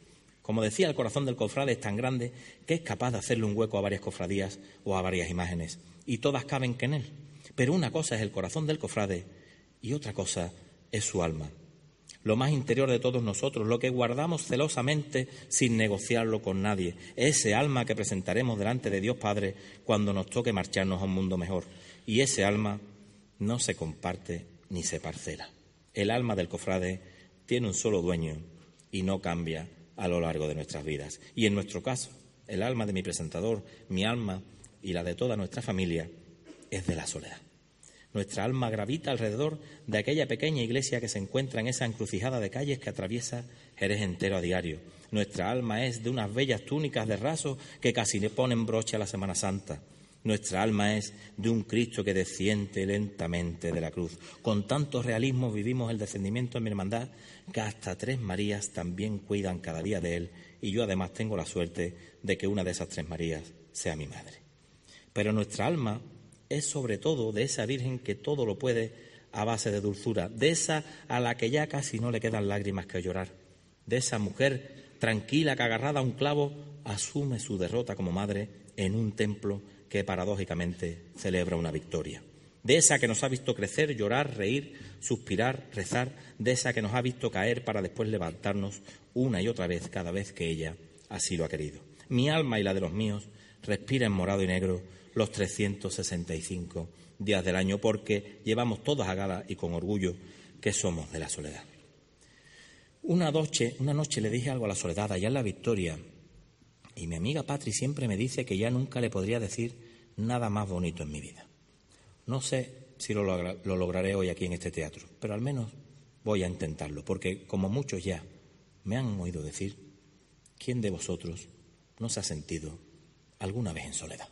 Como decía, el corazón del cofrade es tan grande que es capaz de hacerle un hueco a varias cofradías o a varias imágenes, y todas caben que en él. Pero una cosa es el corazón del cofrade y otra cosa es su alma. Lo más interior de todos nosotros, lo que guardamos celosamente sin negociarlo con nadie, ese alma que presentaremos delante de Dios Padre cuando nos toque marcharnos a un mundo mejor. Y ese alma no se comparte ni se parcela. El alma del cofrade tiene un solo dueño y no cambia a lo largo de nuestras vidas. Y en nuestro caso, el alma de mi presentador, mi alma y la de toda nuestra familia es de la soledad. Nuestra alma gravita alrededor de aquella pequeña iglesia que se encuentra en esa encrucijada de calles que atraviesa Jerez entero a diario. Nuestra alma es de unas bellas túnicas de raso que casi le ponen broche a la Semana Santa. Nuestra alma es de un Cristo que desciende lentamente de la cruz. Con tanto realismo vivimos el descendimiento en mi hermandad que hasta 3 Marías también cuidan cada día de él, y yo además tengo la suerte de que una de esas 3 Marías sea mi madre. Pero nuestra alma es sobre todo de esa Virgen que todo lo puede a base de dulzura, de esa a la que ya casi no le quedan lágrimas que llorar, de esa mujer tranquila que agarrada a un clavo asume su derrota como madre en un templo que paradójicamente celebra una victoria, de esa que nos ha visto crecer, llorar, reír, suspirar, rezar, de esa que nos ha visto caer para después levantarnos una y otra vez cada vez que ella así lo ha querido. Mi alma y la de los míos respira en morado y negro los 365 días del año, porque llevamos todas a gala y con orgullo que somos de la soledad. Una noche le dije algo a la soledad allá en la Victoria, y mi amiga Patri siempre me dice que ya nunca le podría decir nada más bonito en mi vida. No sé si lo lograré hoy aquí en este teatro, pero al menos voy a intentarlo, porque como muchos ya me han oído decir, ¿quién de vosotros no se ha sentido alguna vez en soledad?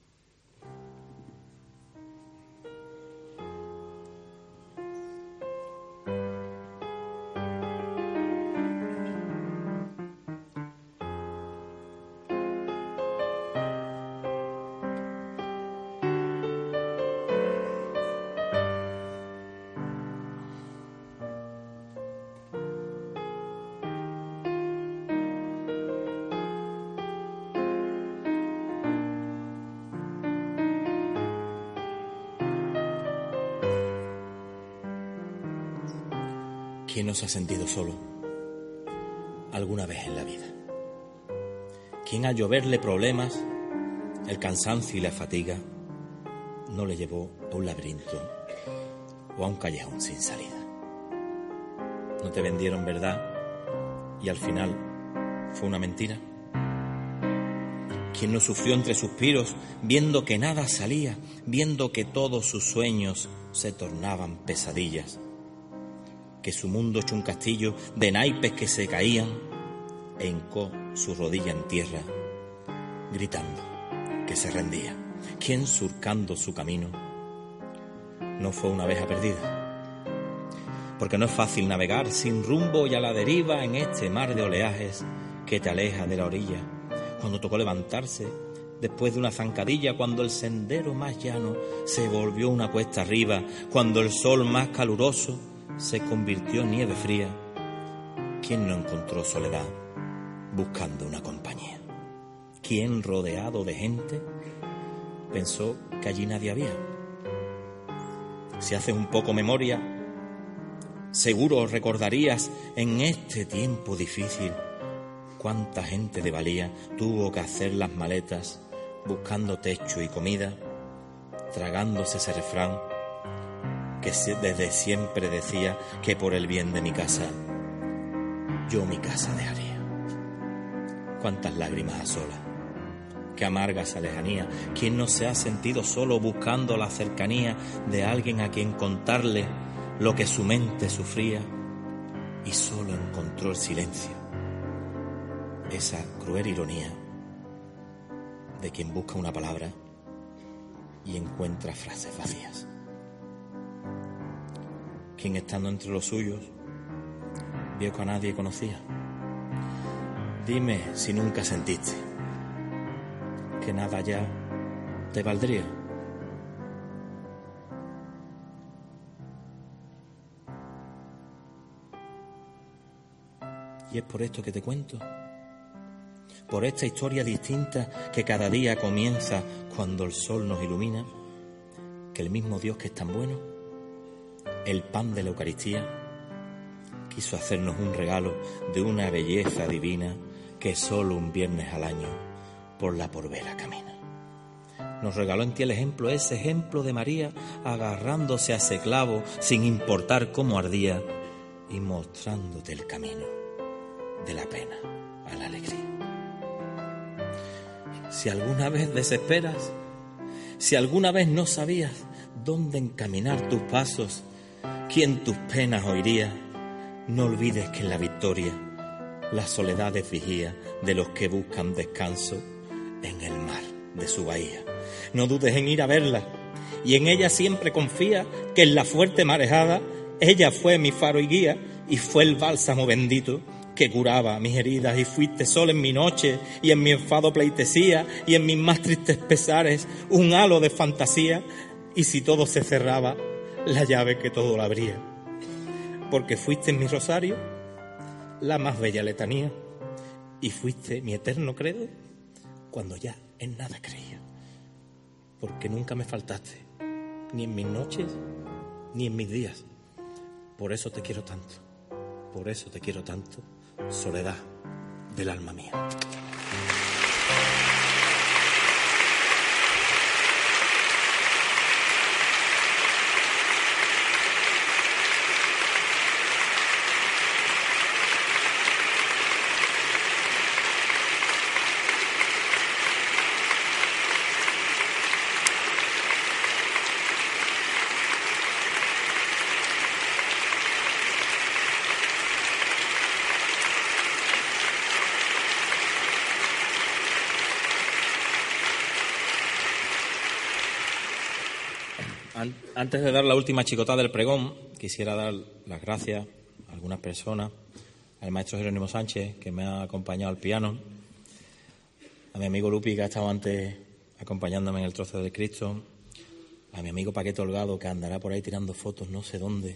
¿Quién no se ha sentido solo alguna vez en la vida? ¿Quién al lloverle problemas, el cansancio y la fatiga no le llevó a un laberinto o a un callejón sin salida? ¿No te vendieron verdad y al final fue una mentira? ¿Quién no sufrió entre suspiros viendo que nada salía, viendo que todos sus sueños se tornaban pesadillas? Que su mundo hecho un castillo de naipes que se caían e hincó su rodilla en tierra, gritando que se rendía. ¿Quién surcando su camino no fue una abeja perdida? Porque no es fácil navegar sin rumbo y a la deriva en este mar de oleajes que te aleja de la orilla. Cuando tocó levantarse después de una zancadilla, cuando el sendero más llano se volvió una cuesta arriba, cuando el sol más caluroso se convirtió en nieve fría, ¿quién no encontró soledad buscando una compañía? ¿Quién, rodeado de gente, pensó que allí nadie había? Si haces un poco memoria, seguro recordarías en este tiempo difícil cuánta gente de valía tuvo que hacer las maletas buscando techo y comida, tragándose ese refrán que desde siempre decía que por el bien de mi casa, yo mi casa dejaría. Cuántas lágrimas a solas, qué amarga esa lejanía. ¿Quién no se ha sentido solo buscando la cercanía de alguien a quien contarle lo que su mente sufría y solo encontró el silencio? Esa cruel ironía de quien busca una palabra y encuentra frases vacías. Quien estando entre los suyos vio que a nadie conocía. Dime si nunca sentiste que nada ya te valdría. Y es por esto que te cuento por esta historia distinta que cada día comienza cuando el sol nos ilumina, que el mismo Dios que es tan bueno, el pan de la Eucaristía, quiso hacernos un regalo de una belleza divina que solo un viernes al año por la Porvera camina. Nos regaló en ti el ejemplo, ese ejemplo de María, agarrándose a ese clavo sin importar cómo ardía y mostrándote el camino de la pena a la alegría. Si alguna vez desesperas, si alguna vez no sabías dónde encaminar tus pasos, quién tus penas oiría, no olvides que en la victoria la soledad es vigía de los que buscan descanso en el mar de su bahía. No dudes en ir a verla y en ella siempre confía que en la fuerte marejada ella fue mi faro y guía y fue el bálsamo bendito que curaba mis heridas y fuiste sol en mi noche y en mi enfado pleitesía y en mis más tristes pesares un halo de fantasía y si todo se cerraba la llave que todo lo abría porque fuiste en mi rosario la más bella letanía y fuiste mi eterno credo cuando ya en nada creía porque nunca me faltaste ni en mis noches ni en mis días por eso te quiero tanto soledad del alma mía. Antes de dar la última chicotada del pregón, quisiera dar las gracias a algunas personas, al maestro Jerónimo Sánchez, que me ha acompañado al piano, a mi amigo Lupi, que ha estado antes acompañándome en el trozo del Cristo, a mi amigo Paquete Holgado, que andará por ahí tirando fotos no sé dónde,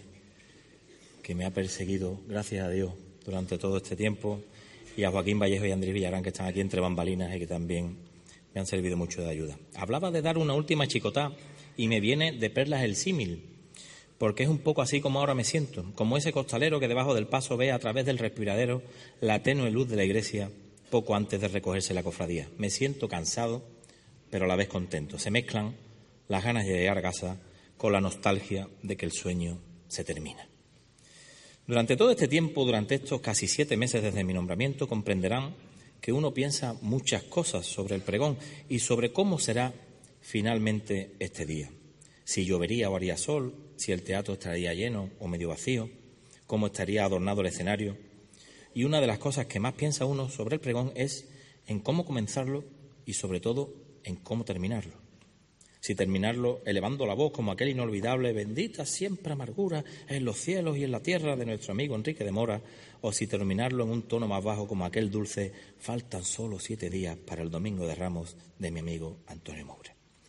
que me ha perseguido, gracias a Dios, durante todo este tiempo, y a Joaquín Vallejo y Andrés Villarán, que están aquí entre bambalinas y que también me han servido mucho de ayuda. Hablaba de dar una última chicotada y me viene de perlas el símil, porque es un poco así como ahora me siento, como ese costalero que debajo del paso ve a través del respiradero la tenue luz de la iglesia poco antes de recogerse la cofradía. Me siento cansado, pero a la vez contento. Se mezclan las ganas de llegar a casa con la nostalgia de que el sueño se termina. Durante todo este tiempo, durante estos casi 7 meses desde mi nombramiento, comprenderán que uno piensa muchas cosas sobre el pregón y sobre cómo será finalmente este día. Si llovería o haría sol, si el teatro estaría lleno o medio vacío, cómo estaría adornado el escenario. Y una de las cosas que más piensa uno sobre el pregón es en cómo comenzarlo y sobre todo en cómo terminarlo. Si terminarlo elevando la voz como aquel inolvidable bendita siempre amargura en los cielos y en la tierra de nuestro amigo Enrique de Mora, o si terminarlo en un tono más bajo como aquel dulce faltan solo 7 días para el Domingo de Ramos de mi amigo Antonio Moure.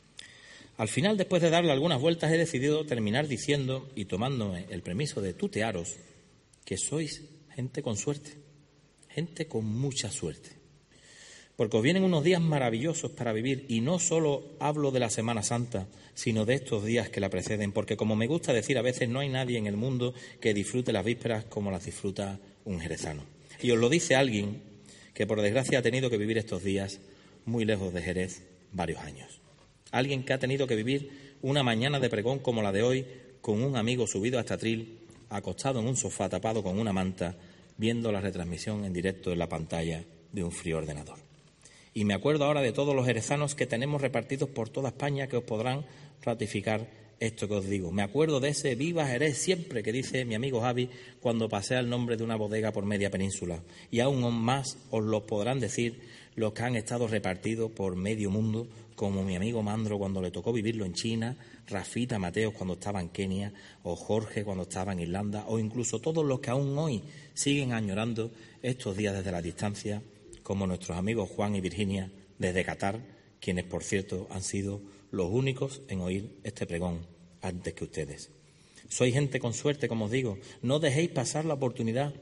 Al final, después de darle algunas vueltas, he decidido terminar diciendo y tomándome el permiso de tutearos que sois gente con suerte, gente con mucha suerte. Porque os vienen unos días maravillosos para vivir y no solo hablo de la Semana Santa, sino de estos días que la preceden, porque como me gusta decir a veces no hay nadie en el mundo que disfrute las vísperas como las disfruta un jerezano. Y os lo dice alguien que por desgracia ha tenido que vivir estos días muy lejos de Jerez varios años. Alguien que ha tenido que vivir una mañana de pregón como la de hoy con un amigo subido hasta Atril, acostado en un sofá tapado con una manta, viendo la retransmisión en directo en la pantalla de un frío ordenador. Y me acuerdo ahora de todos los jerezanos que tenemos repartidos por toda España que os podrán ratificar esto que os digo. Me acuerdo de ese viva Jerez siempre que dice mi amigo Javi cuando pasea el nombre de una bodega por media península. Y aún más os lo podrán decir los que han estado repartidos por medio mundo, como mi amigo Mandro cuando le tocó vivirlo en China, Rafita Mateos cuando estaba en Kenia, o Jorge cuando estaba en Irlanda, o incluso todos los que aún hoy siguen añorando estos días desde la distancia, como nuestros amigos Juan y Virginia desde Qatar, quienes, por cierto, han sido los únicos en oír este pregón antes que ustedes. Sois gente con suerte, como os digo. No dejéis pasar la oportunidad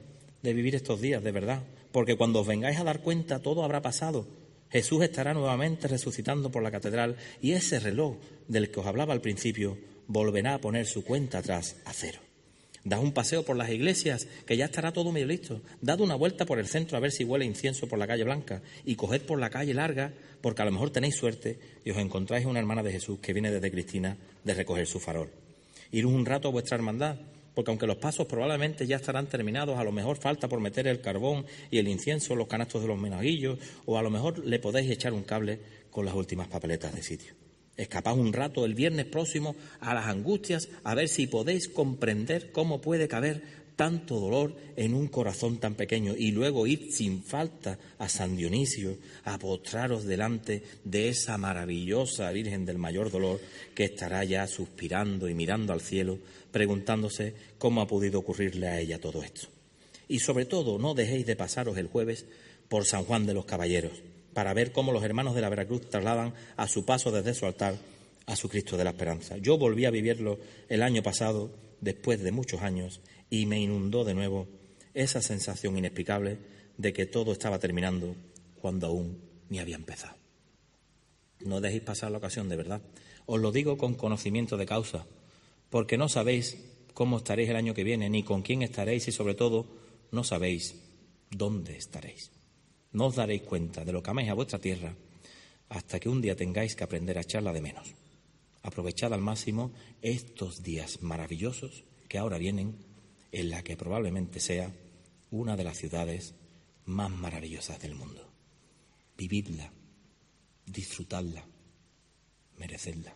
de vivir estos días, de verdad, porque cuando os vengáis a dar cuenta todo habrá pasado. Jesús estará nuevamente resucitando por la catedral y ese reloj del que os hablaba al principio volverá a poner su cuenta atrás a cero. Dad un paseo por las iglesias, que ya estará todo medio listo. Dad una vuelta por el centro a ver si huele incienso por la calle Blanca y coged por la calle Larga, porque a lo mejor tenéis suerte y os encontráis una hermana de Jesús que viene desde Cristina de recoger su farol. Iros un rato a vuestra hermandad, porque aunque los pasos probablemente ya estarán terminados, a lo mejor falta por meter el carbón y el incienso en los canastos de los menaguillos, o a lo mejor le podéis echar un cable con las últimas papeletas de sitio. Escapad un rato el viernes próximo a las Angustias a ver si podéis comprender cómo puede caber tanto dolor en un corazón tan pequeño y luego id sin falta a San Dionisio a postraros delante de esa maravillosa Virgen del Mayor Dolor que estará ya suspirando y mirando al cielo, preguntándose cómo ha podido ocurrirle a ella todo esto. Y sobre todo no dejéis de pasaros el jueves por San Juan de los Caballeros, para ver cómo los hermanos de la Veracruz trasladan a su paso desde su altar a su Cristo de la Esperanza. Yo volví a vivirlo el año pasado, después de muchos años, y me inundó de nuevo esa sensación inexplicable de que todo estaba terminando cuando aún ni había empezado. No dejéis pasar la ocasión, de verdad. Os lo digo con conocimiento de causa, porque no sabéis cómo estaréis el año que viene, ni con quién estaréis y, sobre todo, no sabéis dónde estaréis. No os daréis cuenta de lo que amáis a vuestra tierra hasta que un día tengáis que aprender a echarla de menos. Aprovechad al máximo estos días maravillosos que ahora vienen, en la que probablemente sea una de las ciudades más maravillosas del mundo. Vividla, disfrutadla, merecedla.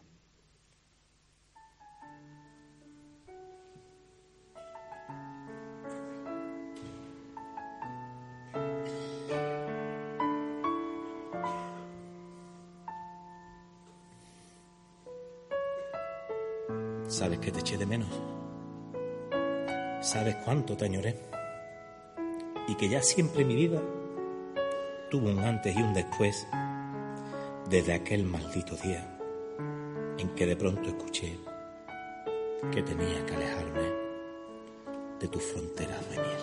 ¿Sabes que te eché de menos? ¿Sabes cuánto te añoré? Y que ya siempre mi vida tuvo un antes y un después, desde aquel maldito día en que de pronto escuché que tenía que alejarme de tus fronteras de miel.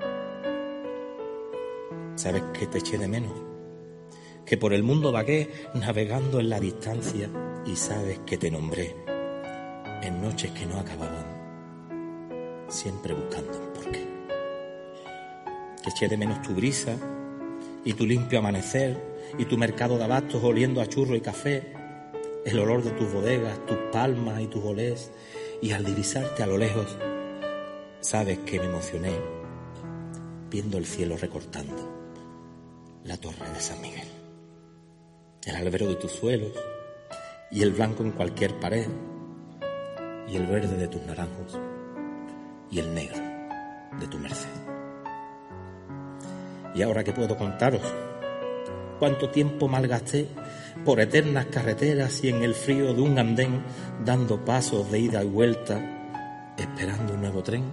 ¿Sabes que te eché de menos? Que por el mundo vagué navegando en la distancia y sabes que te nombré en noches que no acababan, siempre buscando un porqué. Que eché de menos tu brisa y tu limpio amanecer y tu mercado de abastos oliendo a churro y café, el olor de tus bodegas, tus palmas y tus olés, y al divisarte a lo lejos, sabes que me emocioné viendo el cielo recortando la torre de San Miguel, el albero de tus suelos y el blanco en cualquier pared, y el verde de tus naranjos y el negro de tu merced. Y ahora que puedo contaros cuánto tiempo malgasté por eternas carreteras y en el frío de un andén, dando pasos de ida y vuelta, esperando un nuevo tren.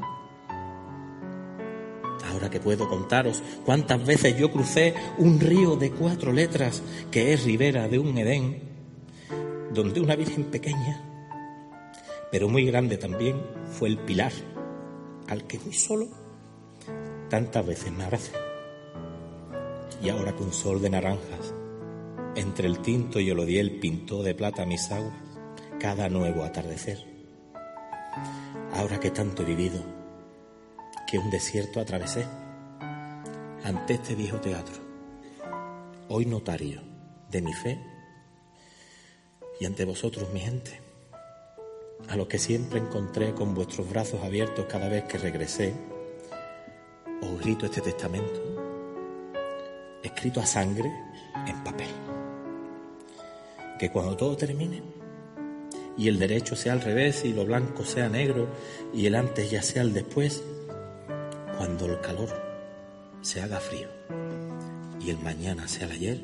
Ahora que puedo contaros cuántas veces yo crucé un río de 4 letras que es ribera de un Edén, donde una virgen pequeña, pero muy grande también, fue el pilar al que muy solo tantas veces me abracé. Y ahora que un sol de naranjas entre el tinto y el odiel pintó de plata mis aguas cada nuevo atardecer, ahora que tanto he vivido que un desierto atravesé ante este viejo teatro, hoy notario de mi fe, y ante vosotros, mi gente, a los que siempre encontré con vuestros brazos abiertos cada vez que regresé, os grito este testamento, escrito a sangre en papel. Que cuando todo termine, y el derecho sea al revés, y lo blanco sea negro, y el antes ya sea el después, cuando el calor se haga frío, y el mañana sea el ayer,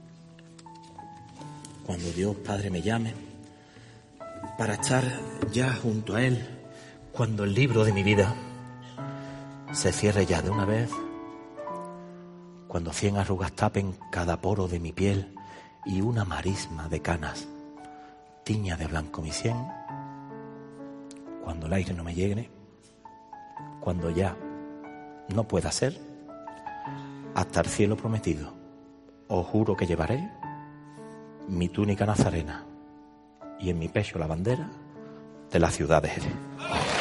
cuando Dios Padre me llame, para estar ya junto a Él, cuando el libro de mi vida se cierre ya de una vez, cuando 100 arrugas tapen cada poro de mi piel y una marisma de canas tiña de blanco mi sien, cuando el aire no me llegue, cuando ya no pueda ser, hasta el cielo prometido, os juro que llevaré mi túnica nazarena y en mi pecho la bandera de la ciudad de Jerez.